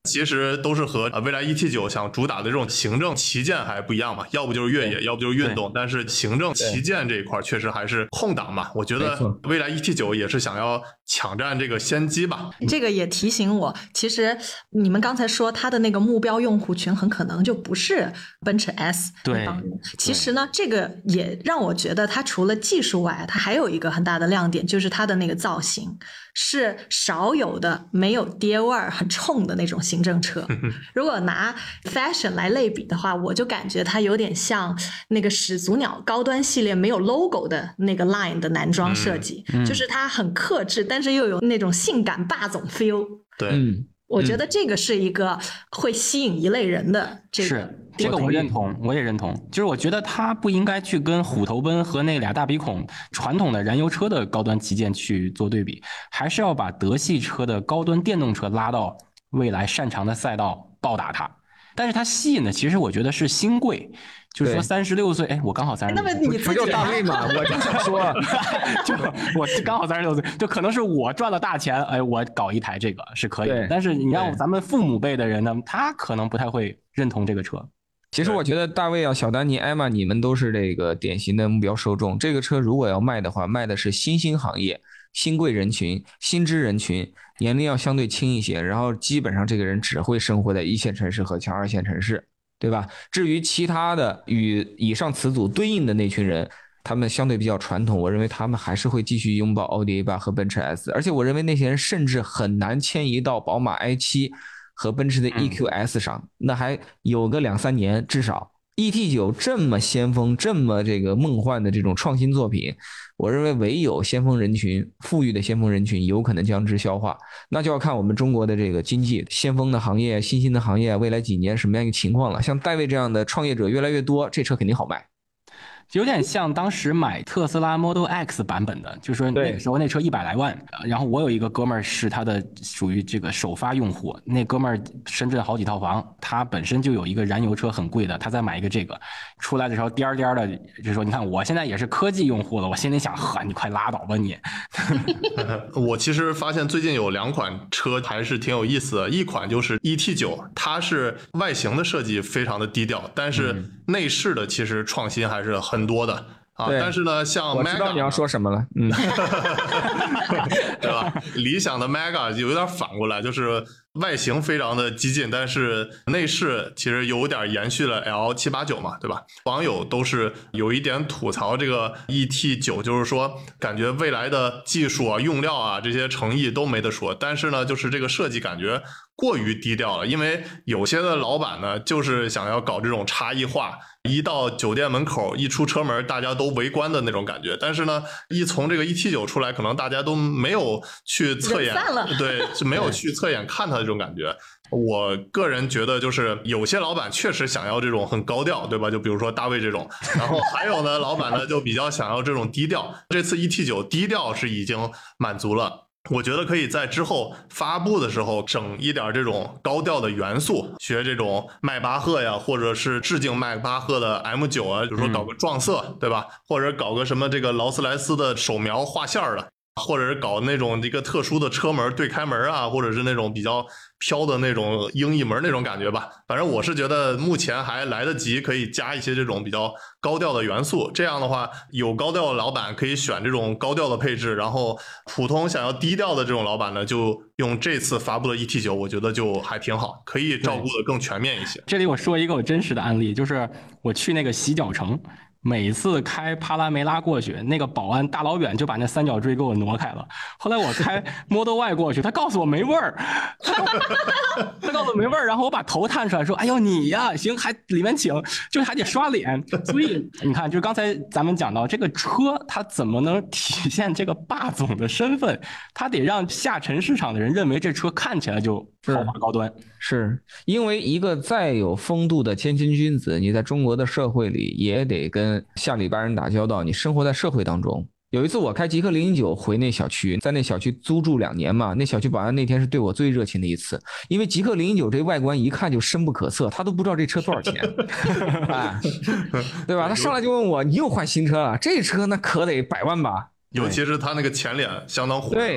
其实都是和未来 E T 九想主打的这种行政旗舰还不一样嘛，要不就是越野，要不就是运动，但是行政旗舰这一块确实还是空档嘛。我觉得未来 E T 九也是想要抢占这个先机吧。
这个也提醒我，其实你们刚才说它的那个目标用户群很可能就不是奔驰 S 那帮人。其实呢，这个也让我觉得它除了技术外，它还有一个很大的亮点，就是它的那个造型是少有的没有爹味儿、很冲的那种行政车。如果拿 fashion 来类比的话，我就感觉它有点像那个始祖鸟高端系列没有 logo 的那个 line 的男装设计，嗯嗯、就是它很克制，但是又有那种性感霸总 feel。
对，
嗯，
我觉得这个是一个会吸引一类人的这个。
是这个我认同，我也认同。就是我觉得它不应该去跟虎头奔和那俩大鼻孔传统的燃油车的高端旗舰去做对比，还是要把德系车的高端电动车拉到未来擅长的赛道暴打它。但是它吸引的其实我觉得是新贵，就是说三十六岁，哎，我刚好三十六岁，
那么你
不就大卫嘛？我就想说，
就我刚好三十六岁，就可能是我赚了大钱，哎，我搞一台这个是可以的。但是你让咱们父母辈的人呢，他可能不太会认同这个车。
其实我觉得大卫啊、小丹尼、艾玛，你们都是这个典型的目标受众。这个车如果要卖的话，卖的是新兴行业、新贵人群、新知人群，年龄要相对轻一些，然后基本上这个人只会生活在一线城市和强二线城市，对吧？至于其他的与以上词组对应的那群人，他们相对比较传统，我认为他们还是会继续拥抱奥迪 A 八 和奔驰 S， 而且我认为那些人甚至很难迁移到宝马 i 七和奔驰的 E Q S 上，嗯、那还有个两三年至少。E T 九 这么先锋、这么这个梦幻的这种创新作品，我认为唯有先锋人群、富裕的先锋人群有可能将之消化，那就要看我们中国的这个经济、先锋的行业、新兴的行业未来几年什么样一个情况了。像戴维这样的创业者越来越多，这车肯定好卖。
有点像当时买特斯拉 Model X 版本的，就是说那个时候那车一百来万，然后我有一个哥们儿是他的属于这个首发用户，那哥们儿深圳好几套房，他本身就有一个燃油车很贵的，他再买一个这个，出来的时候颠颠的就说，你看我现在也是科技用户了，我心里想，呵，你快拉倒吧你。
我其实发现最近有两款车还是挺有意思的，一款就是 E T 九，它是外形的设计非常的低调，但是内饰的其实创新还是很多的啊。但是呢，像 Mega，
我知道你要说什么了，嗯，
对吧？理想的 Mega 有点反过来，就是外形非常的激进，但是内饰其实有点延续了 L 七八九 嘛，对吧？网友都是有一点吐槽这个 E T 九， 就是说感觉未来的技术啊、用料啊这些诚意都没得说，但是呢，就是这个设计感觉过于低调了，因为有些的老板呢，就是想要搞这种差异化，一到酒店门口一出车门大家都围观的那种感觉，但是呢一从这个 E T 九 出来，可能大家都没有去侧眼，对，是没有去侧眼看它的这种感觉。我个人觉得就是有些老板确实想要这种很高调，对吧？就比如说大卫这种，然后还有呢老板呢就比较想要这种低调，这次 E T 九 低调是已经满足了，我觉得可以在之后发布的时候整一点这种高调的元素，学这种迈巴赫呀，或者是致敬迈巴赫的 M 九 啊，比如说搞个撞色，嗯、对吧？或者搞个什么这个劳斯莱斯的手描画线的，或者是搞那种一个特殊的车门对开门啊，或者是那种比较飘的那种鹰翼门那种感觉吧。反正我是觉得目前还来得及，可以加一些这种比较高调的元素，这样的话有高调的老板可以选这种高调的配置，然后普通想要低调的这种老板呢就用这次发布的 E T 九， 我觉得就还挺好，可以照顾的更全面一些。
这里我说一个我真实的案例，就是我去那个洗脚城，每次开帕拉梅拉过去，那个保安大老远就把那三角锥给我挪开了。后来我开 Model Y 过去，他告诉我没味儿，他告诉我没味儿，然后我把头探出来说：“哎呦你呀，行，还里面请，就是还得刷脸。”所以你看，就是刚才咱们讲到这个车，它怎么能体现这个霸总的身份？它得让下沉市场的人认为这车看起来就豪华高端。
是因为一个再有风度的谦谦君子，你在中国的社会里也得跟下里巴人打交道，你生活在社会当中。有一次我开极氪零零九回那小区，在那小区租住两年嘛，那小区保安那天是对我最热情的一次，因为极氪零零九这外观一看就深不可测，他都不知道这车多少钱，哎，对吧？他上来就问我，你又换新车了？这车那可得百万吧？
尤其是他那个前脸相当火。
对。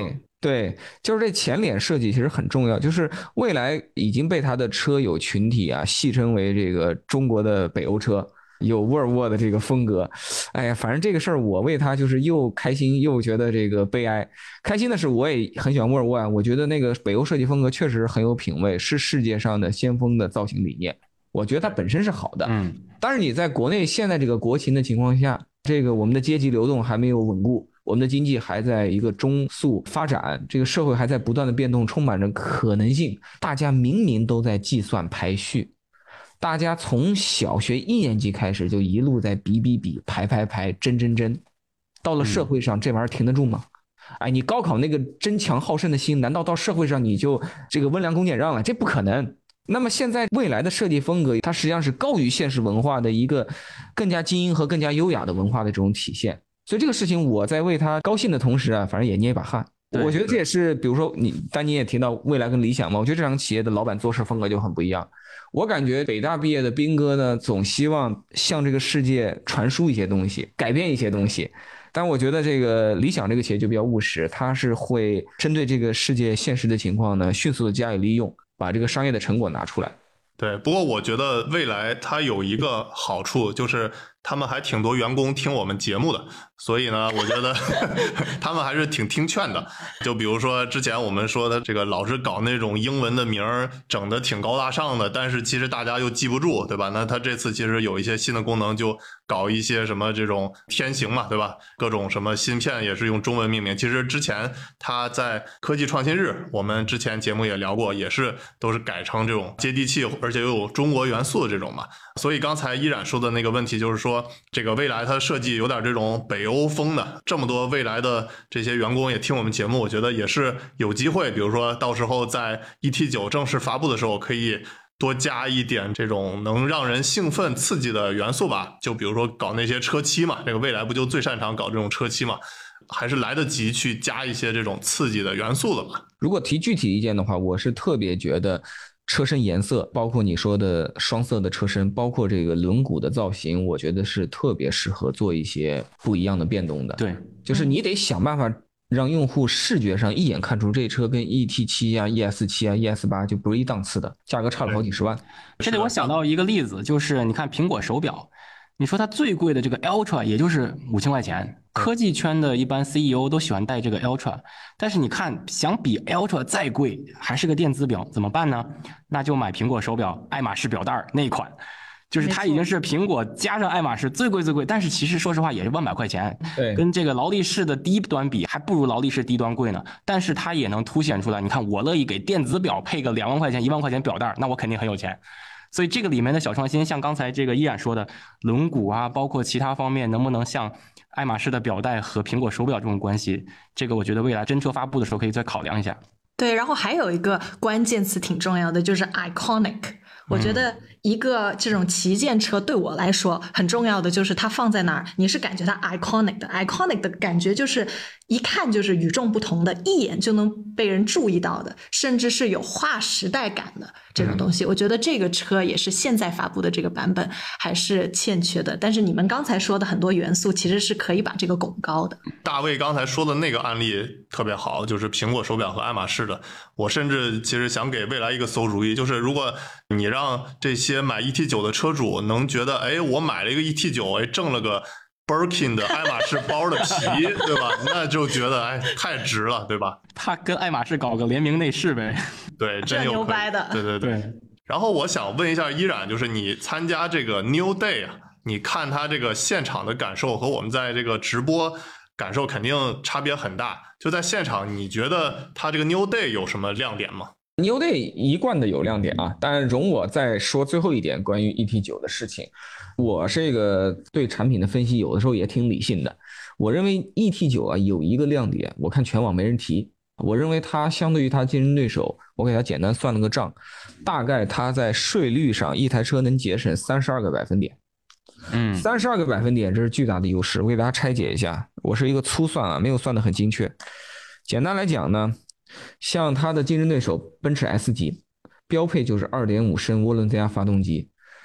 对，就是这前脸设计其实很重要，就是蔚来已经被它的车友群体啊戏称为这个中国的北欧车，有沃尔沃的这个风格。哎呀，反正这个事儿我为他就是又开心又觉得这个悲哀。开心的是我也很喜欢沃尔沃啊，我觉得那个北欧设计风格确实很有品位，是世界上的先锋的造型理念，我觉得它本身是好的。
嗯，
但是你在国内现在这个国情的情况下，这个我们的阶级流动还没有稳固，我们的经济还在一个中速发展，这个社会还在不断的变动，充满着可能性。大家明明都在计算排序，大家从小学一年级开始就一路在比比比、排排排、争争争，到了社会上这玩意儿停得住吗？哎，你高考那个争强好胜的心，难道到社会上你就这个温良恭俭让了？这不可能。那么现在未来的设计风格，它实际上是高于现实文化的一个更加精英和更加优雅的文化的这种体现。所以这个事情我在为他高兴的同时啊，反正也捏一把汗。我觉得这也是，比如说你丹尼也提到未来跟理想嘛，我觉得这两个企业的老板做事风格就很不一样。我感觉北大毕业的斌哥呢，总希望向这个世界传输一些东西，改变一些东西。但我觉得这个理想这个企业就比较务实，它是会针对这个世界现实的情况呢，迅速的加以利用，把这个商业的成果拿出来。
对，不过我觉得未来它有一个好处，就是他们还挺多员工听我们节目的，所以呢，我觉得他们还是挺听劝的。就比如说之前我们说的这个老是搞那种英文的名儿，整的挺高大上的，但是其实大家又记不住，对吧？那他这次其实有一些新的功能，就搞一些什么这种天行嘛，对吧？各种什么芯片也是用中文命名。其实之前他在科技创新日，我们之前节目也聊过，也是都是改成这种接地气，而且又有中国元素的这种嘛。所以刚才依然说的那个问题就是说，这个未来它设计有点这种北欧风的，这么多未来的这些员工也听我们节目，我觉得也是有机会，比如说到时候在 E T 九 正式发布的时候，可以多加一点这种能让人兴奋刺激的元素吧，就比如说搞那些车漆嘛，这个未来不就最擅长搞这种车漆嘛，还是来得及去加一些这种刺激的元素的嘛。
如果提具体意见的话，我是特别觉得车身颜色，包括你说的双色的车身，包括这个轮毂的造型，我觉得是特别适合做一些不一样的变动的。
对，
就是你得想办法让用户视觉上一眼看出这车跟 E T 七 啊、E S 七 啊、E S 八 就不是一档次的，价格差了好几十万。
这里我想到一个例子，就是你看苹果手表，你说它最贵的这个 Ultra 也就是五千块钱，科技圈的一般 C E O 都喜欢戴这个 Ultra， 但是你看想比 Ultra 再贵，还是个电子表，怎么办呢？那就买苹果手表爱马仕表带那一款，就是它已经是苹果加上爱马仕最贵最贵，但是其实说实话也是万把块钱，
对，
跟这个劳力士的低端比还不如劳力士低端贵呢，但是它也能凸显出来，你看我乐意给电子表配个两万块钱一万块钱表带，那我肯定很有钱。所以这个里面的小创新，像刚才这个依然说的轮毂啊，包括其他方面，能不能像爱马仕的表带和苹果手表这种关系，这个我觉得未来真车发布的时候可以再考量一下。
对，然后还有一个关键词挺重要的，就是 iconic。我觉得一个这种旗舰车对我来说很重要的就是它放在哪儿，你是感觉它 iconic 的 iconic 的感觉就是一看就是与众不同的，一眼就能被人注意到的，甚至是有划时代感的这种东西。我觉得这个车也是现在发布的这个版本还是欠缺的，但是你们刚才说的很多元素其实是可以把这个拱高的。
大卫刚才说的那个案例特别好，就是苹果手表和爱马仕的，我甚至其实想给未来一个馊主意，就是如果你让这些买 E T 九 的车主能觉得，哎，我买了一个 E T 九， 哎，挣了个 Birkin 的爱马仕包的皮，对吧？那就觉得哎太值了，对吧？
他跟爱马仕搞个联名内饰呗，
对，真有
牛掰的，
对对 对, 对。然后我想问一下依然，就是你参加这个 New Day 啊，你看他这个现场的感受和我们在这个直播感受肯定差别很大。就在现场，你觉得他这个 New Day 有什么亮点吗
？New Day 一贯的有亮点啊，但容我再说最后一点关于 E T 九 的事情。我这个对产品的分析有的时候也挺理性的。我认为 E T 九 啊有一个亮点，我看全网没人提。我认为它相对于它竞争对手，我给它简单算了个账，大概它在税率上一台车能节省三十二个百分点。嗯，三十二个百分点，这是巨大的优势。我给大家拆解一下，我是一个粗算啊，没有算得很精确。简单来讲呢，像它的竞争对手奔驰 S 级，标配就是 二点五 升涡轮增压发动机，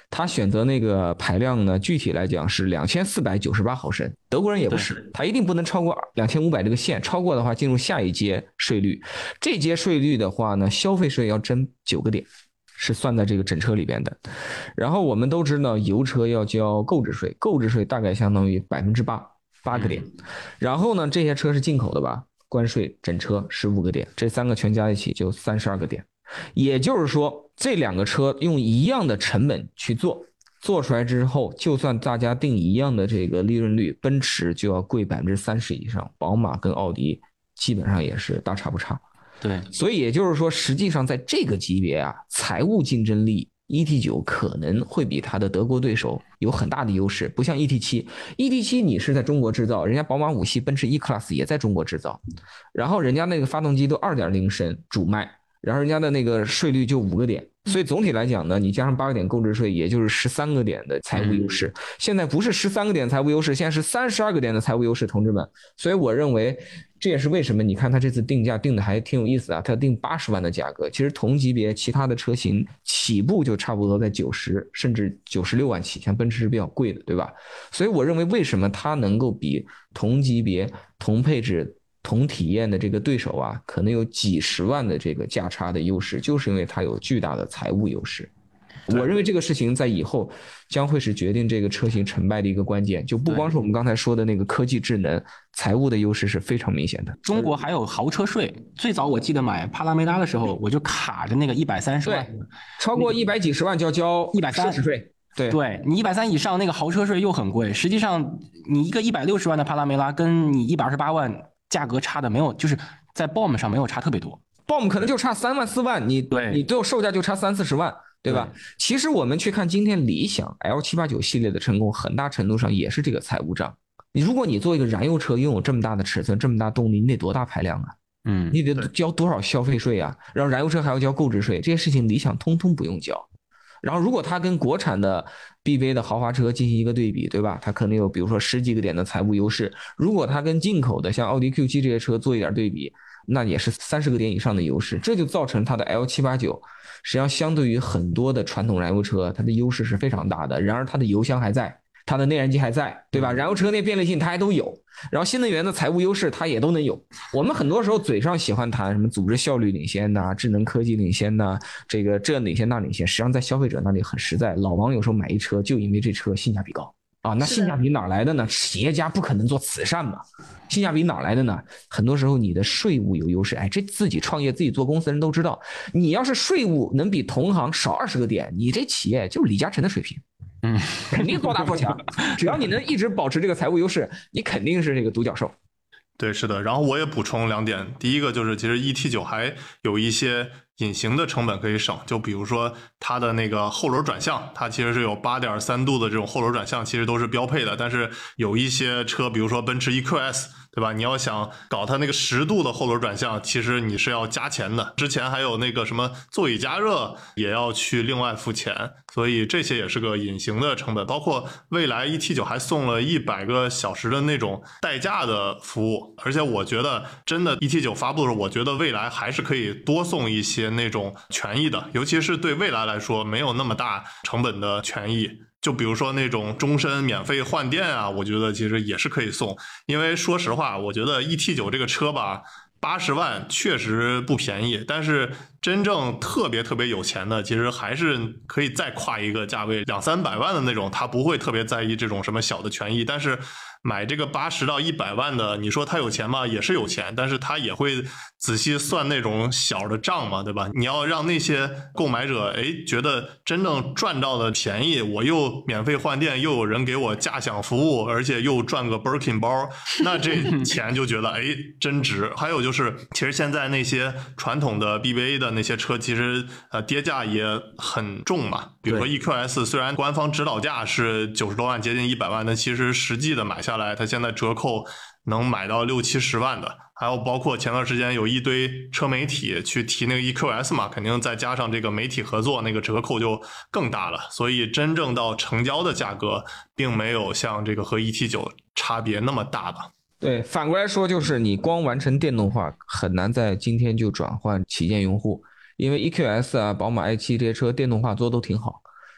他选择那个排量呢，具体来讲是两千四百九十八毫升。德国人也不是，他一定不能超过两千五百这个线，超过的话进入下一阶税率。这阶税率的话呢，消费税要征九个点。是算在这个整车里边的，然后我们都知道油车要交购置税，购置税大概相当于百分之八，八个点。然后呢，这些车是进口的吧，关税整车十五个点，这三个全加一起就三十二个点。也就是说，这两个车用一样的成本去做，做出来之后，就算大家定一样的这个利润率，奔驰就要贵百分之三十以上，宝马跟奥迪基本上也是大差不差。
对，
所以也就是说，实际上在这个级别啊，财务竞争力 E T 九 可能会比它的德国对手有很大的优势，不像 E T 七。E T 七 你是在中国制造，人家宝马五系、奔驰 E-Class 也在中国制造，然后人家那个发动机都 二点零 升主卖，然后人家的那个税率就五个点，所以总体来讲呢，你加上八个点购置税，也就是十三个点的财务优势。现在不是十三个点财务优势，现在是三十二个点的财务优势，同志们。所以我认为。这也是为什么你看它这次定价定的还挺有意思啊，它定八十万的价格，其实同级别其他的车型起步就差不多在九十甚至九十六万起，像奔驰是比较贵的，对吧？所以我认为为什么它能够比同级别同配置同体验的这个对手啊，可能有几十万的这个价差的优势，就是因为它有巨大的财务优势。我认为这个事情在以后将会是决定这个车型成败的一个关键，就不光是我们刚才说的那个科技智能，财务的优势是非常明显的。
中国还有豪车税，最早我记得买帕拉梅拉的时候，我就卡着那个一百三十万，
超过一百几十万就要交
一百三
十税。对，
对你一百三以上那个豪车税又很贵，实际上你一个一百六十万的帕拉梅拉跟你一百二十八万价格差的没有，就是在 B O M 上没有差特别多
，B O M 可能就差三万四万，你
对
你最后售价就差三四十万。对吧？对，其实我们去看今天理想 L 七八九 系列的成功，很大程度上也是这个财务账。你如果你做一个燃油车，拥有这么大的尺寸、这么大动力，你得多大排量啊？嗯，你得交多少消费税啊？然后燃油车还要交购置税，这些事情理想通通不用交。然后如果它跟国产的 B B A 的豪华车进行一个对比，对吧？它可能有比如说十几个点的财务优势。如果它跟进口的像奥迪 Q 七 这些车做一点对比，那也是三十个点以上的优势，这就造成它的 L 七八九实际上相对于很多的传统燃油车，它的优势是非常大的。然而它的油箱还在，它的内燃机还在，对吧？燃油车那便利性它还都有，然后新能源的财务优势它也都能有。我们很多时候嘴上喜欢谈什么组织效率领先呐、智能科技领先呐、这个这领先那领先，实际上在消费者那里很实在。老王有时候买一车就因为这车性价比高。啊，那性价比哪来的呢？企业家不可能做慈善嘛，性价比哪来的呢？很多时候你的税务有优势，哎，这自己创业自己做公司的人都知道，你要是税务能比同行少二十个点，你这企业就是李嘉诚的水平，嗯，肯定做大做强。只要你能一直保持这个财务优势，你肯定是这个独角兽。
对，是的。然后我也补充两点，第一个就是其实 E T 九 还有一些隐形的成本可以省，就比如说它的那个后轮转向，它其实是有 八点三 度的这种后轮转向，其实都是标配的。但是有一些车，比如说奔驰 E Q S， 对吧？你要想搞它那个十度的后轮转向，其实你是要加钱的。之前还有那个什么座椅加热也要去另外付钱，所以这些也是个隐形的成本。包括未来 E T 九 还送了一百个小时的那种代驾的服务，而且我觉得真的 E T 九 发布的时候，我觉得未来还是可以多送一些那种权益的，尤其是对未来来说没有那么大成本的权益，就比如说那种终身免费换电啊，我觉得其实也是可以送。因为说实话，我觉得 E T 九 这个车吧，八十万确实不便宜，但是真正特别特别有钱的，其实还是可以再跨一个价位，两三百万的那种，他不会特别在意这种什么小的权益。但是买这个八十到一百万的，你说他有钱吗？也是有钱，但是他也会仔细算那种小的账嘛，对吧？你要让那些购买者哎觉得真正赚到的便宜，我又免费换电，又有人给我驾享服务，而且又赚个 Birkin 包，那这钱就觉得哎真值。还有就是，其实现在那些传统的 B B A 的那些车，其实呃跌价也很重嘛。比如说 E Q S， 虽然官方指导价是九十多万，接近一百万，但其实实际的买下来，它现在折扣能买到六七十万的。还有包括前段时间有一堆车媒体去提那个 E Q S 嘛，肯定再加上这个媒体合作，那个折扣就更大了。所以真正到成交的价格，并没有像这个和 E T 九 差别那么大吧。
对，反过来说就是你光完成电动化很难在今天就转换旗舰用户，因为 E Q S 啊、宝马 i 七 这些车电动化做都挺好，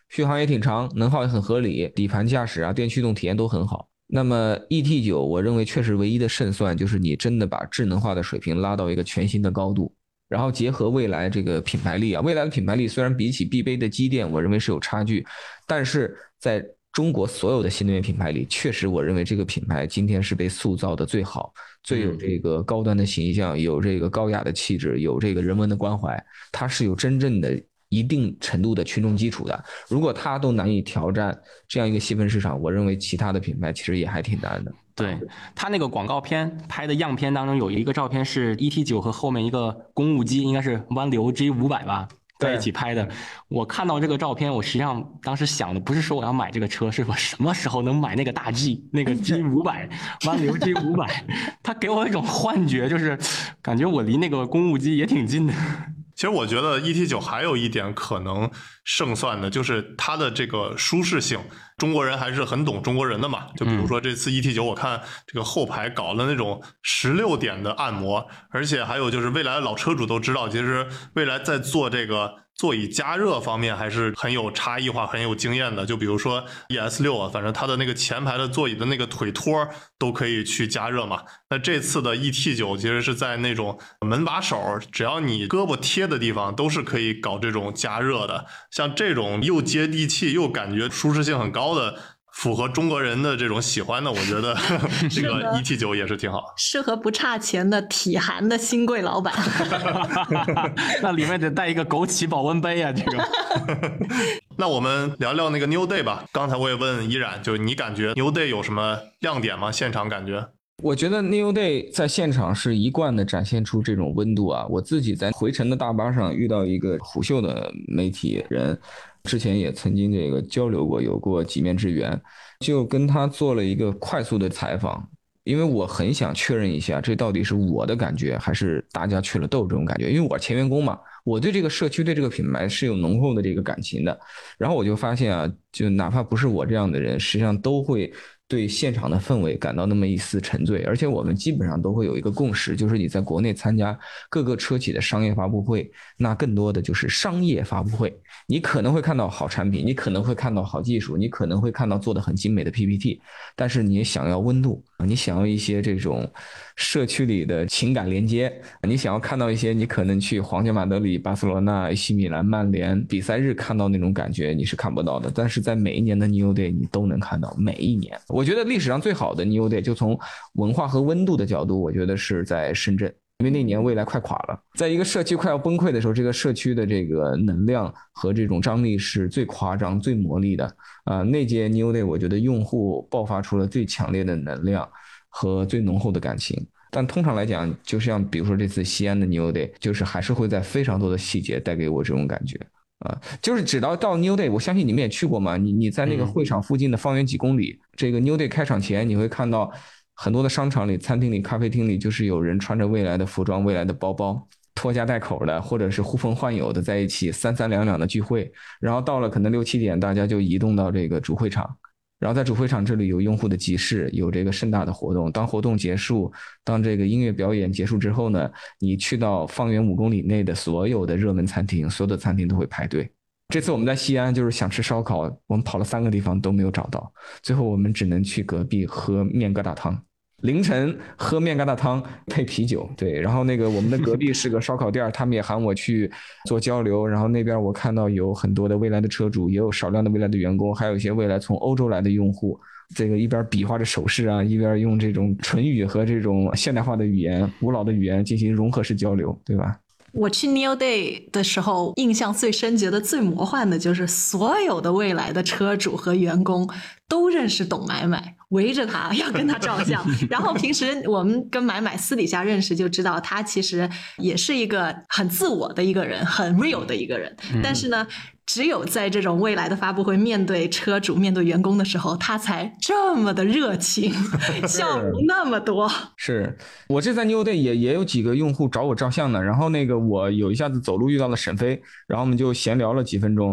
续航也挺长，能耗也很合理，底盘驾驶啊、电驱动体验都很好。那么 E T 九 我认为确实唯一的胜算就是你真的把智能化的水平拉到一个全新的高度，然后结合未来这个品牌力啊，未来的品牌力虽然比起必备的机电我认为是有差距，但是在中国所有的新能源品牌里，确实我认为这个品牌今天是被塑造的最好，最有这个高端的形象，有这个高雅的气质，有这个人文的关怀，它是有真正的一定程度的群众基础的。如果它都难以挑战这样一个细分市场，我认为其他的品牌其实也还挺难的。
对，他那个广告片拍的样片当中有一个照片是 E T 九 和后面一个公务机，应该是湾流 G 五百 吧，在一起拍的。我看到这个照片，我实际上当时想的不是说我要买这个车，是我什么时候能买那个大 G 那个 G 五百 湾流 G 五百，它给我一种幻觉，就是感觉我离那个公务机也挺近的。
其实我觉得 E T 九 还有一点可能胜算的，就是它的这个舒适性。中国人还是很懂中国人的嘛，就比如说这次 E T 九，我看这个后排搞了那种十六点的按摩，而且还有就是未来的老车主都知道，其实未来在做这个座椅加热方面还是很有差异化、很有经验的。就比如说 E S 六 啊，反正它的那个前排的座椅的那个腿托都可以去加热嘛。那这次的 E T 九 其实是在那种门把手，只要你胳膊贴的地方都是可以搞这种加热的。像这种又接地气又感觉舒适性很高的，符合中国人的这种喜欢的，我觉得这个 E T 九 也是挺好，
适合不差钱的体寒的新贵老板。
那里面得带一个枸杞保温杯啊，这个。
那我们聊聊那个 New Day 吧。刚才我也问依然，就你感觉 New Day 有什么亮点吗？现场感觉？
我觉得 New Day 在现场是一贯的展现出这种温度啊！我自己在回程的大巴上遇到一个虎嗅的媒体人，之前也曾经这个交流过，有过几面之缘，就跟他做了一个快速的采访。因为我很想确认一下，这到底是我的感觉，还是大家去了都有这种感觉？因为我是前员工嘛，我对这个社区、对这个品牌是有浓厚的这个感情的。然后我就发现啊，就哪怕不是我这样的人，实际上都会对现场的氛围感到那么一丝沉醉。而且我们基本上都会有一个共识，就是你在国内参加各个车企的商业发布会，那更多的就是商业发布会。你可能会看到好产品，你可能会看到好技术，你可能会看到做的很精美的 P P T， 但是你想要温度，你想要一些这种社区里的情感连接，你想要看到一些你可能去皇家马德里、巴塞罗那、A C米兰、曼联比赛日看到那种感觉，你是看不到的。但是在每一年的 New Day 你都能看到，每一年。我觉得历史上最好的 New Day 就从文化和温度的角度，我觉得是在深圳。因为那年未来快垮了，在一个社区快要崩溃的时候，这个社区的这个能量和这种张力是最夸张、最魔力的啊、呃！那届 New Day 我觉得用户爆发出了最强烈的能量和最浓厚的感情。但通常来讲，就像比如说这次西安的 New Day， 就是还是会在非常多的细节带给我这种感觉啊、呃！就是直到到 New Day， 我相信你们也去过嘛，你你在那个会场附近的方圆几公里，嗯、这个 New Day 开场前你会看到。很多的商场里、餐厅里、咖啡厅里，就是有人穿着未来的服装、未来的包包，拖家带口的，或者是呼朋唤友的在一起三三两两的聚会。然后到了可能六七点，大家就移动到这个主会场，然后在主会场这里有用户的集市，有这个盛大的活动。当活动结束，当这个音乐表演结束之后呢，你去到方圆五公里内的所有的热门餐厅，所有的餐厅都会排队。这次我们在西安就是想吃烧烤，我们跑了三个地方都没有找到，最后我们只能去隔壁喝面疙瘩汤。凌晨喝面疙瘩汤配啤酒，对，然后那个我们的隔壁是个烧烤店，他们也喊我去做交流，然后那边我看到有很多的未来的车主，也有少量的未来的员工，还有一些未来从欧洲来的用户，这个一边比划着手势啊，一边用这种唇语和这种现代化的语言、古老的语言进行融合式交流，对吧？
我去 New Day 的时候，印象最深、觉得最魔幻的就是所有的未来的车主和员工都认识董买买，围着他要跟他照相。然后平时我们跟买买私底下认识，就知道他其实也是一个很自我的一个人，很 real 的一个人。但是呢，只有在这种未来的发布会面对车主、面对员工的时候，他才这么的热情，笑容那么多。
是我这在 New Day 也也有几个用户找我照相呢，然后那个我有一下子走路遇到了沈飞，然后我们就闲聊了几分钟。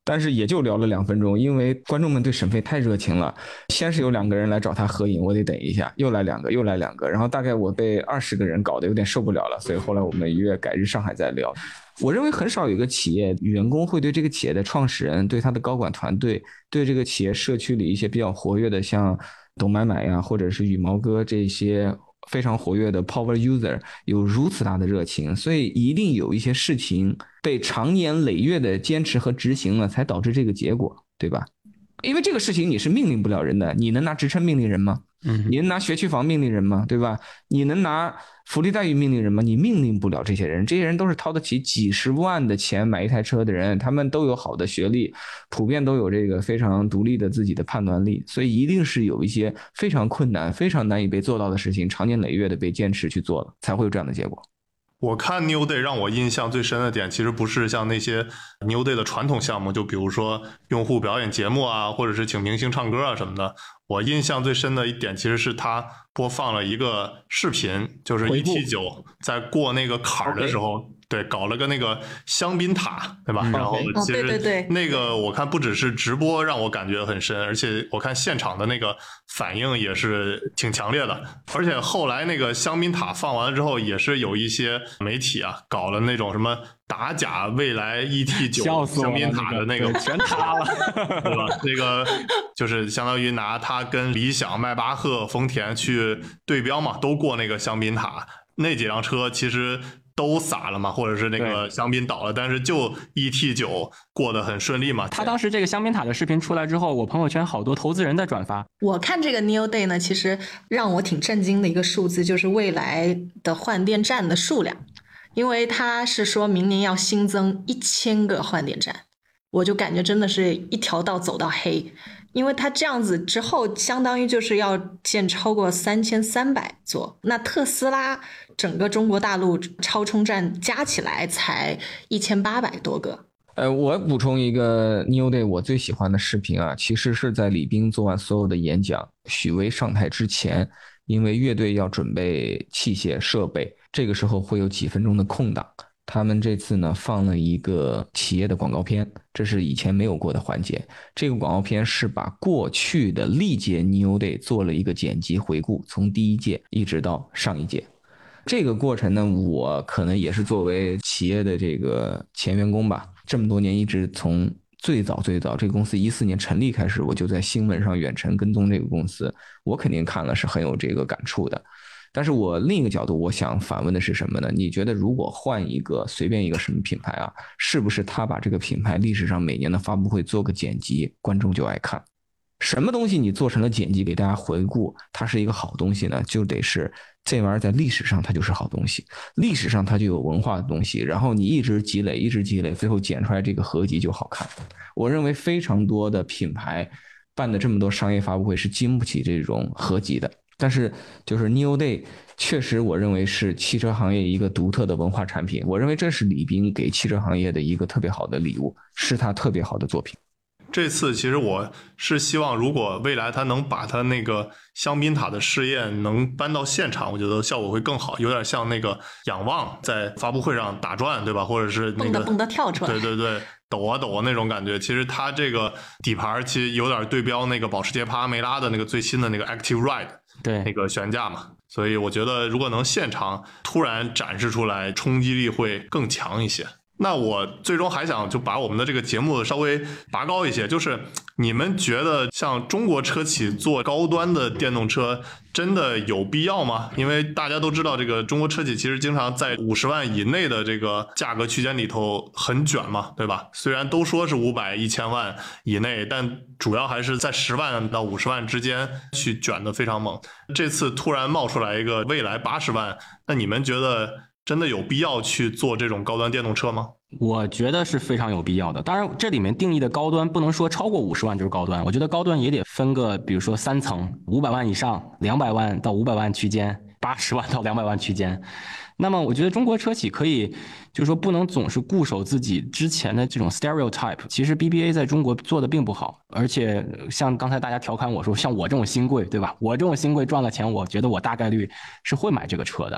但是也就聊了两分钟，因为观众们对沈飞太热情了。先是有两个人来找他合影，我得等一下，又来两个，又来两个，然后大概我被二十个人搞得有点受不了了，所以后来我们约改日上海再聊。我认为很少有一个企业员工会对这个企业的创始人、对他的高管团队、对这个企业社区里一些比较活跃的，像董买买呀，或者是羽毛哥这些非常活跃的 power user 有如此大的热情，所以一定有一些事情被长年累月的坚持和执行了，才导致这个结果，对吧？因为这个事情你是命令不了人的，你能拿职称命令人吗？嗯，你能拿学区房命令人吗？对吧？你能拿福利待遇命令人吗？你命令不了这些人，这些人都是掏得起几十万的钱买一台车的人，他们都有好的学历，普遍都有这个非常独立的自己的判断力，所以一定是有一些非常困难、非常难以被做到的事情，长年累月的被坚持去做了，才会有这样的结果。
我看 New Day 让我印象最深的点，其实不是像那些 New Day 的传统项目，就比如说用户表演节目啊，或者是请明星唱歌啊什么的。我印象最深的一点，其实是他播放了一个视频，就是 E T 九 在过那个坎儿的时候， okay. 对，搞了个那个香槟塔，对吧？嗯、然后其实那个我看不只是直播让我感觉很深，而且我看现场的那个反应也是挺强烈的。而且后来那个香槟塔放完了之后，也是有一些媒体啊搞了那种什么打假未来 E T 九 香槟塔的那个，
全塌了，
对吧？那个就是相当于拿它跟理想、迈巴赫、丰田去对标嘛，都过那个香槟塔，那几辆车其实都洒了嘛，或者是那个香槟倒了，但是就 E T 九 过得很顺利嘛。
他当时这个香槟塔的视频出来之后，我朋友圈好多投资人在转发。
我看这个 New Day 呢，其实让我挺震惊的一个数字，就是未来的换电站的数量，因为他是说明年要新增一千个换电站，我就感觉真的是一条道走到黑。因为它这样子之后相当于就是要建超过三千三百座，那特斯拉整个中国大陆超充站加起来才一千八百多个。
呃，我补充一个 New Day 我最喜欢的视频啊，其实是在李斌做完所有的演讲，许巍上台之前，因为乐队要准备器械设备，这个时候会有几分钟的空档，他们这次呢放了一个企业的广告片，这是以前没有过的环节。这个广告片是把过去的历届 New Day 做了一个剪辑回顾，从第一届一直到上一届。这个过程呢，我可能也是作为企业的这个前员工吧，这么多年一直从最早最早这个公司一四年成立开始，我就在新闻上远程跟踪这个公司，我肯定看了是很有这个感触的。但是我另一个角度，我想反问的是什么呢？你觉得如果换一个随便一个什么品牌啊，是不是他把这个品牌历史上每年的发布会做个剪辑，观众就爱看？什么东西你做成了剪辑给大家回顾，它是一个好东西呢？就得是这玩意儿在历史上它就是好东西，历史上它就有文化的东西，然后你一直积累一直积累，最后剪出来这个合集就好看。我认为非常多的品牌办的这么多商业发布会是经不起这种合集的。但是就是 New Day 确实我认为是汽车行业一个独特的文化产品，我认为这是李斌给汽车行业的一个特别好的礼物，是他特别好的作品。
这次其实我是希望如果未来他能把他那个香槟塔的试验能搬到现场，我觉得效果会更好，有点像那个仰望在发布会上打转，对吧？或者是那个
蹦跶蹦跶跳出来，
对对对，抖啊抖啊那种感觉。其实它这个底盘其实有点对标那个保时捷帕拉梅拉的那个最新的那个 Active Ride， 对，那个悬架嘛。所以我觉得如果能现场突然展示出来，冲击力会更强一些。那我最终还想就把我们的这个节目稍微拔高一些，就是你们觉得像中国车企做高端的电动车真的有必要吗？因为大家都知道这个中国车企其实经常在五十万以内的这个价格区间里头很卷嘛，对吧？虽然都说是五百、一千万以内，但主要还是在十万到五十万之间去卷得非常猛。这次突然冒出来一个未来八十万，那你们觉得真的有必要去做这种高端电动车吗？
我觉得是非常有必要的。当然这里面定义的高端不能说超过五十万就是高端，我觉得高端也得分个比如说三层，五百万以上，两百万到五百万区间，八十万到两百万区间。那么我觉得中国车企可以就是说不能总是固守自己之前的这种 stereotype， 其实 B B A 在中国做的并不好，而且像刚才大家调侃我说像我这种新贵，对吧？我这种新贵赚了钱，我觉得我大概率是会买这个车的。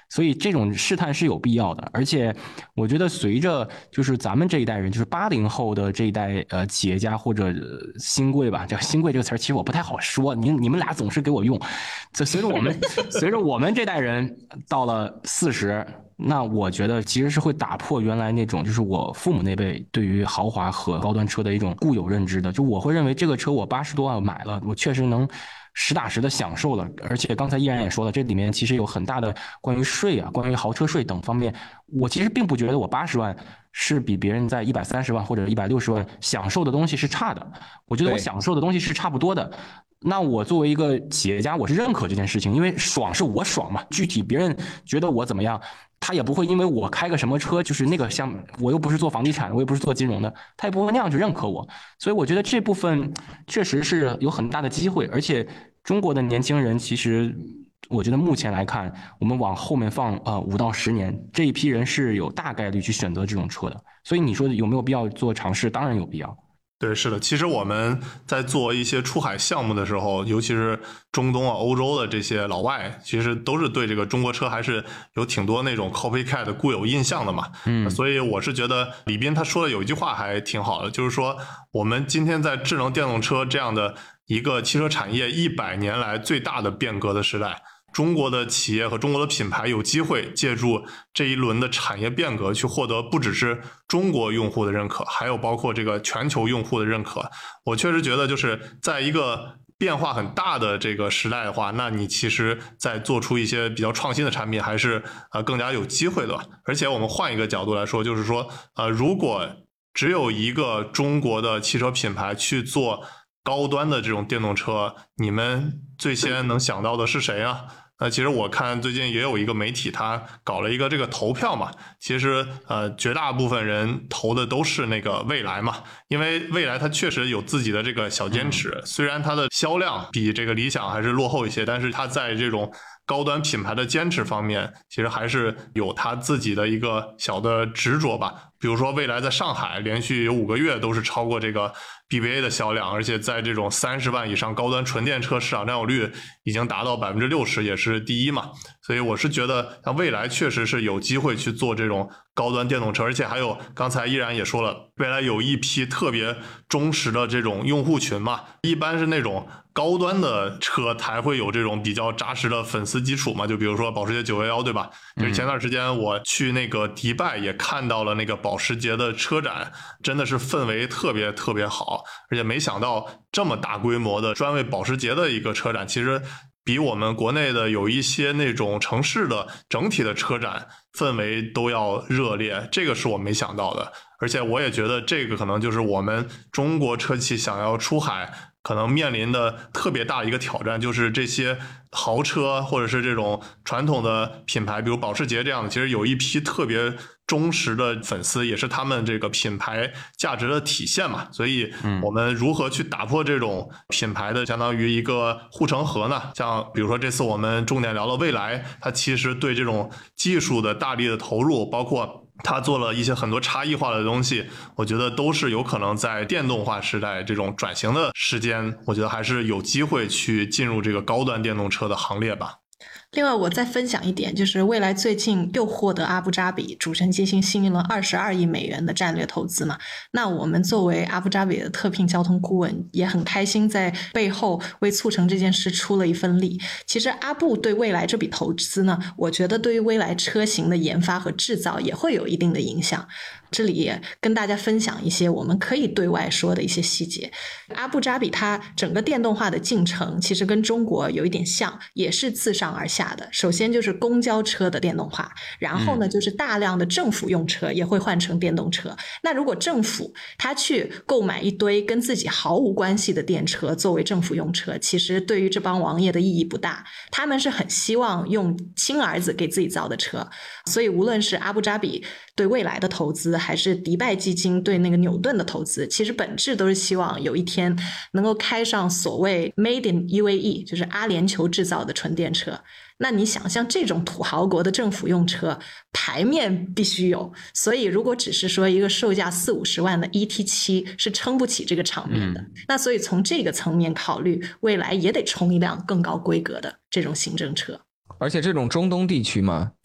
所以这种试探是有必要的。而且我觉得随着就是咱们这一代人，就是八零后的这一代呃企业家或者新贵吧，叫新贵这个词儿其实我不太好说，你你们俩总是给我用。这随着我们随着我们这代人到了四十。那我觉得其实是会打破原来那种就是我父母那辈对于豪华和高端车的一种固有认知的，就我会认为这个车我八十多万买了，我确实能实打实的享受了。而且刚才依然也说了，这里面其实有很大的关于税啊，关于豪车税等方面，我其实并不觉得我八十万是比别人在一百三十万或者一百六十万享受的东西是差的，我觉得我享受的东西是差不多的。那我作为一个企业家，我是认可这件事情，因为爽是我爽嘛，具体别人觉得我怎么样，他也不会因为我开个什么车，就是那个像我又不是做房地产，我也不是做金融的，他也不会那样去认可我。所以我觉得这部分确实是有很大的机会，而且中国的年轻人其实我觉得目前来看，我们往后面放呃五到十年，这一批人是有大概率去选择这种车的。所以你说有没有必要做尝试？当然有必要。
对，是的，其实我们在做一些出海项目的时候，尤其是中东啊、欧洲的这些老外，其实都是对这个中国车还是有挺多那种 copycat 的固有印象的嘛。嗯，所以我是觉得李斌他说的有一句话还挺好的，就是说我们今天在智能电动车这样的一个汽车产业一百年来最大的变革的时代，中国的企业和中国的品牌有机会借助这一轮的产业变革去获得不只是中国用户的认可，还有包括这个全球用户的认可。我确实觉得就是在一个变化很大的这个时代的话，那你其实在做出一些比较创新的产品还是呃更加有机会的。而且我们换一个角度来说，就是说呃如果只有一个中国的汽车品牌去做高端的这种电动车，你们最先能想到的是谁啊？那其实我看最近也有一个媒体，他搞了一个这个投票嘛，其实呃绝大部分人投的都是那个蔚来嘛，因为蔚来它确实有自己的这个小坚持，虽然它的销量比这个理想还是落后一些，但是它在这种高端品牌的坚持方面，其实还是有它自己的一个小的执着吧。比如说蔚来在上海连续有五个月都是超过这个 B B A 的销量，而且在这种三十万以上高端纯电车市场占有率已经达到 百分之六十， 也是第一嘛。所以我是觉得像蔚来确实是有机会去做这种高端电动车，而且还有刚才依然也说了，蔚来有一批特别忠实的这种用户群嘛，一般是那种高端的车才会有这种比较扎实的粉丝基础嘛，就比如说保时捷九一一对吧？就是前段时间我去那个迪拜也看到了那个保时捷的车展，真的是氛围特别特别好，而且没想到这么大规模的专为保时捷的一个车展，其实比我们国内的有一些那种城市的整体的车展氛围都要热烈，这个是我没想到的。而且我也觉得这个可能就是我们中国车企想要出海可能面临的特别大一个挑战，就是这些豪车或者是这种传统的品牌，比如保时捷这样的，其实有一批特别忠实的粉丝，也是他们这个品牌价值的体现嘛。所以我们如何去打破这种品牌的相当于一个护城河呢？像比如说这次我们重点聊了蔚来，它其实对这种技术的大力的投入，包括他做了一些很多差异化的东西，我觉得都是有可能在电动化时代这种转型的时间，我觉得还是有机会去进入这个高端电动车的行列吧。
另外，我再分享一点，就是蔚来最近又获得阿布扎比主权基金新一轮二十二亿美元的战略投资嘛。那我们作为阿布扎比的特聘交通顾问，也很开心在背后为促成这件事出了一份力。其实阿布对蔚来这笔投资呢，我觉得对于蔚来车型的研发和制造也会有一定的影响。这里也跟大家分享一些我们可以对外说的一些细节。阿布扎比它整个电动化的进程其实跟中国有一点像，也是自上而下的。首先就是公交车的电动化，然后呢就是大量的政府用车也会换成电动车。那如果政府它去购买一堆跟自己毫无关系的电车作为政府用车，其实对于这帮王爷的意义不大，他们是很希望用亲儿子给自己造的车。所以无论是阿布扎比对蔚来的投资，还是迪拜基金对那个纽顿的投资，其实本质都是希望有一天能够开上所谓 Made in U A E， 就是阿联酋制造的纯电车。那你想象这种土豪国的政府用车，牌面必须有，所以如果只是说一个售价四五十万的 E T 七是撑不起这个场面的。嗯、那所以从这个层面考虑，蔚来也得冲一辆更高规格的这种行政车。
而且这种中东地区嘛，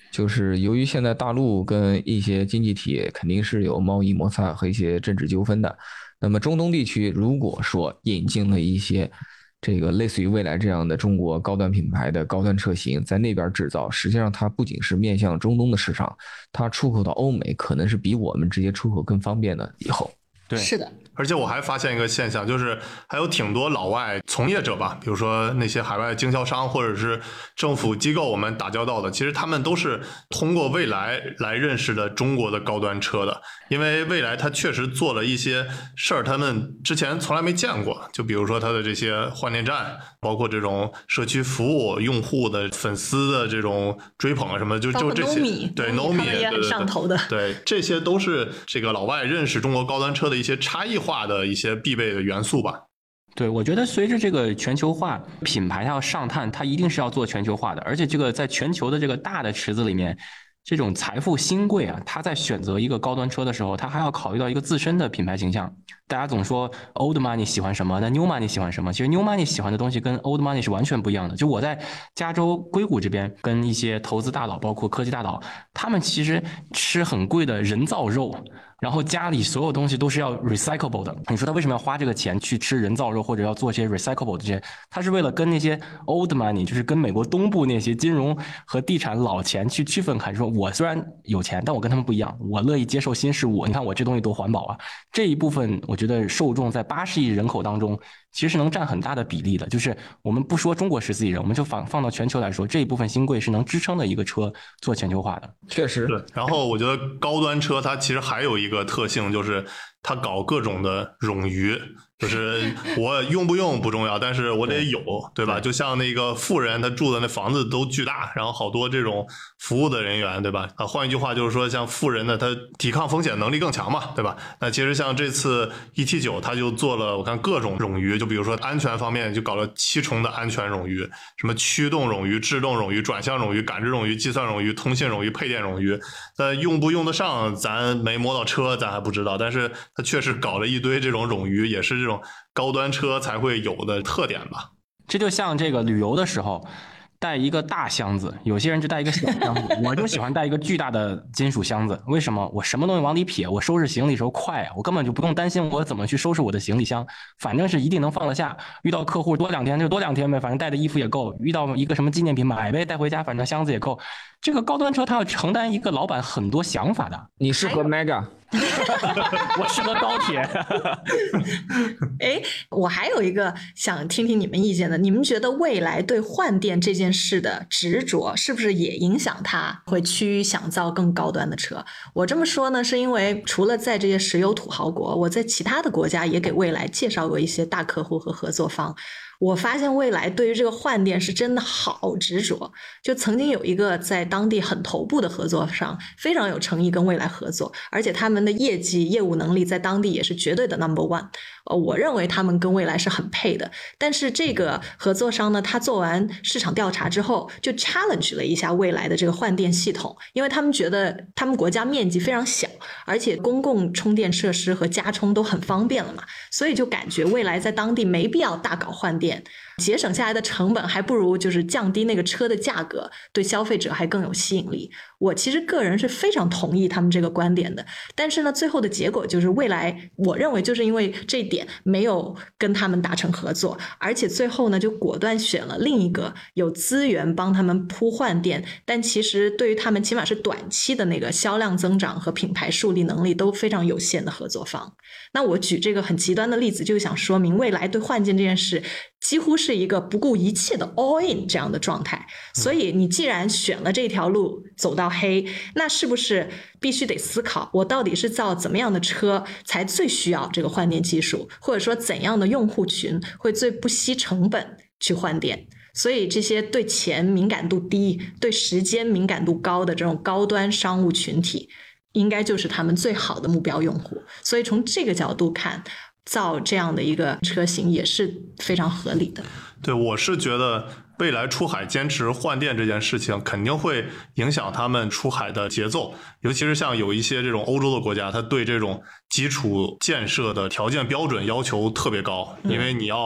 就是由于现在大陆跟一些经济体肯定是有贸易摩擦和一些政治纠纷的，那么中东地区如果说引进了一些这个类似于蔚来这样的中国高端品牌的高端车型在那边制造，实际上它不仅是面向中东的市场，它出口到欧美可能是比我们直接出口更方便的以后。
对，
是的。
而且我还发现一个现象，就是还有挺多老外从业者吧，比如说那些海外经销商或者是政府机构，我们打交道的，其实他们都是通过蔚来来认识的中国的高端车的。因为蔚来它确实做了一些事儿，他们之前从来没见过，就比如说它的这些换电站，包括这种社区服务、用户的粉丝的这种追捧啊什么，就就这些，对 N O M I
也很上头的，
对，对，这些都是这个老外认识中国高端车的一些差异化的一些必备的元素吧。
对，我觉得随着这个全球化，品牌它要上探，它一定是要做全球化的，而且这个在全球的这个大的池子里面，这种财富新贵啊，他在选择一个高端车的时候，他还要考虑到一个自身的品牌形象。大家总说 old money 喜欢什么，那 new money 喜欢什么？其实 new money 喜欢的东西跟 old money 是完全不一样的。就我在加州硅谷这边跟一些投资大佬，包括科技大佬，他们其实吃很贵的人造肉，然后家里所有东西都是要 recyclable 的。你说他为什么要花这个钱去吃人造肉，或者要做些 recyclable 的这些？他是为了跟那些 old money， 就是跟美国东部那些金融和地产老钱去区分开，说我虽然有钱，但我跟他们不一样，我乐意接受新事物。你看我这东西多环保啊！这一部分我觉得受众在八十亿人口当中，其实是能占很大的比例的。就是我们不说中国十四亿人，我们就放放到全球来说，这一部分新贵是能支撑的一个车做全球化的。
确实，
对。然后我觉得高端车它其实还有一个特性，就是它搞各种的冗余。就是我用不用不重要，但是我得有，对吧？就像那个富人，他住的那房子都巨大，然后好多这种服务的人员，对吧？啊，换一句话就是说，像富人呢，他抵抗风险能力更强嘛，对吧？那其实像这次 E T 九，他就做了我看各种冗余，就比如说安全方面就搞了七重的安全冗余，什么驱动冗余、制动冗余、转向冗余、感知冗余、计算冗余、通信冗余、配电冗余。那用不用得上，咱没摸到车，咱还不知道，但是他确实搞了一堆这种冗余，也是这种高端车才会有的特点吧。
这就像这个旅游的时候带一个大箱子，有些人就带一个小箱子，我就喜欢带一个巨大的金属箱子。为什么？我什么东西往里撇，我收拾行李的时候快啊，我根本就不用担心我怎么去收拾我的行李箱，反正是一定能放得下。遇到客户多两天就多两天呗，反正带的衣服也够。遇到一个什么纪念品买呗，带回家，反正箱子也够。这个高端车它要承担一个老板很多想法的。
你适合 Mega。
我适合高铁。
哎，我还有一个想听听你们意见的，你们觉得蔚来对换电这件事的执着，是不是也影响它会趋于想造更高端的车？我这么说呢，是因为除了在这些石油土豪国，我在其他的国家也给蔚来介绍过一些大客户和合作方。我发现蔚来对于这个换电是真的好执着，就曾经有一个在当地很头部的合作商非常有诚意跟蔚来合作，而且他们的业绩业务能力在当地也是绝对的 number one。呃，我认为他们跟蔚来是很配的。但是这个合作商呢，他做完市场调查之后，就 challenge 了一下蔚来的这个换电系统，因为他们觉得他们国家面积非常小，而且公共充电设施和加充都很方便了嘛，所以就感觉蔚来在当地没必要大搞换电。节省下来的成本还不如就是降低那个车的价格，对消费者还更有吸引力。我其实个人是非常同意他们这个观点的，但是呢，最后的结果就是蔚来，我认为就是因为这一点没有跟他们达成合作，而且最后呢就果断选了另一个有资源帮他们铺换电，但其实对于他们起码是短期的那个销量增长和品牌树立能力都非常有限的合作方。那我举这个很极端的例子，就想说明蔚来对换电这件事几乎是一个不顾一切的 all in 这样的状态。所以你既然选了这条路走到黑，那是不是必须得思考，我到底是造怎么样的车才最需要这个换电技术，或者说怎样的用户群会最不惜成本去换电。所以这些对钱敏感度低、对时间敏感度高的这种高端商务群体，应该就是他们最好的目标用户。所以从这个角度看，造这样的一个车型也是非常合理的。
对，我是觉得蔚来出海坚持换电这件事情肯定会影响他们出海的节奏，尤其是像有一些这种欧洲的国家，它对这种基础建设的条件标准要求特别高，因为你要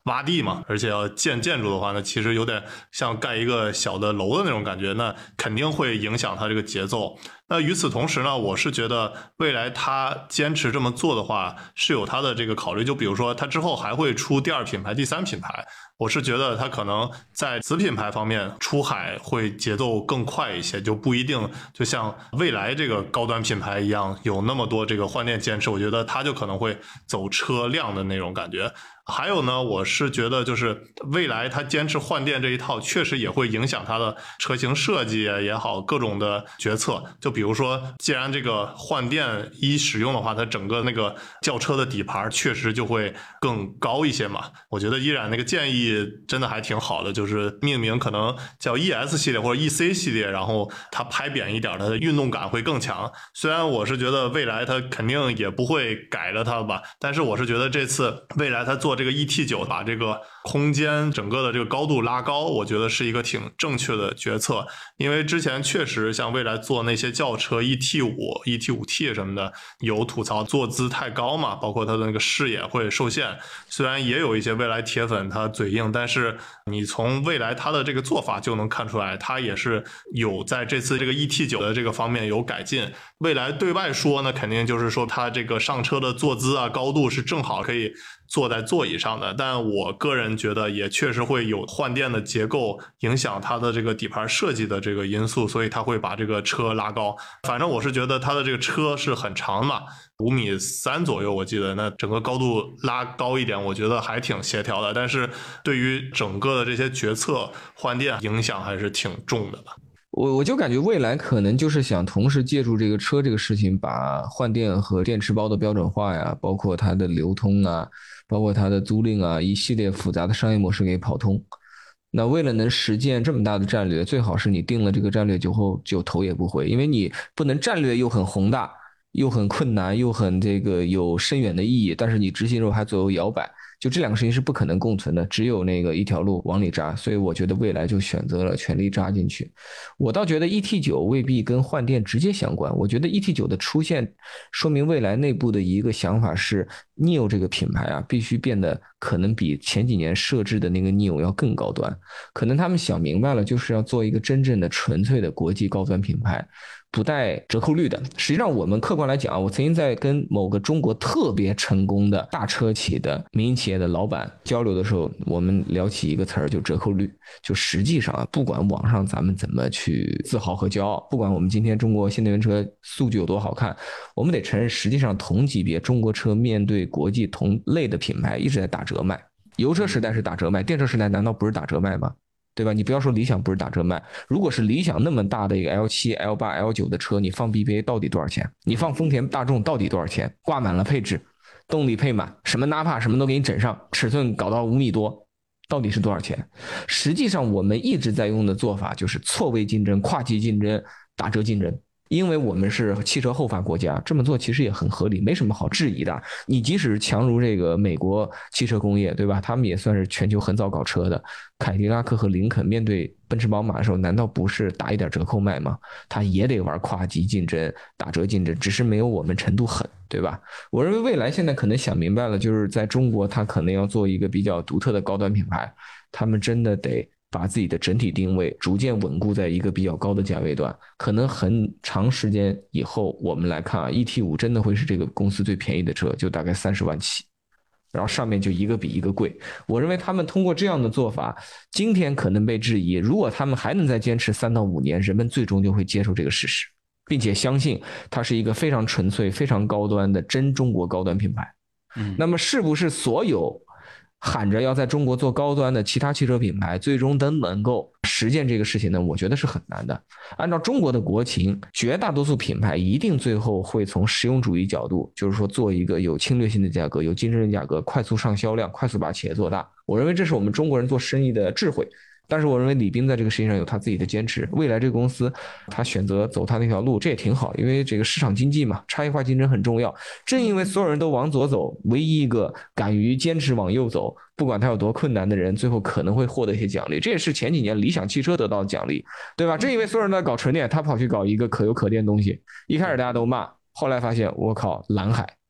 挖地嘛，而且要建建筑的话呢，其实有点像盖一个小的楼的那种感觉，那肯定会影响它这个节奏。那与此同时呢，我是觉得未来它坚持这么做的话是有它的这个考虑，就比如说它之后还会出第二品牌、第三品牌，我是觉得它可能在子品牌方面出海会节奏更快一些，就不一定就像蔚来这个高端品牌一样有那么多这个换电坚持，我觉得它就可能会走车辆的那种感觉。还有呢，我是觉得就是蔚来它坚持换电这一套确实也会影响它的车型设计也好，各种的决策。就比如说既然这个换电一使用的话，它整个那个轿车的底盘确实就会更高一些嘛。我觉得依然那个建议真的还挺好的，就是命名可能叫 E S 系列或者 E C 系列，然后它拍扁一点，它的运动感会更强。虽然我是觉得蔚来它肯定也不会改了它吧，但是我是觉得这次蔚来它做这个 E T 九 把这个空间整个的这个高度拉高，我觉得是一个挺正确的决策。因为之前确实像蔚来做那些轿车 E T 五 E T 五 T 什么的有吐槽坐姿太高嘛，包括它的那个视野会受限。虽然也有一些蔚来铁粉他嘴硬，但是你从蔚来它的这个做法就能看出来，它也是有在这次这个 E T 九 的这个方面有改进。蔚来对外说呢，肯定就是说它这个上车的坐姿啊高度是正好可以坐在座椅上的，但我个人觉得也确实会有换电的结构影响它的这个底盘设计的这个因素，所以它会把这个车拉高。反正我是觉得它的这个车是很长嘛，五米三左右我记得，那整个高度拉高一点我觉得还挺协调的，但是对于整个的这些决策换电影响还是挺重的吧。
我我就感觉蔚来可能就是想同时借助这个车这个事情，把换电和电池包的标准化呀，包括它的流通啊，包括它的租赁啊，一系列复杂的商业模式给跑通。那为了能实现这么大的战略，最好是你定了这个战略之后就头也不回，因为你不能战略又很宏大，又很困难，又很这个有深远的意义，但是你执行时候还左右摇摆。就这两个事情是不可能共存的，只有那个一条路往里扎，所以我觉得蔚来就选择了全力扎进去。我倒觉得 E T 九 未必跟换电直接相关，我觉得 E T 九 的出现说明蔚来内部的一个想法是 N I O 这个品牌啊，必须变得可能比前几年设置的那个 N I O 要更高端，可能他们想明白了，就是要做一个真正的纯粹的国际高端品牌，不带折扣率的。实际上我们客观来讲啊，我曾经在跟某个中国特别成功的大车企的民营企业的老板交流的时候，我们聊起一个词儿，就折扣率。就实际上啊，不管网上咱们怎么去自豪和骄傲，不管我们今天中国新能源车数据有多好看，我们得承认，实际上同级别中国车面对国际同类的品牌一直在打折卖。油车时代是打折卖，电车时代难道不是打折卖吗？对吧？你不要说理想不是打折卖，如果是理想那么大的一个 L 七、L 八、L 九 的车，你放 B B A 到底多少钱？你放丰田、大众到底多少钱？挂满了配置，动力配满，什么 Napa 什么都给你整上，尺寸搞到五米多，到底是多少钱？实际上我们一直在用的做法就是错位竞争、跨级竞争、打折竞争。因为我们是汽车后发国家，这么做其实也很合理，没什么好质疑的。你即使强如这个美国汽车工业，对吧？他们也算是全球很早搞车的。凯迪拉克和林肯面对奔驰宝马的时候，难道不是打一点折扣卖吗？他也得玩跨级竞争、打折竞争，只是没有我们程度狠，对吧？我认为蔚来现在可能想明白了，就是在中国，他可能要做一个比较独特的高端品牌，他们真的得把自己的整体定位逐渐稳固在一个比较高的价位段，可能很长时间以后我们来看啊 ，E T 五 真的会是这个公司最便宜的车，就大概三十万起，然后上面就一个比一个贵。我认为他们通过这样的做法，今天可能被质疑，如果他们还能再坚持三到五年，人们最终就会接受这个事实，并且相信它是一个非常纯粹、非常高端的真中国高端品牌。嗯，那么是不是所有喊着要在中国做高端的其他汽车品牌最终都能够实现这个事情呢？我觉得是很难的。按照中国的国情，绝大多数品牌一定最后会从实用主义角度，就是说做一个有侵略性的价格、有竞争力价格，快速上销量，快速把企业做大。我认为这是我们中国人做生意的智慧。但是我认为李斌在这个事情上有他自己的坚持，未来这个公司他选择走他那条路，这也挺好，因为这个市场经济嘛，差异化竞争很重要。正因为所有人都往左走，唯一一个敢于坚持往右走，不管他有多困难的人，最后可能会获得一些奖励。这也是前几年理想汽车得到的奖励，对吧？正因为所有人都在搞纯电，他跑去搞一个可油可电东西，一开始大家都骂，后来发现我靠蓝海。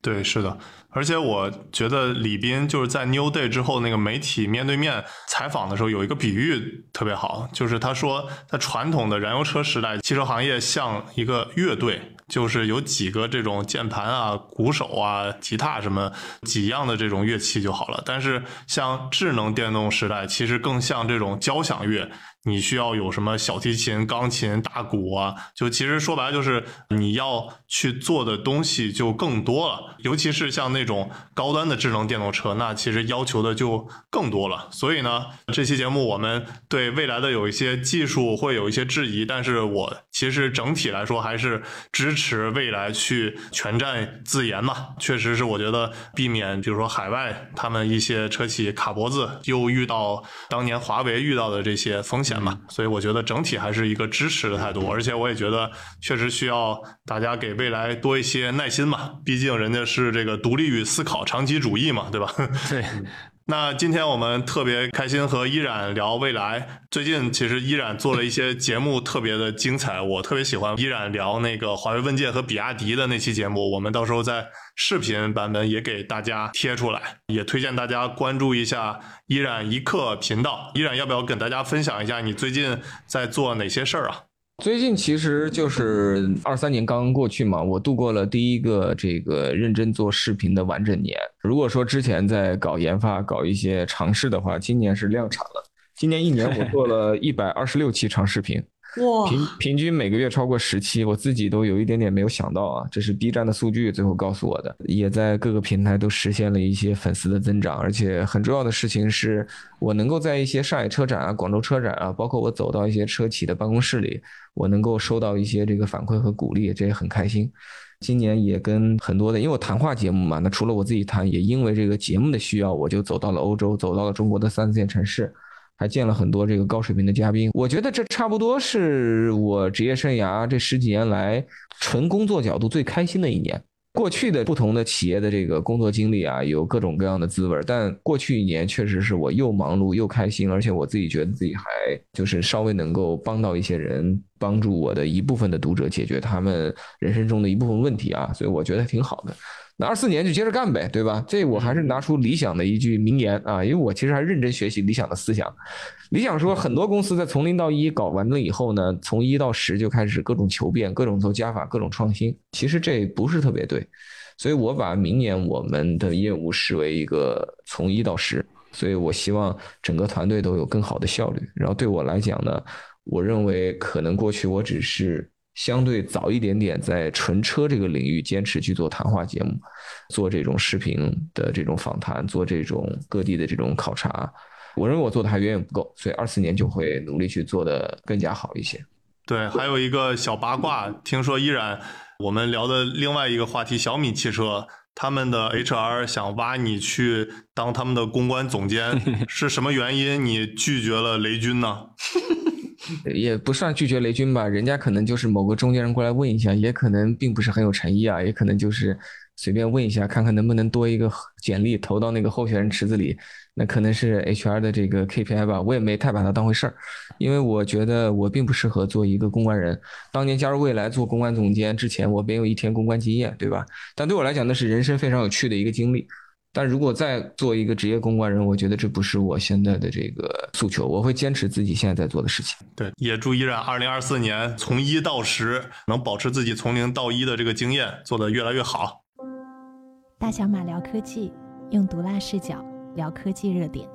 对，是的。而且我觉得李斌就是在 New Day 之后那个媒体面对面采访的时候有一个比喻特别好，就是他说在传统的燃油车时代，汽车行业像一个乐队，就是有几个这种键盘啊、鼓手啊、吉他什么几样的这种乐器就好了。但是像智能电动时代，其实更像这种交响乐，你需要有什么小提琴、钢琴、大鼓啊，就其实说白了就是你要去做的东西就更多了。尤其是像那种高端的智能电动车，那其实要求的就更多了。所以呢，这期节目我们对未来的有一些技术会有一些质疑，但是我其实整体来说还是支持未来去全站自研嘛。确实是我觉得避免比如说海外他们一些车企卡脖子，又遇到当年华为遇到的这些风险嘛，所以我觉得整体还是一个支持的态度。而且我也觉得确实需要大家给未来多一些耐心嘛，毕竟人家是这个独立与思考长期主义嘛，对吧？
对。
那今天我们特别开心和依然聊未来。最近其实依然做了一些节目特别的精彩，我特别喜欢依然聊那个华为问界和比亚迪的那期节目，我们到时候在视频版本也给大家贴出来，也推荐大家关注一下依然一刻频道。依然要不要跟大家分享一下你最近在做哪些事儿啊？
最近其实就是二三年刚刚过去嘛，我度过了第一个这个认真做视频的完整年。如果说之前在搞研发、搞一些尝试的话，今年是量产了。今年一年我做了一百二十六期长视频。
哇，
平平均每个月超过十期，我自己都有一点点没有想到啊，这是 B 站的数据最后告诉我的，也在各个平台都实现了一些粉丝的增长。而且很重要的事情是，我能够在一些上海车展啊、广州车展啊，包括我走到一些车企的办公室里，我能够收到一些这个反馈和鼓励，这也很开心。今年也跟很多的，因为我谈话节目嘛，那除了我自己谈，也因为这个节目的需要，我就走到了欧洲，走到了中国的三四线城市，还见了很多这个高水平的嘉宾。我觉得这差不多是我职业生涯这十几年来纯工作角度最开心的一年。过去的不同的企业的这个工作经历啊，有各种各样的滋味，但过去一年确实是我又忙碌又开心，而且我自己觉得自己还就是稍微能够帮到一些人，帮助我的一部分的读者解决他们人生中的一部分问题啊，所以我觉得挺好的。那二四年就接着干呗，对吧？这我还是拿出理想的一句名言啊，因为我其实还认真学习理想的思想。理想说，很多公司在从零到一搞完了以后呢，从一到十就开始各种求变、各种做加法、各种创新。其实这不是特别对，所以我把明年我们的业务视为一个从一到十，所以我希望整个团队都有更好的效率。然后对我来讲呢，我认为可能过去我只是相对早一点点在纯车这个领域坚持去做谈话节目，做这种视频的这种访谈，做这种各地的这种考察，我认为我做的还远远不够，所以二四年就会努力去做的更加好一些。
对，还有一个小八卦，听说依然我们聊的另外一个话题，小米汽车他们的 H R 想挖你去当他们的公关总监，是什么原因你拒绝了雷军呢？
也不算拒绝雷军吧，人家可能就是某个中间人过来问一下，也可能并不是很有诚意啊，也可能就是随便问一下，看看能不能多一个简历投到那个候选人池子里，那可能是 H R 的这个 K P I 吧，我也没太把它当回事儿，因为我觉得我并不适合做一个公关人。当年加入未来做公关总监之前，我没有一天公关经验，对吧？但对我来讲，那是人生非常有趣的一个经历。但如果再做一个职业公关人，我觉得这不是我现在的这个诉求，我会坚持自己现在在做的事情。
对，也祝依然二零二四年从一到十能保持自己从零到一的这个经验做得越来越好。
大小马聊科技，用毒辣视角聊科技热点。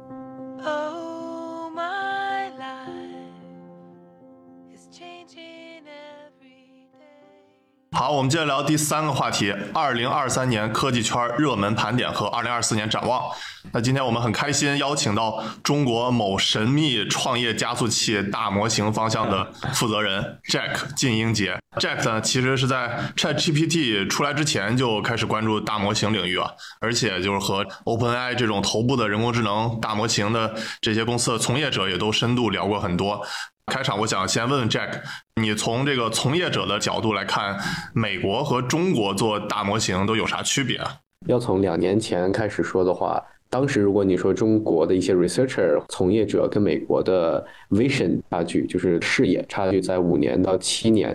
Oh, my life is changing every day.
好，我们接着聊第三个话题，二零二三年科技圈热门盘点和二零二四年展望。那今天我们很开心邀请到中国某神秘创业加速器大模型方向的负责人 Jack 靳英杰。Jack 呢，其实是在 ChatGPT 出来之前就开始关注大模型领域啊，而且就是和 OpenAI 这种头部的人工智能大模型的这些公司的从业者也都深度聊过很多。开场我想先问问 Jack， 你从这个从业者的角度来看，美国和中国做大模型都有啥区别啊？
要从两年前开始说的话，当时如果你说中国的一些 researcher 从业者跟美国的 vision 差距，就是视野差距在五年到七年，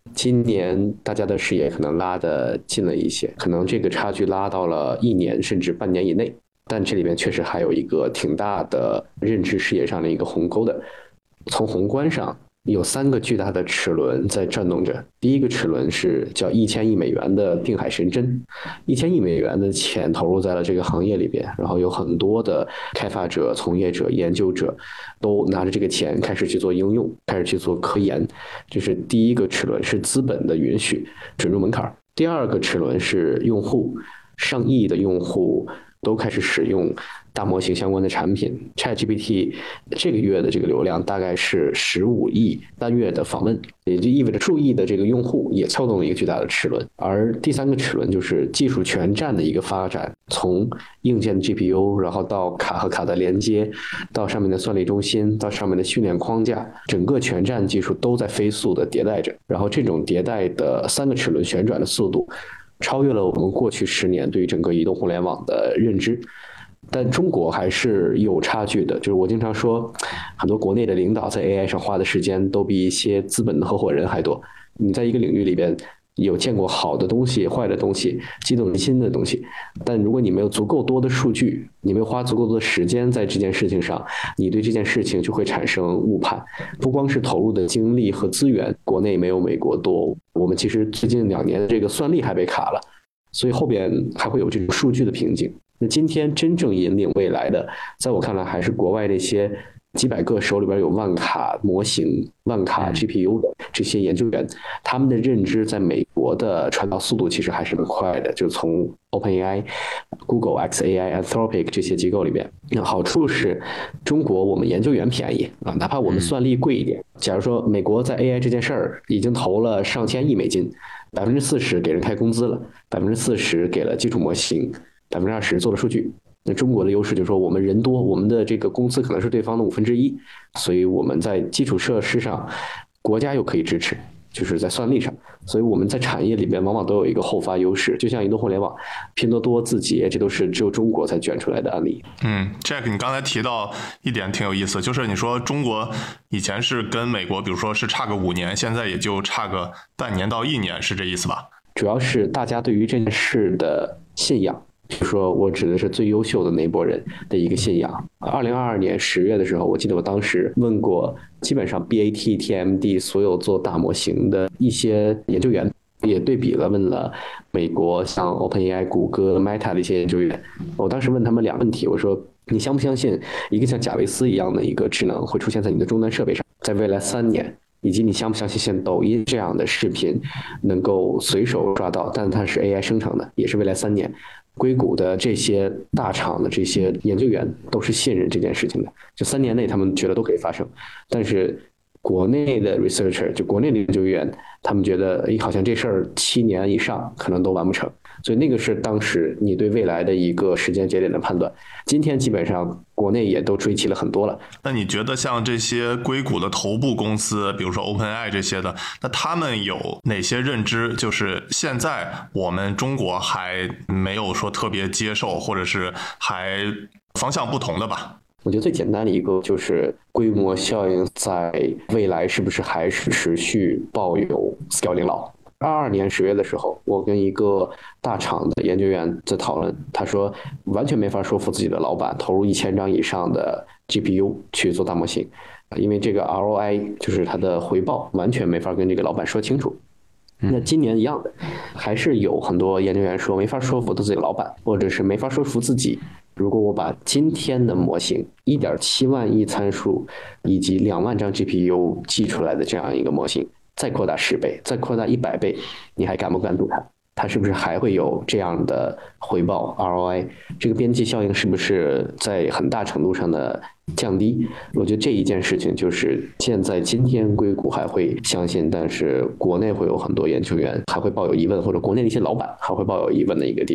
今年大家的视野可能拉得近了一些，可能这个差距拉到了一年甚至半年以内，但这里面确实还有一个挺大的认知视野上的一个鸿沟的。从宏观上有三个巨大的齿轮在转动着，第一个齿轮是叫一千亿美元的定海神针，一千亿美元的钱投入在了这个行业里边，然后有很多的开发者、从业者、研究者都拿着这个钱开始去做应用，开始去做科研，这是第一个齿轮，是资本的允许准入门槛。第二个齿轮是用户，上亿的用户都开始使用大模型相关的产品。 ChatGPT 这个月的这个流量大概是十五亿单月的访问，也就意味着数亿的这个用户也撬动了一个巨大的齿轮。而第三个齿轮就是技术全站的一个发展，从硬件的 G P U， 然后到卡和卡的连接，到上面的算力中心，到上面的训练框架，整个全站技术都在飞速的迭代着。然后这种迭代的三个齿轮旋转的速度超越了我们过去十年对于整个移动互联网的认知，但中国还是有差距的。就是我经常说，很多国内的领导在 A I 上花的时间都比一些资本的合伙人还多。你在一个领域里边有见过好的东西、坏的东西、激动人心的东西，但如果你没有足够多的数据，你没有花足够多的时间在这件事情上，你对这件事情就会产生误判。不光是投入的精力和资源，国内没有美国多，我们其实最近两年这个算力还被卡了，所以后边还会有这种数据的瓶颈。那今天真正引领未来的，在我看来还是国外那些几百个手里边有万卡模型、万卡 G P U 的这些研究员，他们的认知在美国的传导速度其实还是很快的。就从 OpenAI、Google、X A I、Anthropic 这些机构里边，那好处是中国我们研究员便宜啊，哪怕我们算力贵一点。假如说美国在 A I 这件事儿已经投了上千亿美金，百分之四十给人开工资了，百分之四十给了基础模型，百分之二十做了数据。那中国的优势就是说我们人多，我们的这个公司可能是对方的五分之一，所以我们在基础设施上，国家又可以支持，就是在算力上，所以我们在产业里面往往都有一个后发优势。就像移动互联网，拼多多、字节，这都是只有中国才卷出来的案例。
嗯 ，Jack， 你刚才提到一点挺有意思，就是你说中国以前是跟美国，比如说是差个五年，现在也就差个半年到一年，是这意思吧？
主要是大家对于这件事的信仰。比如说，我指的是最优秀的那波人的一个信仰。二零二二年十月的时候，我记得我当时问过，基本上 B A T、T M D 所有做大模型的一些研究员，也对比了问了美国像 OpenAI、谷歌、Meta 的一些研究员。我当时问他们两个问题，我说：你相不相信一个像贾维斯一样的一个智能会出现在你的终端设备上，在未来三年？以及你相不相信像抖音这样的视频能够随手抓到，但它是 A I 生成的，也是未来三年。硅谷的这些大厂的这些研究员都是信任这件事情的，就三年内他们觉得都可以发生。但是国内的 researcher 就国内的研究员，他们觉得诶好像这事儿七年以上可能都完不成，所以那个是当时你对未来的一个时间节点的判断。今天基本上国内也都追齐了很多了。
那你觉得像这些硅谷的头部公司，比如说 OpenAI 这些的，那他们有哪些认知就是现在我们中国还没有说特别接受，或者是还方向不同的吧？
我觉得最简单的一个就是规模效应在未来是不是还是持续抱有 scaling law。二二年十月的时候，我跟一个大厂的研究员在讨论，他说完全没法说服自己的老板投入一千张以上的 G P U 去做大模型，因为这个 R O I 就是它的回报完全没法跟这个老板说清楚。那今年一样的，还是有很多研究员说没法说服自己的老板，或者是没法说服自己。如果我把今天的模型 一点七万亿参数以及两万张 G P U 记出来的这样一个模型，再扩大十倍，再扩大一百倍，你还敢不敢赌它？它是不是还会有这样的回报 R O I？ 这个边际效应是不是在很大程度上的降低？我觉得这一件事情就是现在今天硅谷还会相信，但是国内会有很多研究员还会抱有疑问，或者国内的一些老板还会抱有疑问的一个地方。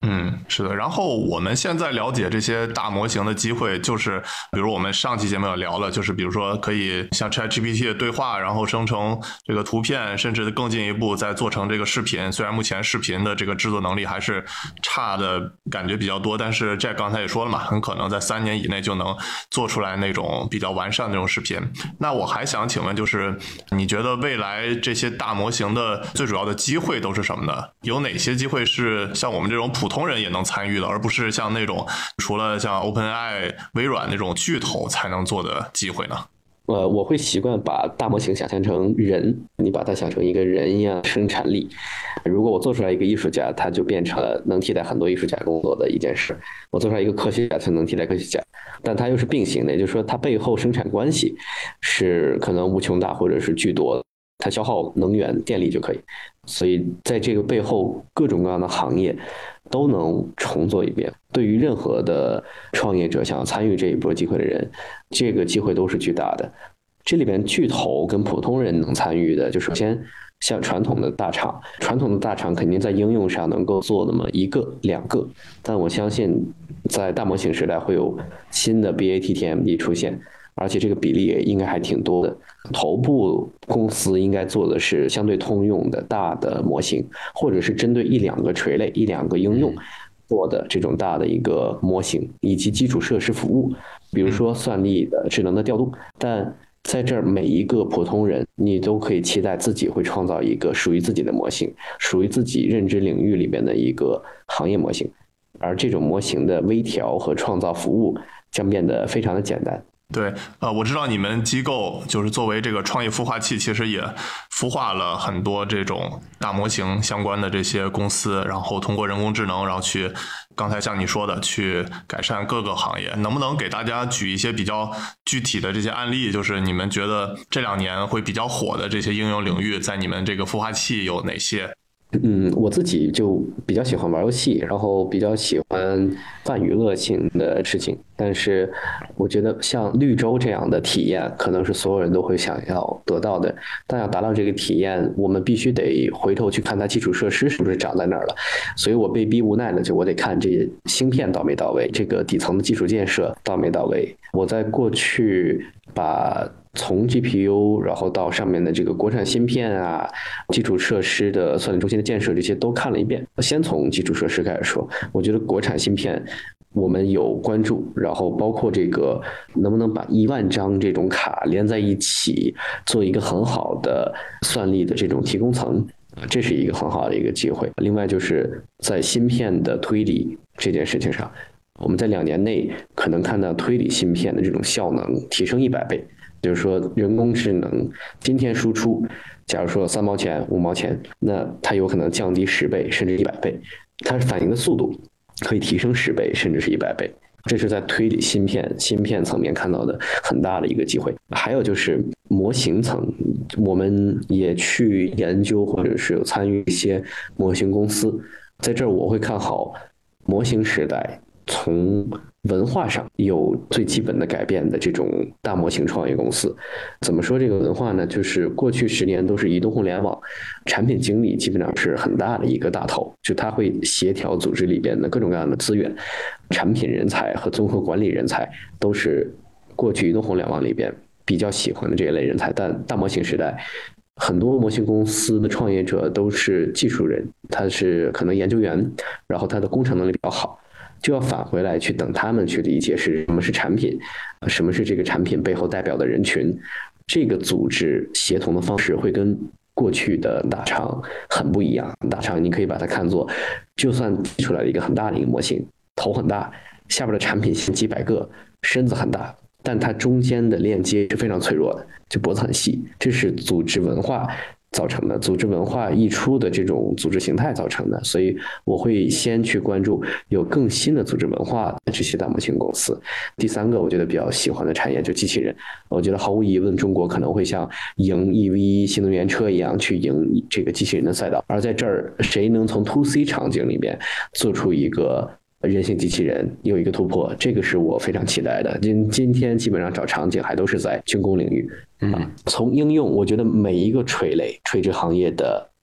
嗯，是的。然后我们现在了解这些大模型的机会，就是比如我们上期节目也聊了，就是比如说可以像 ChatGPT 的对话，然后生成这个图片，甚至更进一步再做成这个视频。虽然目前视频的这个制作能力还是差的感觉比较多，但是 Jack 刚才也说了嘛，很可能在三年以内就能做出来那种比较完善的那种视频。那我还想请问，就是你觉得未来这些大模型的最主要的机会都是什么呢？有哪些机会是像我们这种普通人也能参与的，而不是像那种除了像 OpenAI、微软那种巨头才能做的机会呢？
呃，我会习惯把大模型想象成人，你把它想成一个人一样生产力。如果我做出来一个艺术家，他就变成了能替代很多艺术家工作的一件事；我做出来一个科学家，才能替代科学家。但它又是并行的，也就是说，它背后生产关系是可能无穷大或者是巨多的，它消耗能源、电力就可以。所以在这个背后，各种各样的行业都能重做一遍。对于任何的创业者想要参与这一波机会的人，这个机会都是巨大的。这里边巨头跟普通人能参与的，就首先像传统的大厂，传统的大厂肯定在应用上能够做那么一个两个，但我相信在大模型时代会有新的 B A T T M D 出现，而且这个比例也应该还挺多的。头部公司应该做的是相对通用的大的模型，或者是针对一两个垂类、一两个应用做的这种大的一个模型，以及基础设施服务，比如说算力的智能的调度。但在这儿，每一个普通人，你都可以期待自己会创造一个属于自己的模型，属于自己认知领域里边的一个行业模型，而这种模型的微调和创造服务将变得非常的简单。
对，呃，我知道你们机构就是作为这个创业孵化器，其实也孵化了很多这种大模型相关的这些公司，然后通过人工智能，然后去刚才像你说的，去改善各个行业。能不能给大家举一些比较具体的这些案例？就是你们觉得这两年会比较火的这些应用领域，在你们这个孵化器有哪些？
嗯，我自己就比较喜欢玩游戏，然后比较喜欢泛娱乐性的事情。但是我觉得像绿洲这样的体验，可能是所有人都会想要得到的。但要达到这个体验，我们必须得回头去看它基础设施是不是长在那儿了。所以我被逼无奈的，就我得看这芯片到没到位，这个底层的基础建设到没到位。我在过去把从 G P U 然后到上面的这个国产芯片啊，基础设施的算力中心的建设，这些都看了一遍。先从基础设施开始说，我觉得国产芯片我们有关注，然后包括这个能不能把一万张这种卡连在一起，做一个很好的算力的这种提供层，这是一个很好的一个机会。另外就是在芯片的推理这件事情上，我们在两年内可能看到推理芯片的这种效能提升一百倍。就是说，人工智能今天输出，假如说三毛钱、五毛钱，那它有可能降低十倍甚至一百倍，它反应的速度可以提升十倍甚至是一百倍。这是在推理芯片、芯片层面看到的很大的一个机会。还有就是模型层，我们也去研究或者是有参与一些模型公司，在这儿我会看好模型时代从文化上有最基本的改变的这种大模型创业公司。怎么说这个文化呢？就是过去十年都是移动互联网，产品经理基本上是很大的一个大头，就他会协调组织里边的各种各样的资源，产品人才和综合管理人才都是过去移动互联网里边比较喜欢的这一类人才。但大模型时代，很多模型公司的创业者都是技术人，他是可能研究员，然后他的工程能力比较好，就要返回来去等他们去理解是什么是产品，什么是这个产品背后代表的人群。这个组织协同的方式会跟过去的大厂很不一样。大厂你可以把它看作，就算提出来了一个很大的一个模型，头很大，下边的产品线几百个，身子很大，但它中间的链接是非常脆弱的，就脖子很细。这是组织文化造成的，组织文化溢出的这种组织形态造成的。所以我会先去关注有更新的组织文化的这些大模型公司。第三个我觉得比较喜欢的产业就机器人，我觉得毫无疑问中国可能会像赢 E V 新能源车一样去赢这个机器人的赛道。而在这儿谁能从 to C 场景里面做出一个人形机器人有一个突破，这个是我非常期待的。今今天基本上找场景还都是在军工领域。
嗯，
从应用，我觉得每一个垂类垂直行业的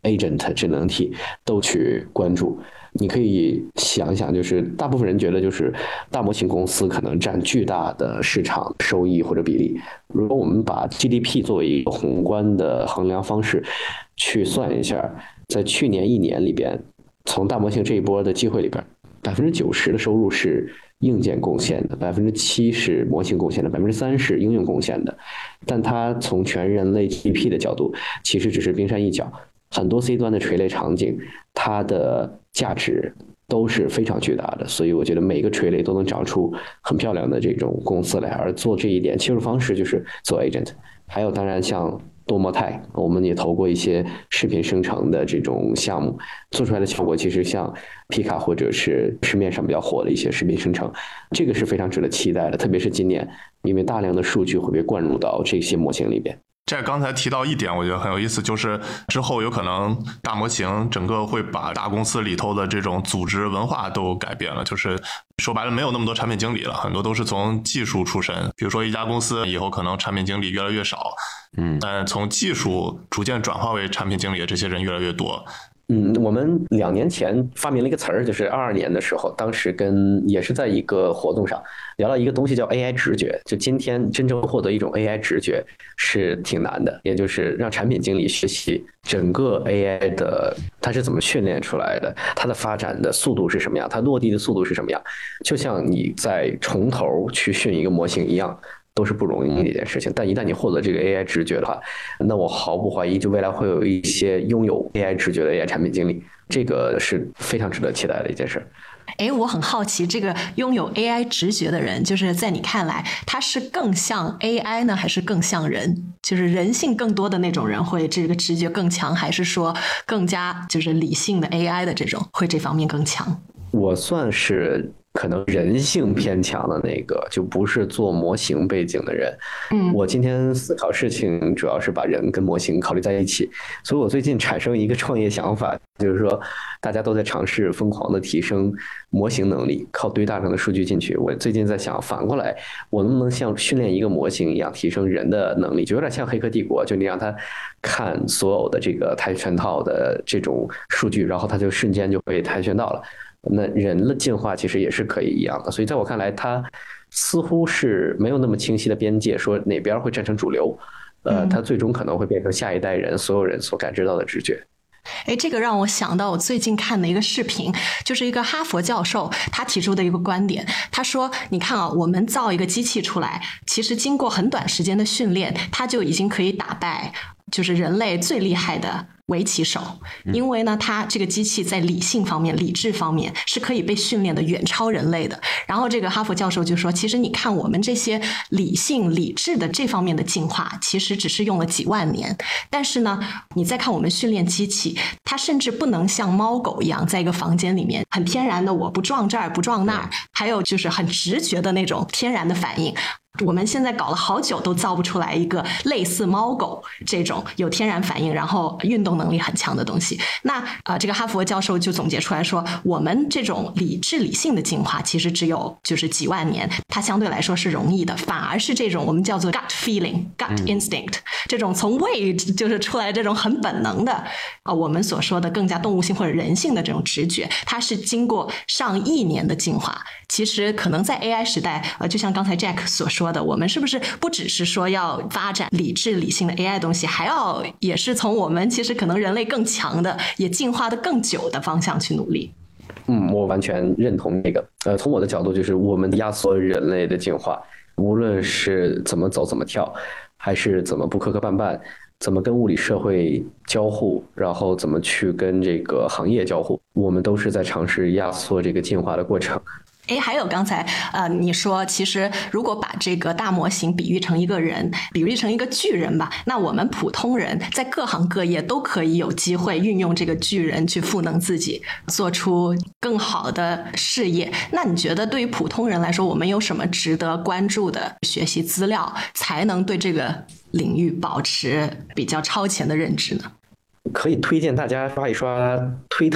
agent 智能体都去关注。你可以想想，就是大部分人觉得就是大模型公司可能占巨大的市场收益或者比例。如果我们把 G D P 作为一个宏观的衡量方式去算一下，在去年一年里边，从大模型这一波的机会里边，百分之九十的收入是硬件贡献的，百分之七是模型贡献的，百分之三是应用贡献的。但它从全人类 G D P 的角度，其实只是冰山一角。很多 C 端的垂类场景，它的价值都是非常巨大的，所以我觉得每个垂类都能长出很漂亮的这种公司来。而做这一点切入方式就是做 agent， 还有当然像多模态，我们也投过一些视频生成的这种项目，做出来的效果其实像皮卡或者是市面上比较火的一些视频生成，这个是非常值得期待的，特别是今年，因为大量的数据会被灌入到这些模型里边。
这刚才提到一点，我觉得很有意思，就是之后有可能大模型整个会把大公司里头的这种组织文化都改变了，就是说白了没有那么多产品经理了，很多都是从技术出身。比如说一家公司以后可能产品经理越来越少，嗯，但从技术逐渐转化为产品经理的这些人越来越多。
嗯，我们两年前发明了一个词儿，就是二二年的时候，当时跟也是在一个活动上聊了一个东西叫 A I 直觉。就今天真正获得一种 A I 直觉是挺难的，也就是让产品经理学习整个 A I 的它是怎么训练出来的，它的发展的速度是什么样，它落地的速度是什么样，就像你在从头去训一个模型一样。都是不容易的一件事情，但一旦你获得这个 A I 直觉的话，那我毫不怀疑，就未来会有一些拥有 A I 直觉的 A I 产品经理，这个是非常值得期待的一件事。
哎，我很好奇，这个拥有 A I 直觉的人，就是在你看来，他是更像 A I 呢，还是更像人？就是人性更多的那种人会这个直觉更强，还是说更加就是理性的 A I 的这种会这方面更强？
我算是可能人性偏强的那个，就不是做模型背景的人。嗯，我今天思考事情主要是把人跟模型考虑在一起，所以我最近产生一个创业想法，就是说大家都在尝试疯狂的提升模型能力，靠堆大量的数据进去。我最近在想，反过来我能不能像训练一个模型一样提升人的能力，就有点像黑客帝国，就你让他看所有的这个跆拳道的这种数据，然后他就瞬间就会跆拳道了。那人的进化其实也是可以一样的，所以在我看来，它似乎是没有那么清晰的边界，说哪边会战成主流，呃，它最终可能会变成下一代人所有人所感知到的直觉。
哎，这个让我想到我最近看的一个视频，就是一个哈佛教授他提出的一个观点。他说：“你看啊，我们造一个机器出来，其实经过很短时间的训练，它就已经可以打败就是人类最厉害的围棋手，因为呢，它这个机器在理性方面、理智方面是可以被训练的远超人类的。然后这个哈佛教授就说，其实你看我们这些理性、理智的这方面的进化，其实只是用了几万年。但是呢，你再看我们训练机器，它甚至不能像猫狗一样，在一个房间里面很天然的，我不撞这儿不撞那儿，还有就是很直觉的那种天然的反应。”我们现在搞了好久都造不出来一个类似猫狗这种有天然反应然后运动能力很强的东西。那呃，这个哈佛教授就总结出来说，我们这种理智理性的进化其实只有就是几万年，它相对来说是容易的，反而是这种我们叫做 gut feeling gut instinct、嗯、这种从胃就是出来这种很本能的啊，我们所说的更加动物性或者人性的这种直觉，它是经过上亿年的进化。其实可能在 A I 时代，呃，就像刚才 Jack 所说的，我们是不是不只是说要发展理智理性的 A I 东西，还要也是从我们其实可能人类更强的，也进化的更久的方向去努力？
嗯，我完全认同这个。呃，从我的角度，就是我们压缩人类的进化，无论是怎么走怎么跳，还是怎么不磕磕绊绊，怎么跟物理社会交互，然后怎么去跟这个行业交互，我们都是在尝试压缩这个进化的过程。
哎，还有刚才呃，你说其实如果把这个大模型比喻成一个人，比喻成一个巨人吧，那我们普通人在各行各业都可以有机会运用这个巨人去赋能自己，做出更好的事业。那你觉得对于普通人来说，我们有什么值得关注的学习资料，才能对这个领域保持比较超前的认知呢？
可以推荐大家刷一刷推特。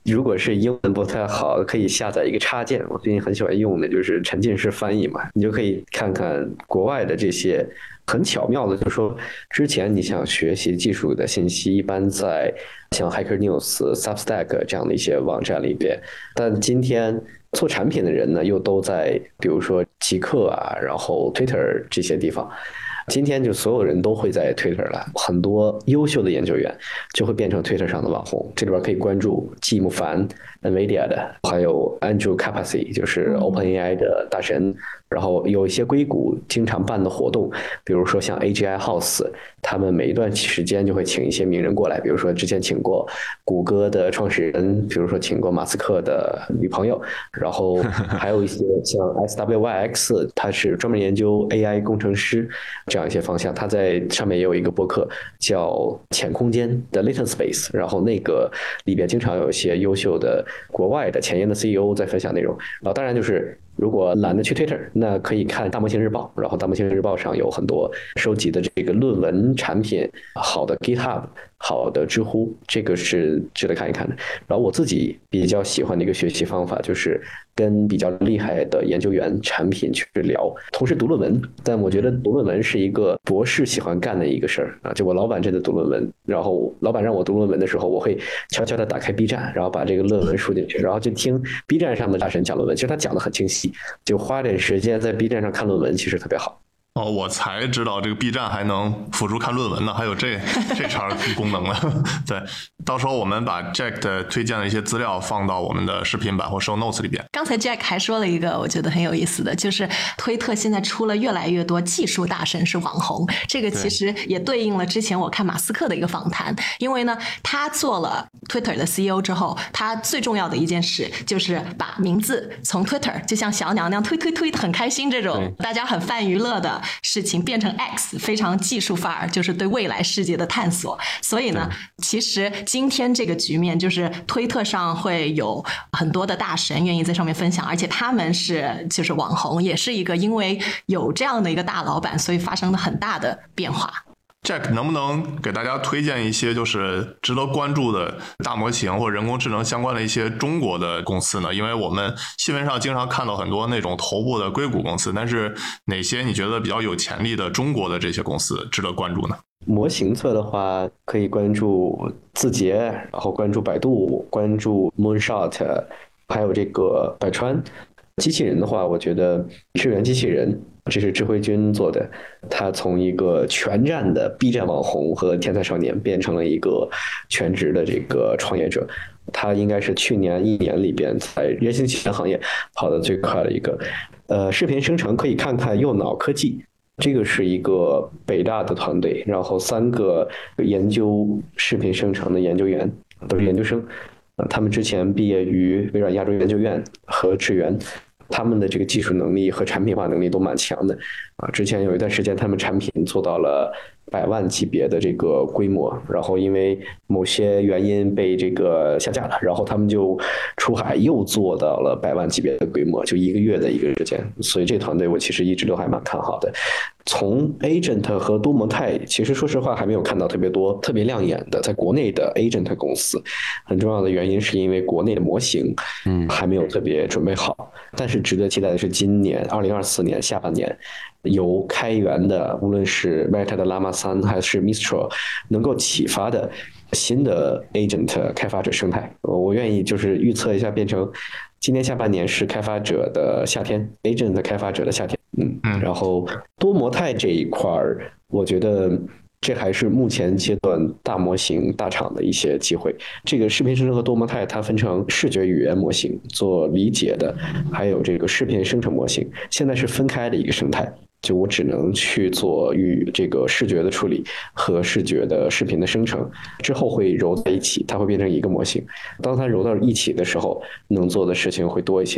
如果是英文不太好，可以下载一个插件，我最近很喜欢用的就是沉浸式翻译嘛，你就可以看看国外的这些很巧妙的，就是说之前你想学习技术的信息，一般在像 Hacker News、Substack 这样的一些网站里边，但今天做产品的人呢，又都在比如说极客啊，然后 Twitter 这些地方。今天就所有人都会在 Twitter 了，很多优秀的研究员就会变成 Twitter 上的网红。这里边可以关注季慕凡 NVIDIA 的，还有 Andrew Kapasi 就是 OpenAI 的大神。然后有一些硅谷经常办的活动，比如说像 A G I House， 他们每一段时间就会请一些名人过来，比如说之前请过谷歌的创始人，比如说请过马斯克的女朋友，然后还有一些像 S W Y X， 他是专门研究 A I 工程师这样一些方向，他在上面也有一个播客叫浅空间的 Latent Space， 然后那个里边经常有一些优秀的国外的前沿的 C E O 在分享内容，然后当然就是如果懒得去 Twitter， 那可以看大模型日报，然后大模型日报上有很多收集的这个论文产品，好的 GitHub， 好的知乎，这个是值得看一看的。然后我自己比较喜欢的一个学习方法就是跟比较厉害的研究员产品去聊，同时读论文，但我觉得读论文是一个博士喜欢干的一个事儿啊。就我老板真的读论文，然后老板让我读论文的时候，我会悄悄的打开 B 站，然后把这个论文输进去，然后就听 B 站上的大神讲论文，其实他讲的很清晰，就花点时间在 B 站上看论文，其实特别好。
哦，我才知道这个 B 站还能辅助看论文呢，还有这这茬功能呢。对，到时候我们把 Jack 的推荐的一些资料放到我们的视频版或 show notes 里边。
刚才 Jack 还说了一个我觉得很有意思的，就是推特现在出了越来越多技术大神是网红，这个其实也对应了之前我看马斯克的一个访谈，因为呢他做了 Twitter 的 C E O 之后，他最重要的一件事就是把名字从 Twitter 就像小鸟那样推推推很开心这种大家很泛娱乐的事情变成 X， 非常技术范儿，就是对未来世界的探索。所以呢，其实今天这个局面就是推特上会有很多的大神愿意在上面分享，而且他们是就是网红，也是一个因为有这样的一个大老板，所以发生了很大的变化。
Jack 能不能给大家推荐一些就是值得关注的大模型或人工智能相关的一些中国的公司呢？因为我们新闻上经常看到很多那种头部的硅谷公司，但是哪些你觉得比较有潜力的中国的这些公司值得关注呢？
模型侧的话，可以关注字节，然后关注百度，关注 Moonshot， 还有这个百川。机器人的话，我觉得智源机器人，这是智慧君做的，他从一个全站的 B 站网红和天才少年变成了一个全职的这个创业者，他应该是去年一年里边在人形机器人行业跑得最快的一个。呃，视频生成可以看看右脑科技，这个是一个北大的团队，然后三个研究视频生成的研究员都是研究生。他们之前毕业于微软亚洲研究院和智源，他们的这个技术能力和产品化能力都蛮强的啊。之前有一段时间，他们产品做到了百万级别的这个规模，然后因为某些原因被这个下架了，然后他们就出海又做到了百万级别的规模，就一个月的一个时间。所以这团队我其实一直都还蛮看好的。从 agent 和多模态，其实说实话还没有看到特别多特别亮眼的在国内的 agent 公司。很重要的原因是因为国内的模型嗯还没有特别准备好，但是值得期待的是今年二零二四年下半年由开源的无论是 Meta 的 Llama 三还是 Mistral 能够启发的新的 agent 开发者生态，我愿意就是预测一下，变成今年下半年是开发者的夏天 agent 开发者的夏天。嗯，然后多模态这一块儿，我觉得这还是目前阶段大模型大厂的一些机会。这个视频生成和多模态它分成视觉语言模型做理解的，还有这个视频生成模型，现在是分开的一个生态。就我只能去做与这个视觉的处理和视觉的视频的生成，之后会揉在一起，它会变成一个模型。当它揉到一起的时候，能做的事情会多一些。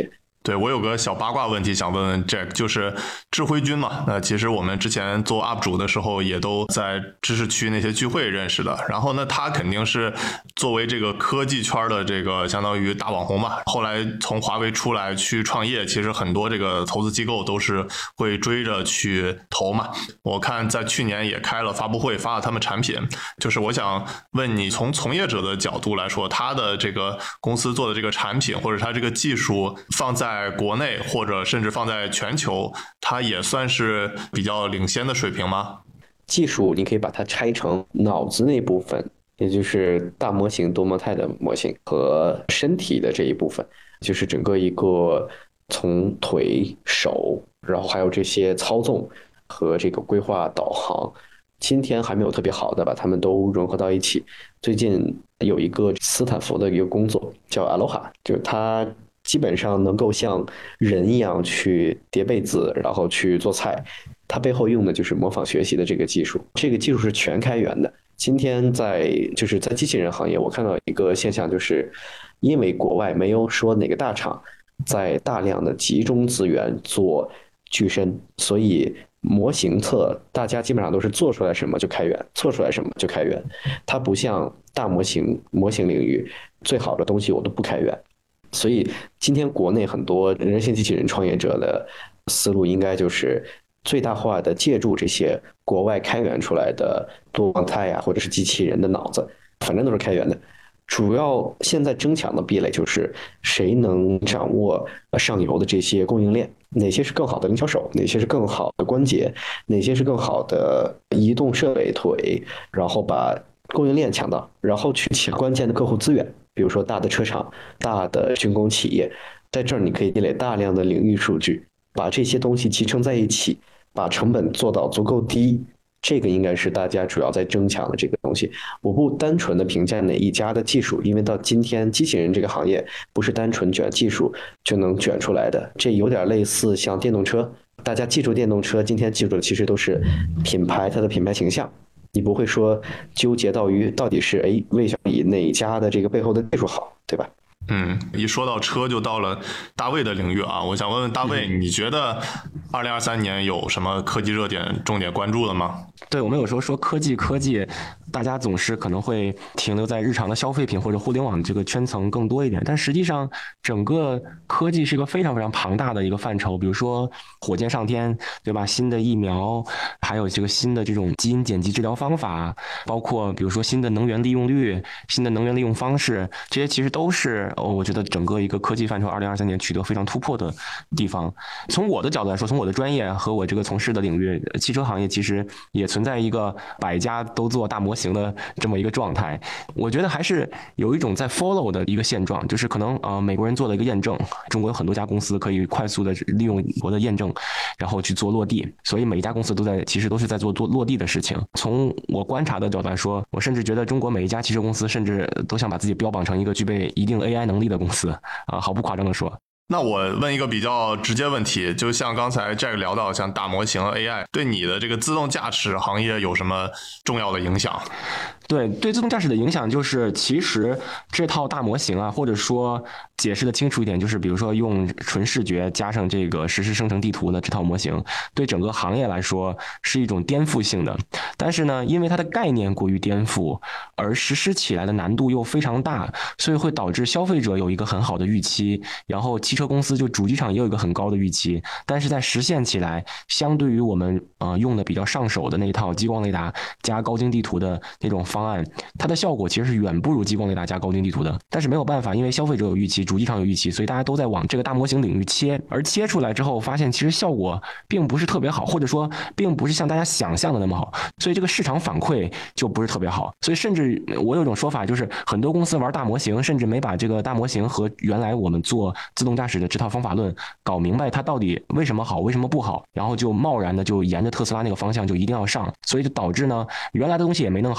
对，我有个小八卦问题想问问 Jack， 就是智慧君嘛，那其实我们之前做 U P 主的时候也都在知识区那些聚会认识的，然后呢他肯定是作为这个科技圈的这个相当于大网红嘛，后来从华为出来去创业，其实很多这个投资机构都是会追着去投嘛。我看在去年也开了发布会，发了他们产品，就是我想问你，从从业者的角度来说，他的这个公司做的这个产品或者他这个技术放在在国内或者甚至放在全球，它也算是比较领先的水平吗？
技术你可以把它拆成脑子那部分，也就是大模型多模态的模型和身体的这一部分，就是整个一个从腿手然后还有这些操纵和这个规划导航，今天还没有特别好的把它们都融合到一起。最近有一个斯坦福的一个工作叫 Aloha， 就是它基本上能够像人一样去叠被子，然后去做菜。它背后用的就是模仿学习的这个技术，这个技术是全开源的。今天在就是在机器人行业，我看到一个现象，就是因为国外没有说哪个大厂在大量的集中资源做具身，所以模型侧大家基本上都是做出来什么就开源，做出来什么就开源。它不像大模型模型领域，最好的东西我都不开源。所以今天国内很多人形机器人创业者的思路应该就是最大化的借助这些国外开源出来的多模态呀，或者是机器人的脑子，反正都是开源的。主要现在争抢的壁垒就是谁能掌握上游的这些供应链，哪些是更好的灵巧手，哪些是更好的关节，哪些是更好的移动设备腿，然后把供应链抢到，然后去抢关键的客户资源。比如说大的车厂、大的军工企业，在这儿你可以积累大量的领域数据，把这些东西集成在一起，把成本做到足够低，这个应该是大家主要在争抢的这个东西。我不单纯的评价哪一家的技术，因为到今天机器人这个行业不是单纯卷技术就能卷出来的，这有点类似像电动车，大家记住电动车，今天记住的其实都是品牌，它的品牌形象。你不会说纠结到于到底是哎魏小李哪一家的这个背后的技术好，对吧？
嗯，一说到车就到了大卫的领域啊，我想问问大卫，你觉得二零二三年有什么科技热点重点关注的吗？
对，我们有时候说科技科技，大家总是可能会停留在日常的消费品或者互联网这个圈层更多一点，但实际上整个科技是一个非常非常庞大的一个范畴。比如说火箭上天，对吧？新的疫苗，还有这个新的这种基因剪辑治疗方法，包括比如说新的能源利用率、新的能源利用方式，这些其实都是哦，我觉得整个一个科技范畴二零二三年取得非常突破的地方。从我的角度来说，从我的专业和我这个从事的领域，汽车行业其实也存在一个百家都做大模型的这么一个状态。我觉得还是有一种在 follow 的一个现状，就是可能呃美国人做了一个验证，中国有很多家公司可以快速的利用美国的验证，然后去做落地，所以每一家公司都在其实都是在做做落地的事情。从我观察的角度来说，我甚至觉得中国每一家汽车公司甚至都想把自己标榜成一个具备一定 A I 能力的公司啊，毫不夸张的说。
那我问一个比较直接问题，就像刚才 Jack 聊到，像大模型 A I 对你的这个自动驾驶行业有什么重要的影响？
对对，自动驾驶的影响就是，其实这套大模型啊，或者说解释的清楚一点，就是比如说用纯视觉加上这个实时生成地图的这套模型，对整个行业来说是一种颠覆性的。但是呢，因为它的概念过于颠覆，而实施起来的难度又非常大，所以会导致消费者有一个很好的预期，然后汽车公司就主机厂也有一个很高的预期，但是在实现起来，相对于我们呃用的比较上手的那一套激光雷达加高精地图的那种方案，它的效果其实是远不如激光雷达加高精地图的。但是没有办法，因为消费者有预期，主机厂有预期，所以大家都在往这个大模型领域切，而切出来之后发现其实效果并不是特别好，或者说并不是像大家想象的那么好，所以这个市场反馈就不是特别好。所以甚至我有一种说法，就是很多公司玩大模型，甚至没把这个大模型和原来我们做自动驾驶的这套方法论搞明白它到底为什么好为什么不好，然后就贸然的就沿着特斯拉那个方向就一定要上，所以就导致呢原来的东西也没弄好，新的东西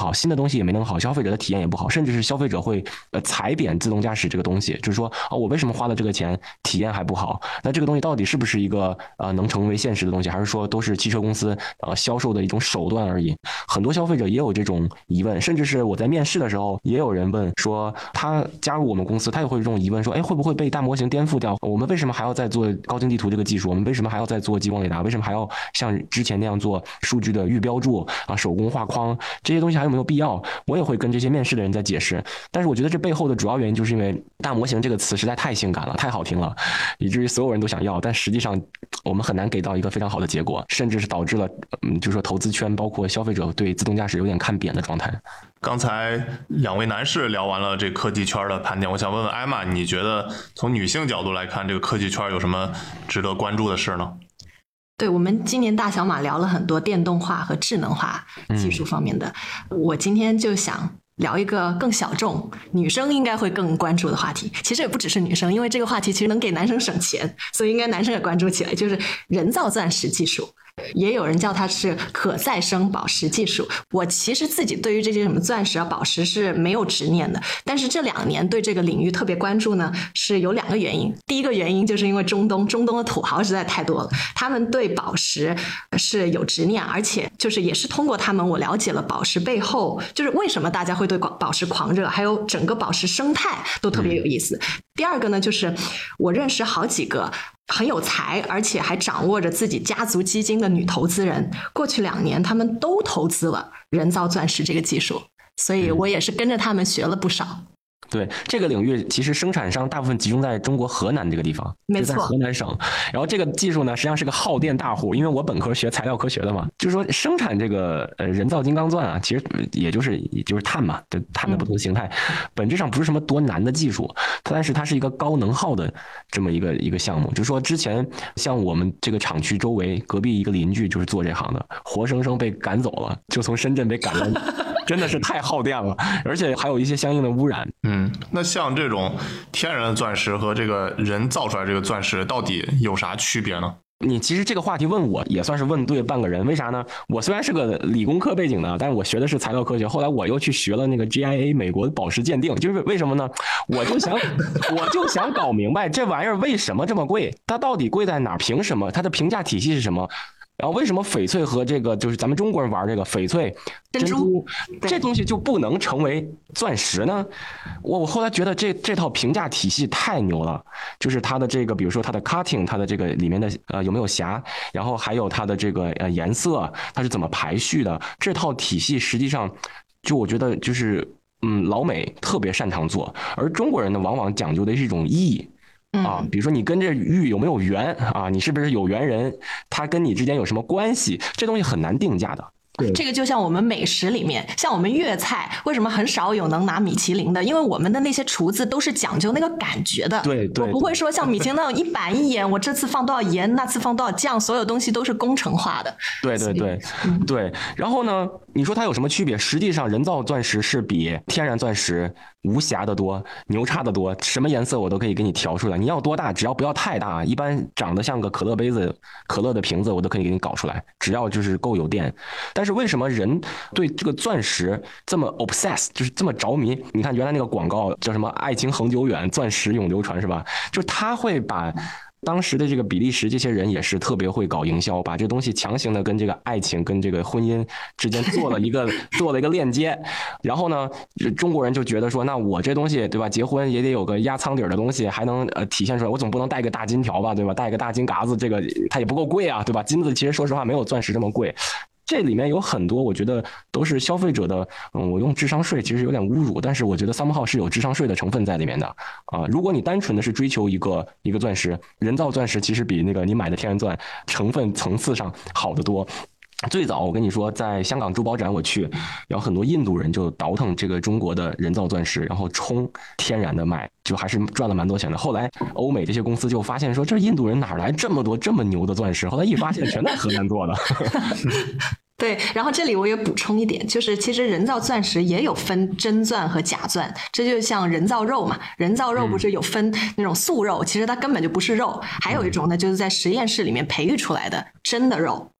东西也没弄好，消费者的体验也不好，甚至是消费者会呃踩扁自动驾驶这个东西，就是说哦，我为什么花了这个钱，体验还不好？那这个东西到底是不是一个呃能成为现实的东西，还是说都是汽车公司呃销售的一种手段而已？很多消费者也有这种疑问，甚至是我在面试的时候，也有人问说，他加入我们公司，他也会有这种疑问，说，哎，会不会被大模型颠覆掉？我们为什么还要再做高精地图这个技术？我们为什么还要再做激光雷达？为什么还要像之前那样做数据的预标注啊、手工画框这些东西还有没有必要？我也会跟这些面试的人在解释。但是我觉得这背后的主要原因就是因为大模型这个词实在太性感了，太好听了，以至于所有人都想要，但实际上我们很难给到一个非常好的结果，甚至是导致了，嗯，就是说投资圈包括消费者对自动驾驶有点看扁的状态。
刚才两位男士聊完了这科技圈的盘点，我想问问艾玛，你觉得从女性角度来看，这个科技圈有什么值得关注的事呢？
对，我们今年大小马聊了很多电动化和智能化技术方面的，嗯、我今天就想聊一个更小众，女生应该会更关注的话题。其实也不只是女生，因为这个话题其实能给男生省钱，所以应该男生也关注起来，就是人造钻石技术。也有人叫它是可再生宝石技术。我其实自己对于这些什么钻石啊、宝石是没有执念的，但是这两年对这个领域特别关注呢，是有两个原因。第一个原因就是因为中东，中东的土豪实在太多了，他们对宝石是有执念，而且就是也是通过他们，我了解了宝石背后就是为什么大家会对宝石狂热，还有整个宝石生态都特别有意思。第二个呢，就是我认识好几个很有才，而且还掌握着自己家族基金的女投资人，过去两年他们都投资了人造钻石这个技术，所以我也是跟着他们学了不少。
对，这个领域其实生产商大部分集中在中国河南这个地方，
没错，
在河南省。然后这个技术呢，实际上是个耗电大户，因为我本科学材料科学的嘛，就是说生产这个呃人造金刚钻啊，其实也就是也就是碳嘛，就碳的不同形态，嗯、本质上不是什么多难的技术，但是它是一个高能耗的这么一个一个项目。就是说之前像我们这个厂区周围隔壁一个邻居就是做这行的，活生生被赶走了，就从深圳被赶了。真的是太耗电了，而且还有一些相应的污染。
嗯，那像这种天然的钻石和这个人造出来这个钻石到底有啥区别呢？
你其实这个话题问我也算是问对半个人，为啥呢？我虽然是个理工科背景的，但是我学的是材料科学，后来我又去学了那个 G I A 美国的宝石鉴定，就是为什么呢？我就想我就想搞明白这玩意儿为什么这么贵，它到底贵在哪儿？凭什么？它的评价体系是什么？然后为什么翡翠和这个就是咱们中国人玩这个翡翠珍珠这东西就不能成为钻石呢？我我后来觉得这这套评价体系太牛了，就是它的这个比如说它的 cutting， 它的这个里面的呃有没有瑕，然后还有它的这个呃颜色，它是怎么排序的，这套体系实际上就我觉得就是嗯老美特别擅长做，而中国人呢往往讲究的是一种意。啊，比如说你跟这玉有没有缘啊？你是不是有缘人？他跟你之间有什么关系？这东西很难定价的。
这个就像我们美食里面，像我们粤菜，为什么很少有能拿米其林的？因为我们的那些厨子都是讲究那个感觉的。
对对，
我不会说像米其林那种一板一眼，我这次放多少盐，那次放多少酱，所有东西都是工程化的。
对对对、嗯、对。然后呢，你说它有什么区别？实际上，人造钻石是比天然钻石无瑕的多，牛叉的多，什么颜色我都可以给你调出来。你要多大，只要不要太大，一般长得像个可乐杯子、可乐的瓶子，我都可以给你搞出来，只要就是够有电。但是为什么人对这个钻石这么 obsess， 就是这么着迷？你看原来那个广告叫什么"爱情恒久远，钻石永流传"是吧？就是他会把当时的这个比利时这些人也是特别会搞营销，把这东西强行的跟这个爱情跟这个婚姻之间做了一个做了一个链接，然后呢，中国人就觉得说，那我这东西对吧，结婚也得有个压舱底的东西，还能呃体现出来，我总不能带个大金条吧，对吧？带个大金嘎子，这个它也不够贵啊，对吧？金子其实说实话没有钻石这么贵。这里面有很多我觉得都是消费者的，嗯，我用智商税其实有点侮辱，但是我觉得 somehow 是有智商税的成分在里面的啊。如果你单纯的是追求一个一个钻石，人造钻石其实比那个你买的天然钻成分层次上好得多。最早我跟你说，在香港珠宝展我去，然后很多印度人就倒腾这个中国的人造钻石，然后冲天然的卖，就还是赚了蛮多钱的。后来欧美这些公司就发现说，这印度人哪来这么多这么牛的钻石？后来一发现全在河南做的。
对，然后这里我也补充一点，就是其实人造钻石也有分真钻和假钻，这就像人造肉嘛，人造肉不是有分那种素肉，其实它根本就不是肉，还有一种呢就是在实验室里面培育出来的真的肉。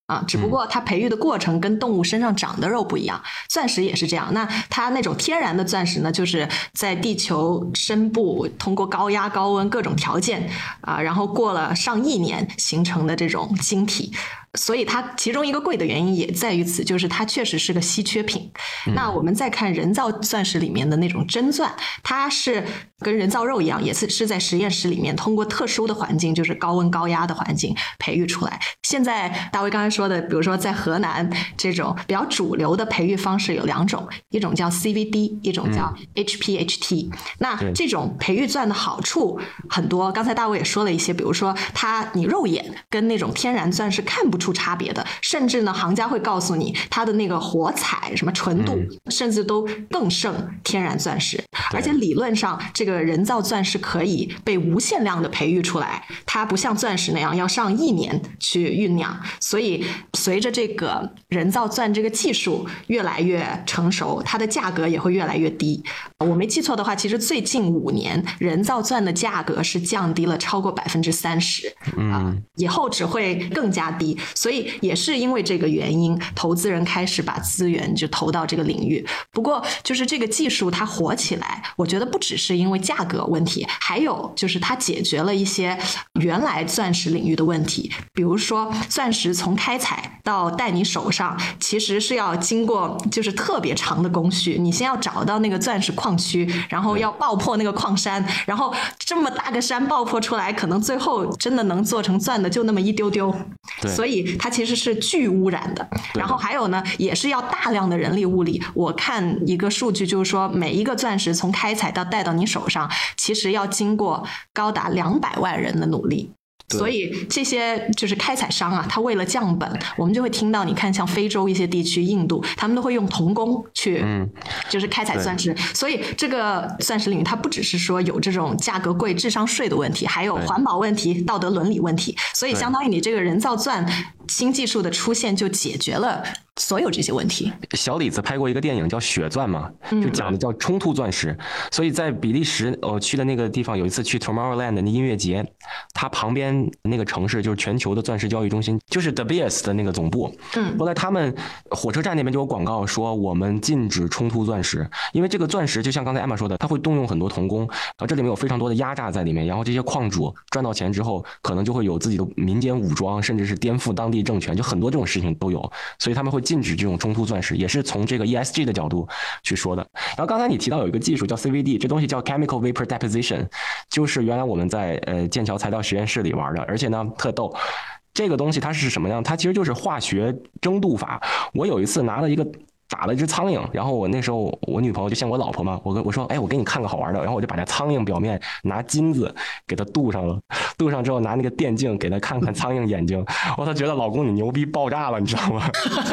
啊，只不过它培育的过程跟动物身上长的肉不一样，钻石也是这样。那它那种天然的钻石呢，就是在地球深部通过高压、高温各种条件啊，然后过了上亿年形成的这种晶体。所以它其中一个贵的原因也在于此，就是它确实是个稀缺品。嗯、那我们再看人造钻石里面的那种真钻，它是跟人造肉一样，也是是在实验室里面通过特殊的环境，就是高温高压的环境培育出来。现在大卫刚才说的，比如说在河南这种比较主流的培育方式有两种，一种叫 C V D， 一种叫 H P H T、嗯。那这种培育钻的好处很多，刚才大卫也说了一些，比如说它你肉眼跟那种天然钻是看不出差别的，甚至呢行家会告诉你它的那个火彩什么纯度、嗯、甚至都更胜天然钻石。而且理论上这个人造钻石可以被无限量的培育出来，它不像钻石那样要上亿年去酝酿。所以随着这个人造钻这个技术越来越成熟，它的价格也会越来越低。我没记错的话，其实最近五年人造钻的价格是降低了超过百分之三十，嗯，以后只会更加低。所以也是因为这个原因，投资人开始把资源就投到这个领域。不过就是这个技术它火起来，我觉得不只是因为价格问题，还有就是它解决了一些原来钻石领域的问题。比如说钻石从开采到带你手上，其实是要经过就是特别长的工序。你先要找到那个钻石矿区，然后要爆破那个矿山，然后这么大个山爆破出来，可能最后真的能做成钻的就那么一丢丢。所以它其实是巨污染的。然后还有呢，也是要大量的人力物力。我看一个数据，就是说每一个钻石从开采到带到你手上，其实要经过高达两百万人的努力。所以这些就是开采商啊，他为了降本，我们就会听到，你看像非洲一些地区，印度，他们都会用童工去，就是开采钻石。嗯、所以这个钻石领域，它不只是说有这种价格贵、智商税的问题，还有环保问题、道德伦理问题。所以相当于你这个人造钻新技术的出现，就解决了所有这些问题。
小李子拍过一个电影叫《血钻》嘛，就讲的叫冲突钻石。嗯、所以在比利时，我去的那个地方，有一次去 Tomorrowland 的音乐节，它旁边那个城市就是全球的钻石交易中心，就是 De Beers 的那个总部。嗯，后来他们火车站那边就有广告说，我们禁止冲突钻石，因为这个钻石就像刚才艾玛说的，它会动用很多童工，啊，这里面有非常多的压榨在里面，然后这些矿主赚到钱之后，可能就会有自己的民间武装，甚至是颠覆当地政权，就很多这种事情都有，所以他们会禁止这种冲突钻石，也是从这个 E S G 的角度去说的。然后刚才你提到有一个技术叫 C V D， 这东西叫 Chemical Vapor Deposition， 就是原来我们在呃剑桥材料实验室里玩的，而且呢特逗。这个东西它是什么样？它其实就是化学蒸镀法。我有一次拿了一个打了一只苍蝇，然后我那时候我女朋友就像我老婆嘛，我跟我说，哎，我给你看个好玩的，然后我就把这苍蝇表面拿金子给它镀上了，镀上之后拿那个电镜给它看看苍蝇眼睛，我她觉得老公你牛逼爆炸了，你知道吗？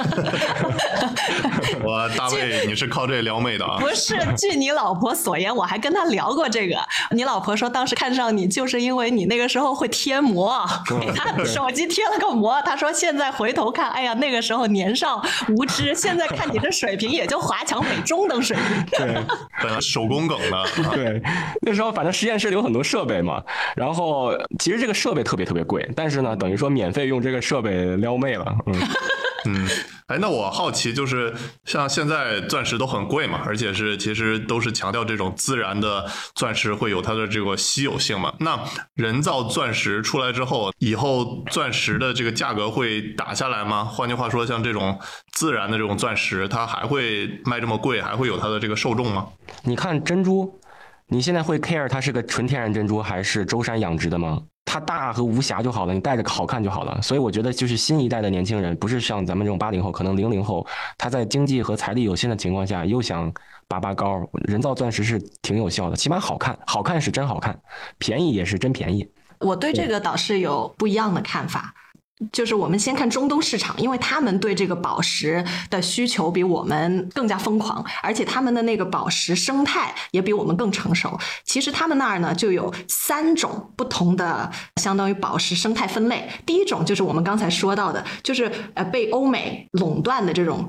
我大卫你是靠这撩妹的啊？
不是，据你老婆所言，我还跟她聊过这个，你老婆说当时看上你就是因为你那个时候会贴膜，给她手机贴了个膜，她说现在回头看，哎呀那个时候年少无知，现在看你这水平也就华强北中等水平。
对，
本来手工梗的。
对，那时候反正实验室里有很多设备嘛，然后其实这个设备特别特别贵，但是呢，等于说免费用这个设备撩妹了。嗯
嗯，哎，那我好奇就是，像现在钻石都很贵嘛，而且是其实都是强调这种自然的钻石会有它的这个稀有性嘛。那人造钻石出来之后，以后钻石的这个价格会打下来吗？换句话说，像这种自然的这种钻石，它还会卖这么贵，还会有它的这个受众吗？
你看珍珠，你现在会 care 它是个纯天然珍珠还是舟山养殖的吗？它大和无瑕就好了，你戴着好看就好了。所以我觉得就是新一代的年轻人，不是像咱们这种八零后，可能零零后，他在经济和财力有限的情况下，又想拔拔高，人造钻石是挺有效的，起码好看，好看是真好看，便宜也是真便宜。
我对这个倒是有不一样的看法。就是我们先看中东市场，因为他们对这个宝石的需求比我们更加疯狂，而且他们的那个宝石生态也比我们更成熟。其实他们那儿呢就有三种不同的相当于宝石生态分类。第一种就是我们刚才说到的，就是呃被欧美垄断的这种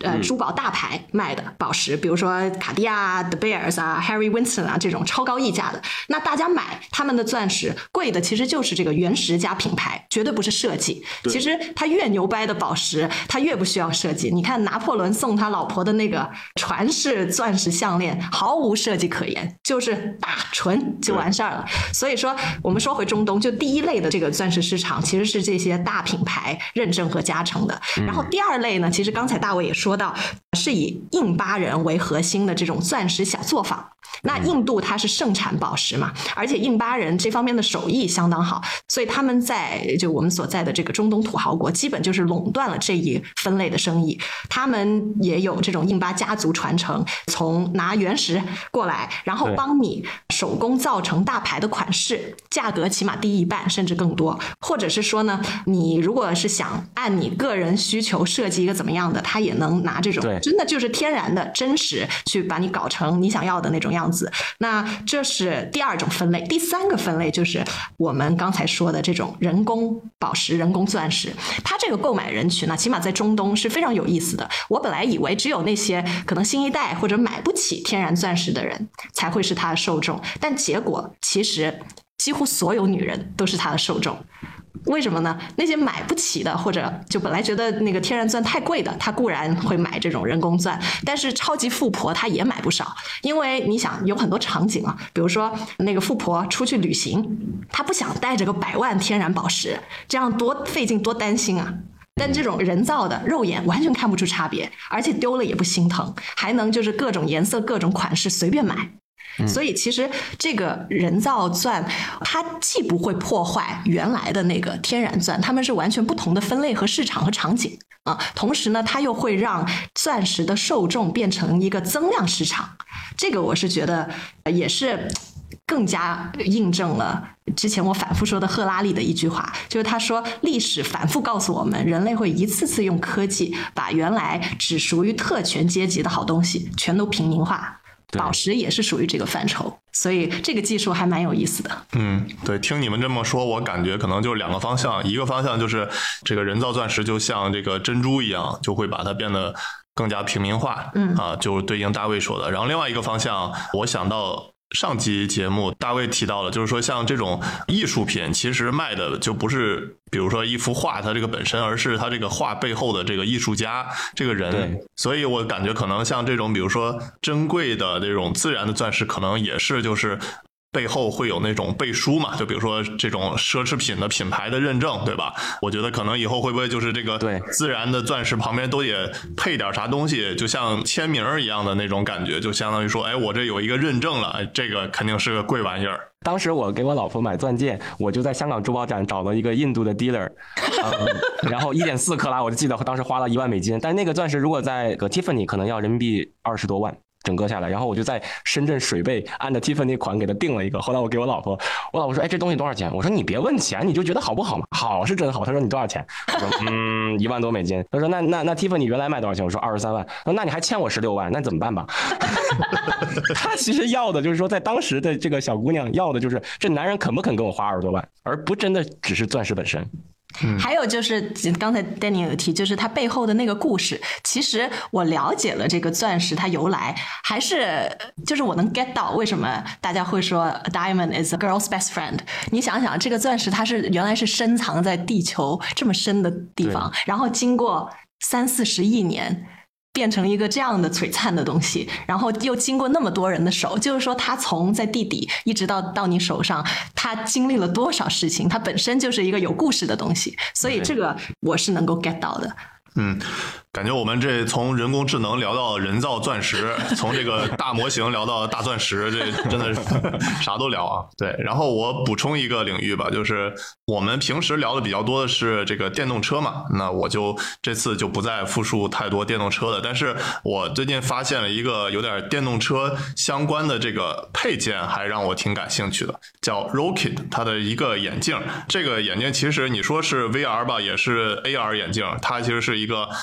呃珠宝大牌卖的宝石，比如说卡地亚、De Beers 啊、Harry Winston 啊这种超高溢价的，那大家买他们的钻石贵的其实就是这个原石加品牌，绝对不是设计。其实它越牛掰的宝石，它越不需要设计。你看拿破仑送他老婆的那个传世钻石项链，毫无设计可言，就是大纯就完事儿了。所以说，我们说回中东，就第一类的这个钻石市场其实是这些大品牌认证和加成的。然后第二类呢，其实刚才大卫也说到，是以印巴人为核心的这种钻石小作坊。那印度它是盛产宝石嘛，而且印巴人这方面的手艺相当好，所以他们在就我们所在的这个中东土豪国，基本就是垄断了这一分类的生意。他们也有这种印巴家族传承，从拿原石过来，然后帮你手工造成大牌的款式，价格起码低一半甚至更多。或者是说呢，你如果是想按你个人需求设计一个怎么样的，他也能拿这种真的就是天然的真实去把你搞成你想要的那种样子。那这是第二种分类。第三个分类就是我们刚才说的这种人工宝石、人工钻石。它这个购买人群呢，起码在中东是非常有意思的。我本来以为只有那些可能新一代或者买不起天然钻石的人才会是它的受众，但结果其实几乎所有女人都是它的受众。为什么呢？那些买不起的，或者就本来觉得那个天然钻太贵的，他固然会买这种人工钻，但是超级富婆她也买不少。因为你想有很多场景啊，比如说那个富婆出去旅行，她不想带着个百万天然宝石，这样多费劲多担心啊。但这种人造的肉眼完全看不出差别，而且丢了也不心疼，还能就是各种颜色各种款式随便买。所以其实这个人造钻它既不会破坏原来的那个天然钻，它们是完全不同的分类和市场和场景啊。同时呢，它又会让钻石的受众变成一个增量市场。这个我是觉得也是更加印证了之前我反复说的赫拉利的一句话，就是他说历史反复告诉我们，人类会一次次用科技把原来只属于特权阶级的好东西全都平民化。宝石也是属于这个范畴，所以这个技术还蛮有意思的。
嗯，对，听你们这么说，我感觉可能就是两个方向，一个方向就是这个人造钻石就像这个珍珠一样，就会把它变得更加平民化，嗯啊，就对应大卫说的。然后另外一个方向，我想到上期节目大卫提到了，就是说像这种艺术品其实卖的就不是比如说一幅画它这个本身，而是它这个画背后的这个艺术家这个人。所以我感觉可能像这种比如说珍贵的这种自然的钻石，可能也是就是背后会有那种背书嘛，就比如说这种奢侈品的品牌的认证，对吧？我觉得可能以后会不会就是这个自然的钻石旁边都得配点啥东西，就像签名一样的那种感觉，就相当于说，哎，我这有一个认证了，这个肯定是个贵玩意儿。
当时我给我老婆买钻戒，我就在香港珠宝展找了一个印度的 dealer，、嗯、然后一点四克拉，我就记得当时花了一万美金，但是那个钻石如果在个 Tiffany 可能要人民币二十多万。整个下来，然后我就在深圳水贝按照 Tiffany 款给他订了一个。后来我给我老婆，我老婆说：“哎，这东西多少钱？”我说：“你别问钱，你就觉得好不好嘛？好是真好。”他说：“你多少钱？”我说：“嗯，一万多美金。”他说：“那那那 Tiffany 原来卖多少钱？”我说：“二十三万。”他说：“那你还欠我十六万，那怎么办吧？”他其实要的就是说，在当时的这个小姑娘要的就是这男人肯不肯给我花二十多万，而不真的只是钻石本身。
嗯、还有就是刚才 Danny 有提，就是它背后的那个故事。其实我了解了这个钻石它由来，还是就是我能 get 到为什么大家会说 Diamond is a girl's best friend。你想想，这个钻石它是原来是深藏在地球这么深的地方，然后经过三四十亿年。变成一个这样的璀璨的东西，然后又经过那么多人的手，就是说它从在地底一直到到你手上，它经历了多少事情，它本身就是一个有故事的东西，所以这个我是能够 get 到的。
嗯，感觉我们这从人工智能聊到人造钻石，从这个大模型聊到大钻石，这真的是啥都聊啊。对，然后我补充一个领域吧，就是我们平时聊的比较多的是这个电动车嘛，那我就这次就不再复述太多电动车了。但是我最近发现了一个有点电动车相关的这个配件，还让我挺感兴趣的，叫 Rocket， 它的一个眼镜。这个眼镜其实你说是 V R 吧，也是 A R 眼镜，它其实是一个你可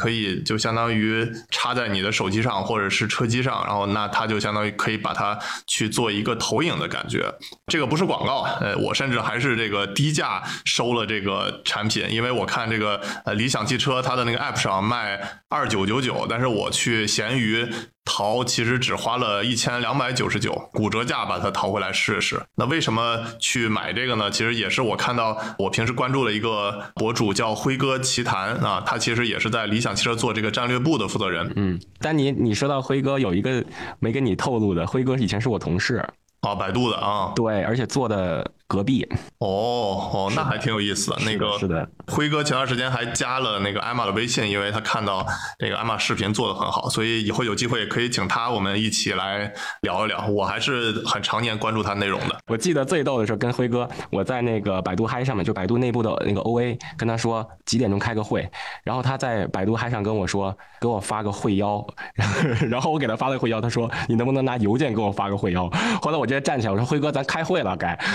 可以就相当于插在你的手机上或者是车机上，然后那它就相当于可以把它去做一个投影的感觉。这个不是广告，呃，我甚至还是这个低价收了这个产品，因为我看这个呃理想汽车它的那个 app 上卖二九九九，但是我去闲鱼淘其实只花了一千两百九十九，骨折价把它淘回来试试。那为什么去买这个呢？其实也是我看到我平时关注了一个博主叫辉哥奇谈啊，他其实也是在理想汽车做这个战略部的负责人。
嗯，但你你说到辉哥，有一个没跟你透露的，辉哥以前是我同事。
啊，百度的啊，
对，而且坐的隔壁。
哦哦，那还挺有意思的。那个
是的，
辉哥前段时间还加了那个艾玛的微信，因为他看到那个艾玛视频做得很好，所以以后有机会可以请他，我们一起来聊一聊。我还是很常年关注他内容的。
我记得最逗的是跟辉哥，我在那个百度嗨上面，就百度内部的那个 O A， 跟他说几点钟开个会，然后他在百度嗨上跟我说，给我发个会邀，然后我给他发了会邀，他说你能不能拿邮件给我发个会邀？后来我直接站起来，我说辉哥，咱开会了，该。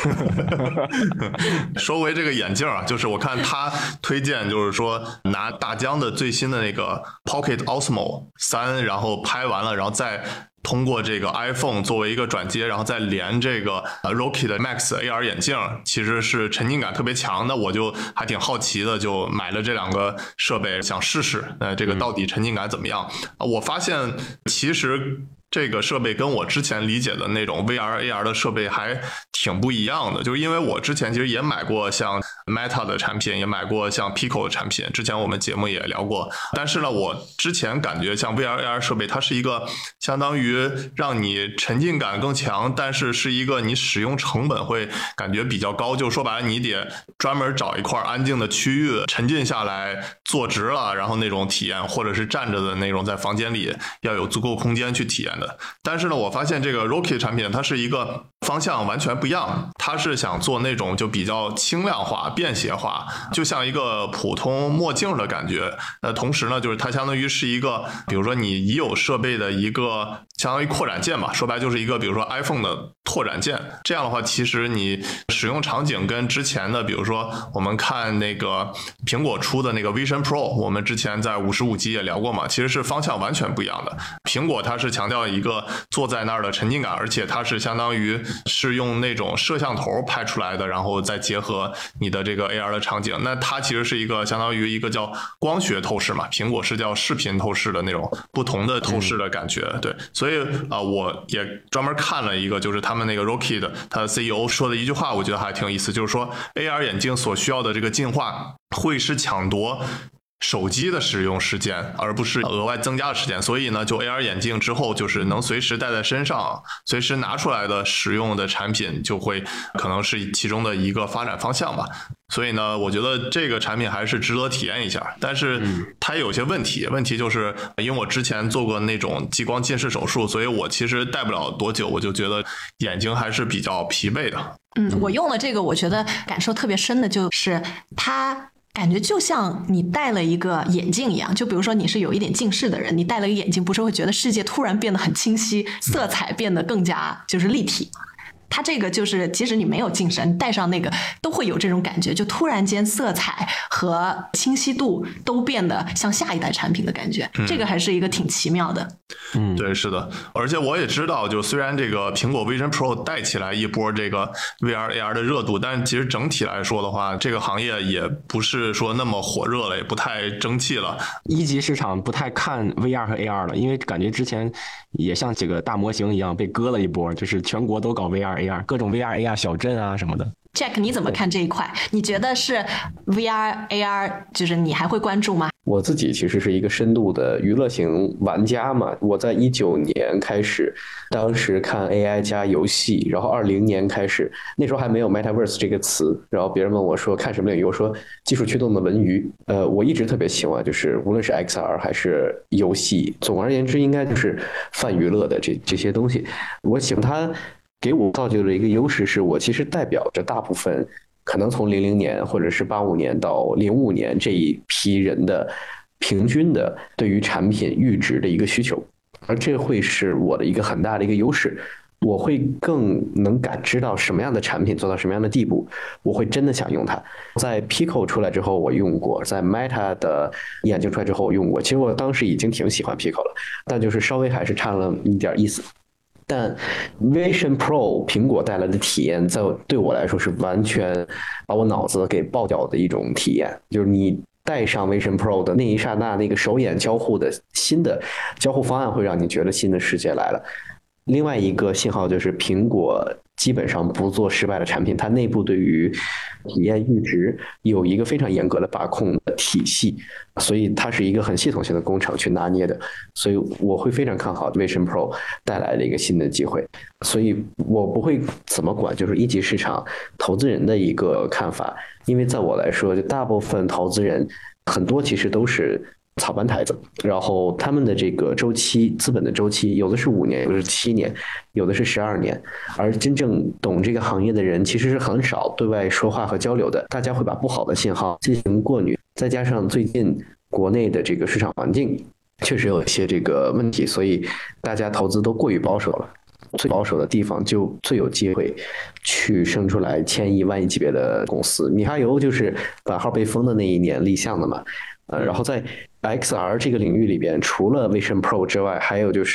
说回这个眼镜啊，就是我看他推荐，就是说拿大疆的最新的那个 Pocket Osmo 三，然后拍完了，然后再通过这个 iPhone 作为一个转接，然后再连这个 Rocky 的 Max A R 眼镜，其实是沉浸感特别强的。我就还挺好奇的，就买了这两个设备，想试试，呃，这个到底沉浸感怎么样？我发现其实这个设备跟我之前理解的那种 V R A R 的设备还挺不一样的，就是因为我之前其实也买过像 Meta 的产品，也买过像 Pico 的产品，之前我们节目也聊过。但是呢，我之前感觉像 V R A R 设备，它是一个相当于让你沉浸感更强，但是是一个你使用成本会感觉比较高，就说白了，你得专门找一块安静的区域，沉浸下来，坐直了，然后那种体验，或者是站着的那种，在房间里要有足够空间去体验的。但是呢，我发现这个 Rocky 产品它是一个方向完全不一样，它是想做那种就比较轻量化、便携化，就像一个普通墨镜的感觉。呃，同时呢，就是它相当于是一个，比如说你已有设备的一个相当于扩展件吧，说白就是一个比如说 iPhone 的拓展件。这样的话，其实你使用场景跟之前的，比如说我们看那个苹果出的那个 Vision Pro， 我们之前在五十五集也聊过嘛，其实是方向完全不一样的。苹果它是强调一个坐在那儿的沉浸感，而且它是相当于是用那种摄像头拍出来的，然后再结合你的这个 A R 的场景。那它其实是一个相当于一个叫光学透视嘛，苹果是叫视频透视的那种不同的透视的感觉。嗯、对，所以啊、呃，我也专门看了一个，就是他们那个 Rocky 的他的 C E O 说的一句话，我觉得还挺有意思，就是说 A R 眼镜所需要的这个进化会是抢夺手机的使用时间，而不是额外增加的时间。所以呢，就 A R 眼镜之后，就是能随时戴在身上，随时拿出来的使用的产品，就会可能是其中的一个发展方向吧。所以呢，我觉得这个产品还是值得体验一下，但是它也有些问题。问题就是因为我之前做过那种激光近视手术，所以我其实戴不了多久，我就觉得眼睛还是比较疲惫的。
嗯，我用了这个，我觉得感受特别深的就是它感觉就像你戴了一个眼镜一样，就比如说你是有一点近视的人，你戴了一个眼镜，不是会觉得世界突然变得很清晰，色彩变得更加就是立体。它这个就是即使你没有近视，你戴上那个都会有这种感觉，就突然间色彩和清晰度都变得像下一代产品的感觉、嗯、这个还是一个挺奇妙的。
嗯，对，是的。而且我也知道，就虽然这个苹果 Vision Pro 带起来一波这个 V R A R 的热度，但其实整体来说的话，这个行业也不是说那么火热了，也不太争气了。
一级市场不太看 V R 和 A R 了，因为感觉之前也像几个大模型一样被割了一波，就是全国都搞 V R A R， 各种 V R A R 小镇啊什么的。
Jack， 你怎么看这一块？你觉得是 V R A R， 就是你还会关注吗？
我自己其实是一个深度的娱乐型玩家嘛，我在一九年开始，当时看 A I 加游戏，然后二零年开始，那时候还没有 Metaverse 这个词，然后别人问我说看什么领域，我说技术驱动的文娱。呃，我一直特别喜欢，就是无论是 X R 还是游戏，总而言之应该就是泛娱乐的这这些东西，我喜欢它。给我造就的一个优势是我其实代表着大部分可能从零零年或者是八五年到零五年这一批人的平均的对于产品阈值的一个需求，而这会是我的一个很大的一个优势。 我会更能感知到什么样的产品做到什么样的地步，我会真的想用它。在 Pico 出来之后我用过，在 Meta 的眼镜出来之后我用过，其实我当时已经挺喜欢 Pico 了，但就是稍微还是差了一点意思。但 Vision Pro 苹果带来的体验，在对我来说是完全把我脑子给爆掉的一种体验，就是你戴上 Vision Pro 的那一刹那，那个手眼交互的新的交互方案会让你觉得新的世界来了。另外一个信号就是苹果基本上不做失败的产品，它内部对于体验阈值有一个非常严格的把控的体系，所以它是一个很系统性的工程去拿捏的，所以我会非常看好 Vision Pro 带来的一个新的机会，所以我不会怎么管就是一级市场投资人的一个看法，因为在我来说，就大部分投资人很多其实都是草班台子，然后他们的这个周期，资本的周期，有的是五年，有的是七年，有的是十二年，而真正懂这个行业的人其实是很少对外说话和交流的，大家会把不好的信号进行过滤，再加上最近国内的这个市场环境确实有一些这个问题，所以大家投资都过于保守了。最保守的地方就最有机会去生出来千亿万亿级别的公司。米哈游就是版号被封的那一年立项的嘛，呃，然后在 X R 这个领域里边，除了 Vision Pro 之外，还有就是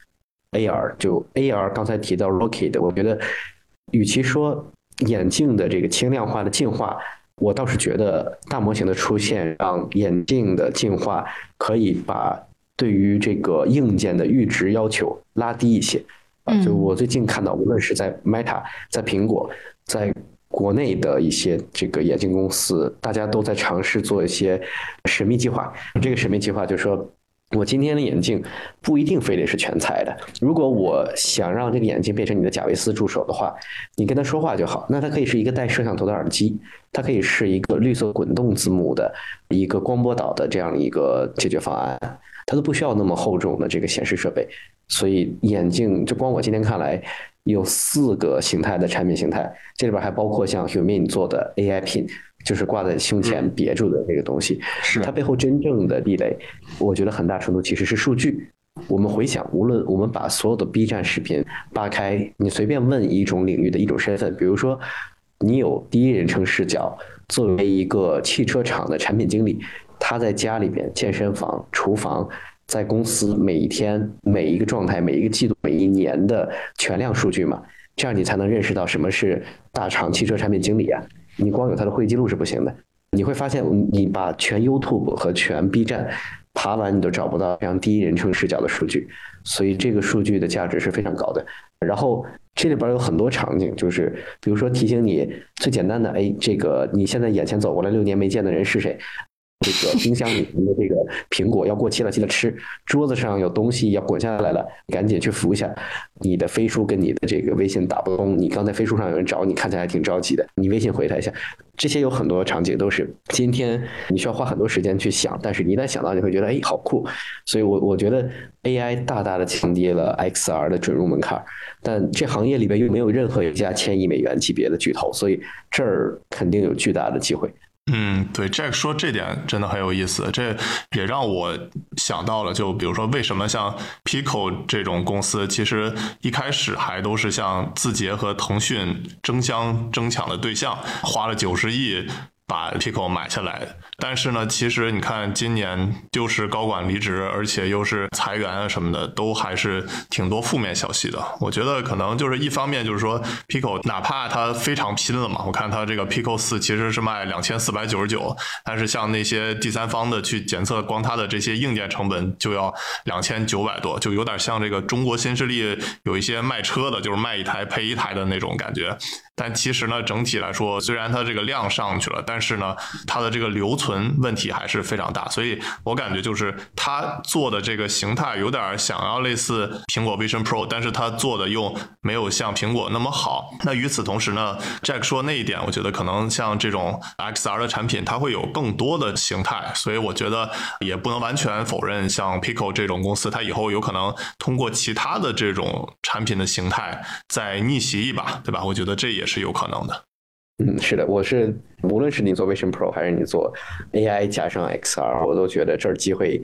A R， 就 A R 刚才提到 Rocket， 我觉得与其说眼镜的这个轻量化的进化，我倒是觉得大模型的出现让眼镜的进化可以把对于这个硬件的阈值要求拉低一些。就我最近看到，无论是在 Meta、在苹果、在国内的一些这个眼镜公司，大家都在尝试做一些神秘计划。这个神秘计划就是说，我今天的眼镜不一定非得是全彩的。如果我想让这个眼镜变成你的贾维斯助手的话，你跟他说话就好。那它可以是一个带摄像头的耳机，它可以是一个绿色滚动字幕的一个光波导的这样一个解决方案，它都不需要那么厚重的这个显示设备。所以眼镜就光我今天看来有四个形态的产品形态，这里边还包括像 Humane 做的 A I Pin， 就是挂在胸前别住的这个东西，是它背后真正的壁垒，我觉得很大程度其实是数据。我们回想，无论我们把所有的 B 站视频扒开，你随便问一种领域的一种身份，比如说你有第一人称视角，作为一个汽车厂的产品经理，他在家里边、健身房、厨房，在公司每一天、每一个状态、每一个季度、每一年的全量数据嘛，这样你才能认识到什么是大厂汽车产品经理啊。你光有他的会议记录是不行的，你会发现你把全 YouTube 和全 B 站爬完，你都找不到这样第一人称视角的数据，所以这个数据的价值是非常高的。然后这里边有很多场景，就是比如说提醒你最简单的，哎，这个你现在眼前走过来六年没见的人是谁？这个冰箱里面的这个苹果要过期了，记得吃。桌子上有东西要滚下来了，赶紧去扶一下。你的飞书跟你的这个微信打不通，你刚才飞书上有人找你，看起来还挺着急的，你微信回他一下。这些有很多场景都是今天你需要花很多时间去想，但是你一旦想到，你会觉得哎，好酷。所以我我觉得 A I 大大的降低了 X R 的准入门槛，但这行业里边又没有任何一家千亿美元级别的巨头，所以这儿肯定有巨大的机会。
嗯，对 Jack 说这点真的很有意思，这也让我想到了，就比如说为什么像 Pico 这种公司，其实一开始还都是像字节和腾讯争相争抢的对象，花了九十亿把 Pico 买下来，但是呢，其实你看今年就是高管离职，而且又是裁员啊什么的，都还是挺多负面消息的。我觉得可能就是一方面就是说 Pico 哪怕它非常拼了嘛，我看它这个 Pico 四其实是卖两千四百九十九，但是像那些第三方的去检测，光它的这些硬件成本就要两千九百多，就有点像这个中国新势力有一些卖车的，就是卖一台配一台的那种感觉。但其实呢，整体来说，虽然它这个量上去了，但是呢，它的这个留存问题还是非常大。所以我感觉就是它做的这个形态有点想要类似苹果 Vision Pro， 但是它做的又没有像苹果那么好。那与此同时呢 ，Jack 说那一点，我觉得可能像这种 X R 的产品，它会有更多的形态，所以我觉得也不能完全否认，像 Pico 这种公司，它以后有可能通过其他的这种产品的形态再逆袭一把，对吧？我觉得这也是有可能的。
嗯，是的，我是无论是你做 Vision Pro 还是你做 A I 加上 X R， 我都觉得这儿机会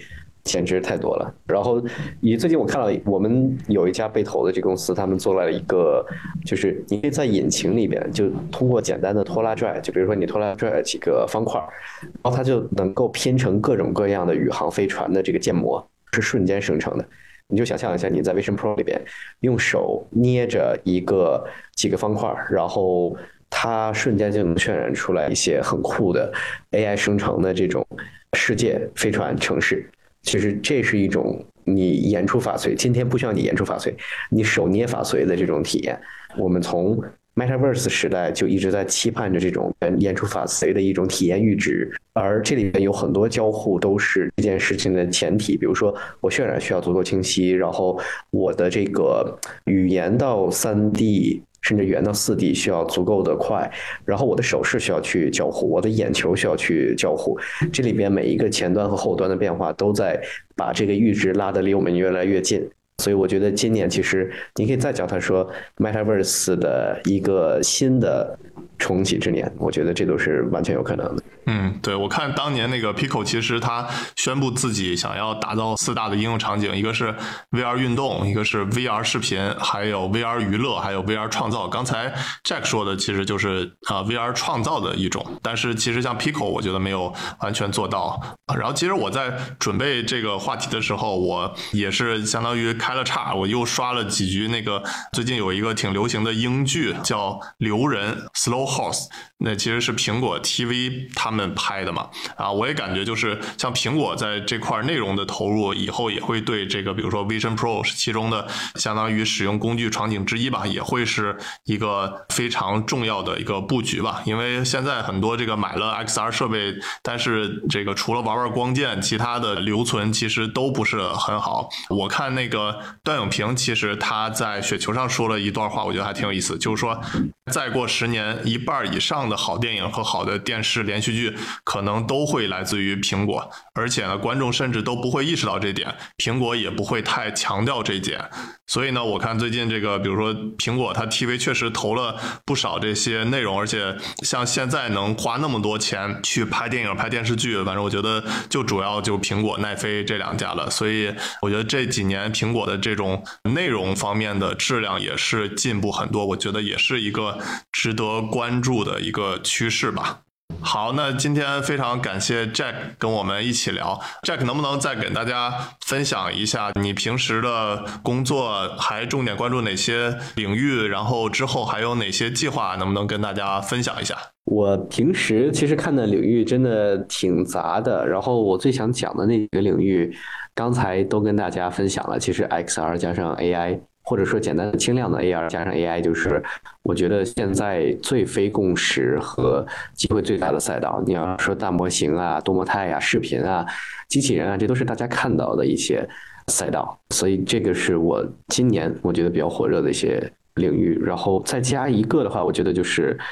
简直太多了。然后以最近我看到我们有一家被投的这公司，他们做了一个，就是你可以在引擎里边就通过简单的拖拉拽，就比如说你拖拉拽几个方块，然后它就能够拼成各种各样的宇航飞船的这个建模，是瞬间生成的。你就想象一下，你在 Vision Pro 里边用手捏着一个几个方块，然后它瞬间就能渲染出来一些很酷的 A I 生成的这种世界飞船城市。其实这是一种你演出法随，今天不需要你演出法随，你手捏法随的这种体验。我们从 Metaverse 时代就一直在期盼着这种演出法随的一种体验阈值，而这里面有很多交互都是这件事情的前提，比如说我渲染需要足够清晰，然后我的这个语言到 三 D甚至语言到 四 D 需要足够的快，然后我的手势需要去交互，我的眼球需要去交互，这里边每一个前端和后端的变化都在把这个阈值拉得离我们越来越近。所以我觉得今年其实你可以再叫它说 Metaverse 的一个新的重启之年，我觉得这都是完全有可能的。
嗯，对，我看当年那个 Pico 其实他宣布自己想要打造四大的应用场景，一个是 V R 运动，一个是 V R 视频，还有 V R 娱乐，还有 V R 创造。刚才 Jack 说的其实就是啊、呃、V R 创造的一种，但是其实像 Pico 我觉得没有完全做到。然后其实我在准备这个话题的时候，我也是相当于开了岔，我又刷了几局那个最近有一个挺流行的英剧叫《流人》 Slow Horse， 那其实是苹果 T V 他们拍的嘛。啊，我也感觉就是像苹果在这块内容的投入以后也会对这个比如说 Vision Pro 是其中的相当于使用工具场景之一吧，也会是一个非常重要的一个布局吧。因为现在很多这个买了 X R 设备，但是这个除了玩玩光剑，其他的留存其实都不是很好。我看那个段永平其实他在雪球上说了一段话，我觉得还挺有意思，就是说再过十年一半以上的好电影和好的电视连续剧可能都会来自于苹果，而且呢观众甚至都不会意识到这点，苹果也不会太强调这一点。所以呢我看最近这个比如说苹果它 T V 确实投了不少这些内容，而且像现在能花那么多钱去拍电影拍电视剧，反正我觉得就主要就苹果奈飞这两家了。所以我觉得这几年苹果的这种内容方面的质量也是进步很多，我觉得也是一个值得关注的一个趋势吧。好，那今天非常感谢 Jack 跟我们一起聊。 Jack 能不能再给大家分享一下你平时的工作还重点关注哪些领域，然后之后还有哪些计划，能不能跟大家分享一下？
我平时其实看的领域真的挺杂的，然后我最想讲的那几个领域刚才都跟大家分享了，其实 X R 加上 A I， 或者说简单的轻量的 A R 加上 A I， 就是我觉得现在最非共识和机会最大的赛道。你要说大模型啊、多模态啊、视频啊、机器人啊，这都是大家看到的一些赛道，所以这个是我今年我觉得比较火热的一些领域。然后再加一个的话，我觉得就是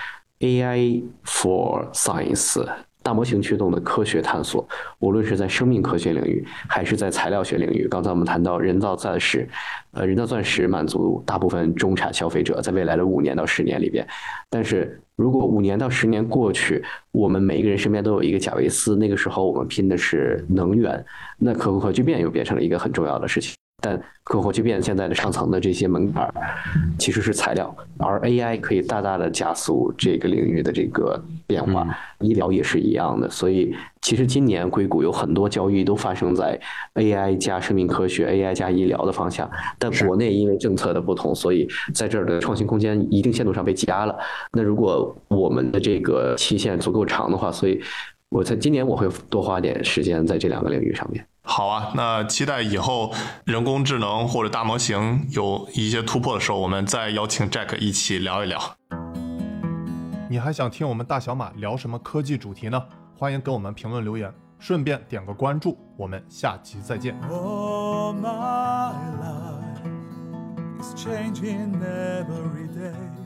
A I for Science， 大模型驱动的科学探索，无论是在生命科学领域还是在材料学领域。刚才我们谈到人造钻石，呃，人造钻石满足大部分中产消费者在未来的五年到十年里边，但是如果五年到十年过去，我们每一个人身边都有一个贾维斯，那个时候我们拼的是能源，那可可聚变又变成了一个很重要的事情。但可可聚变现在的上层的这些门槛其实是材料，而 A I 可以大大的加速这个领域的这个变化，医疗也是一样的。所以其实今年硅谷有很多交易都发生在 A I 加生命科学、A I 加医疗的方向，但国内因为政策的不同，所以在这儿的创新空间一定限度上被挤压了。那如果我们的这个期限足够长的话，所以我在今年我会多花点时间在这两个领域上面。
好啊，那期待以后人工智能或者大模型有一些突破的时候，我们再邀请 Jack 一起聊一聊。
你还想听我们大小马聊什么科技主题呢？欢迎给我们评论留言，顺便点个关注，我们下期再见。
Oh, my life is changing every day.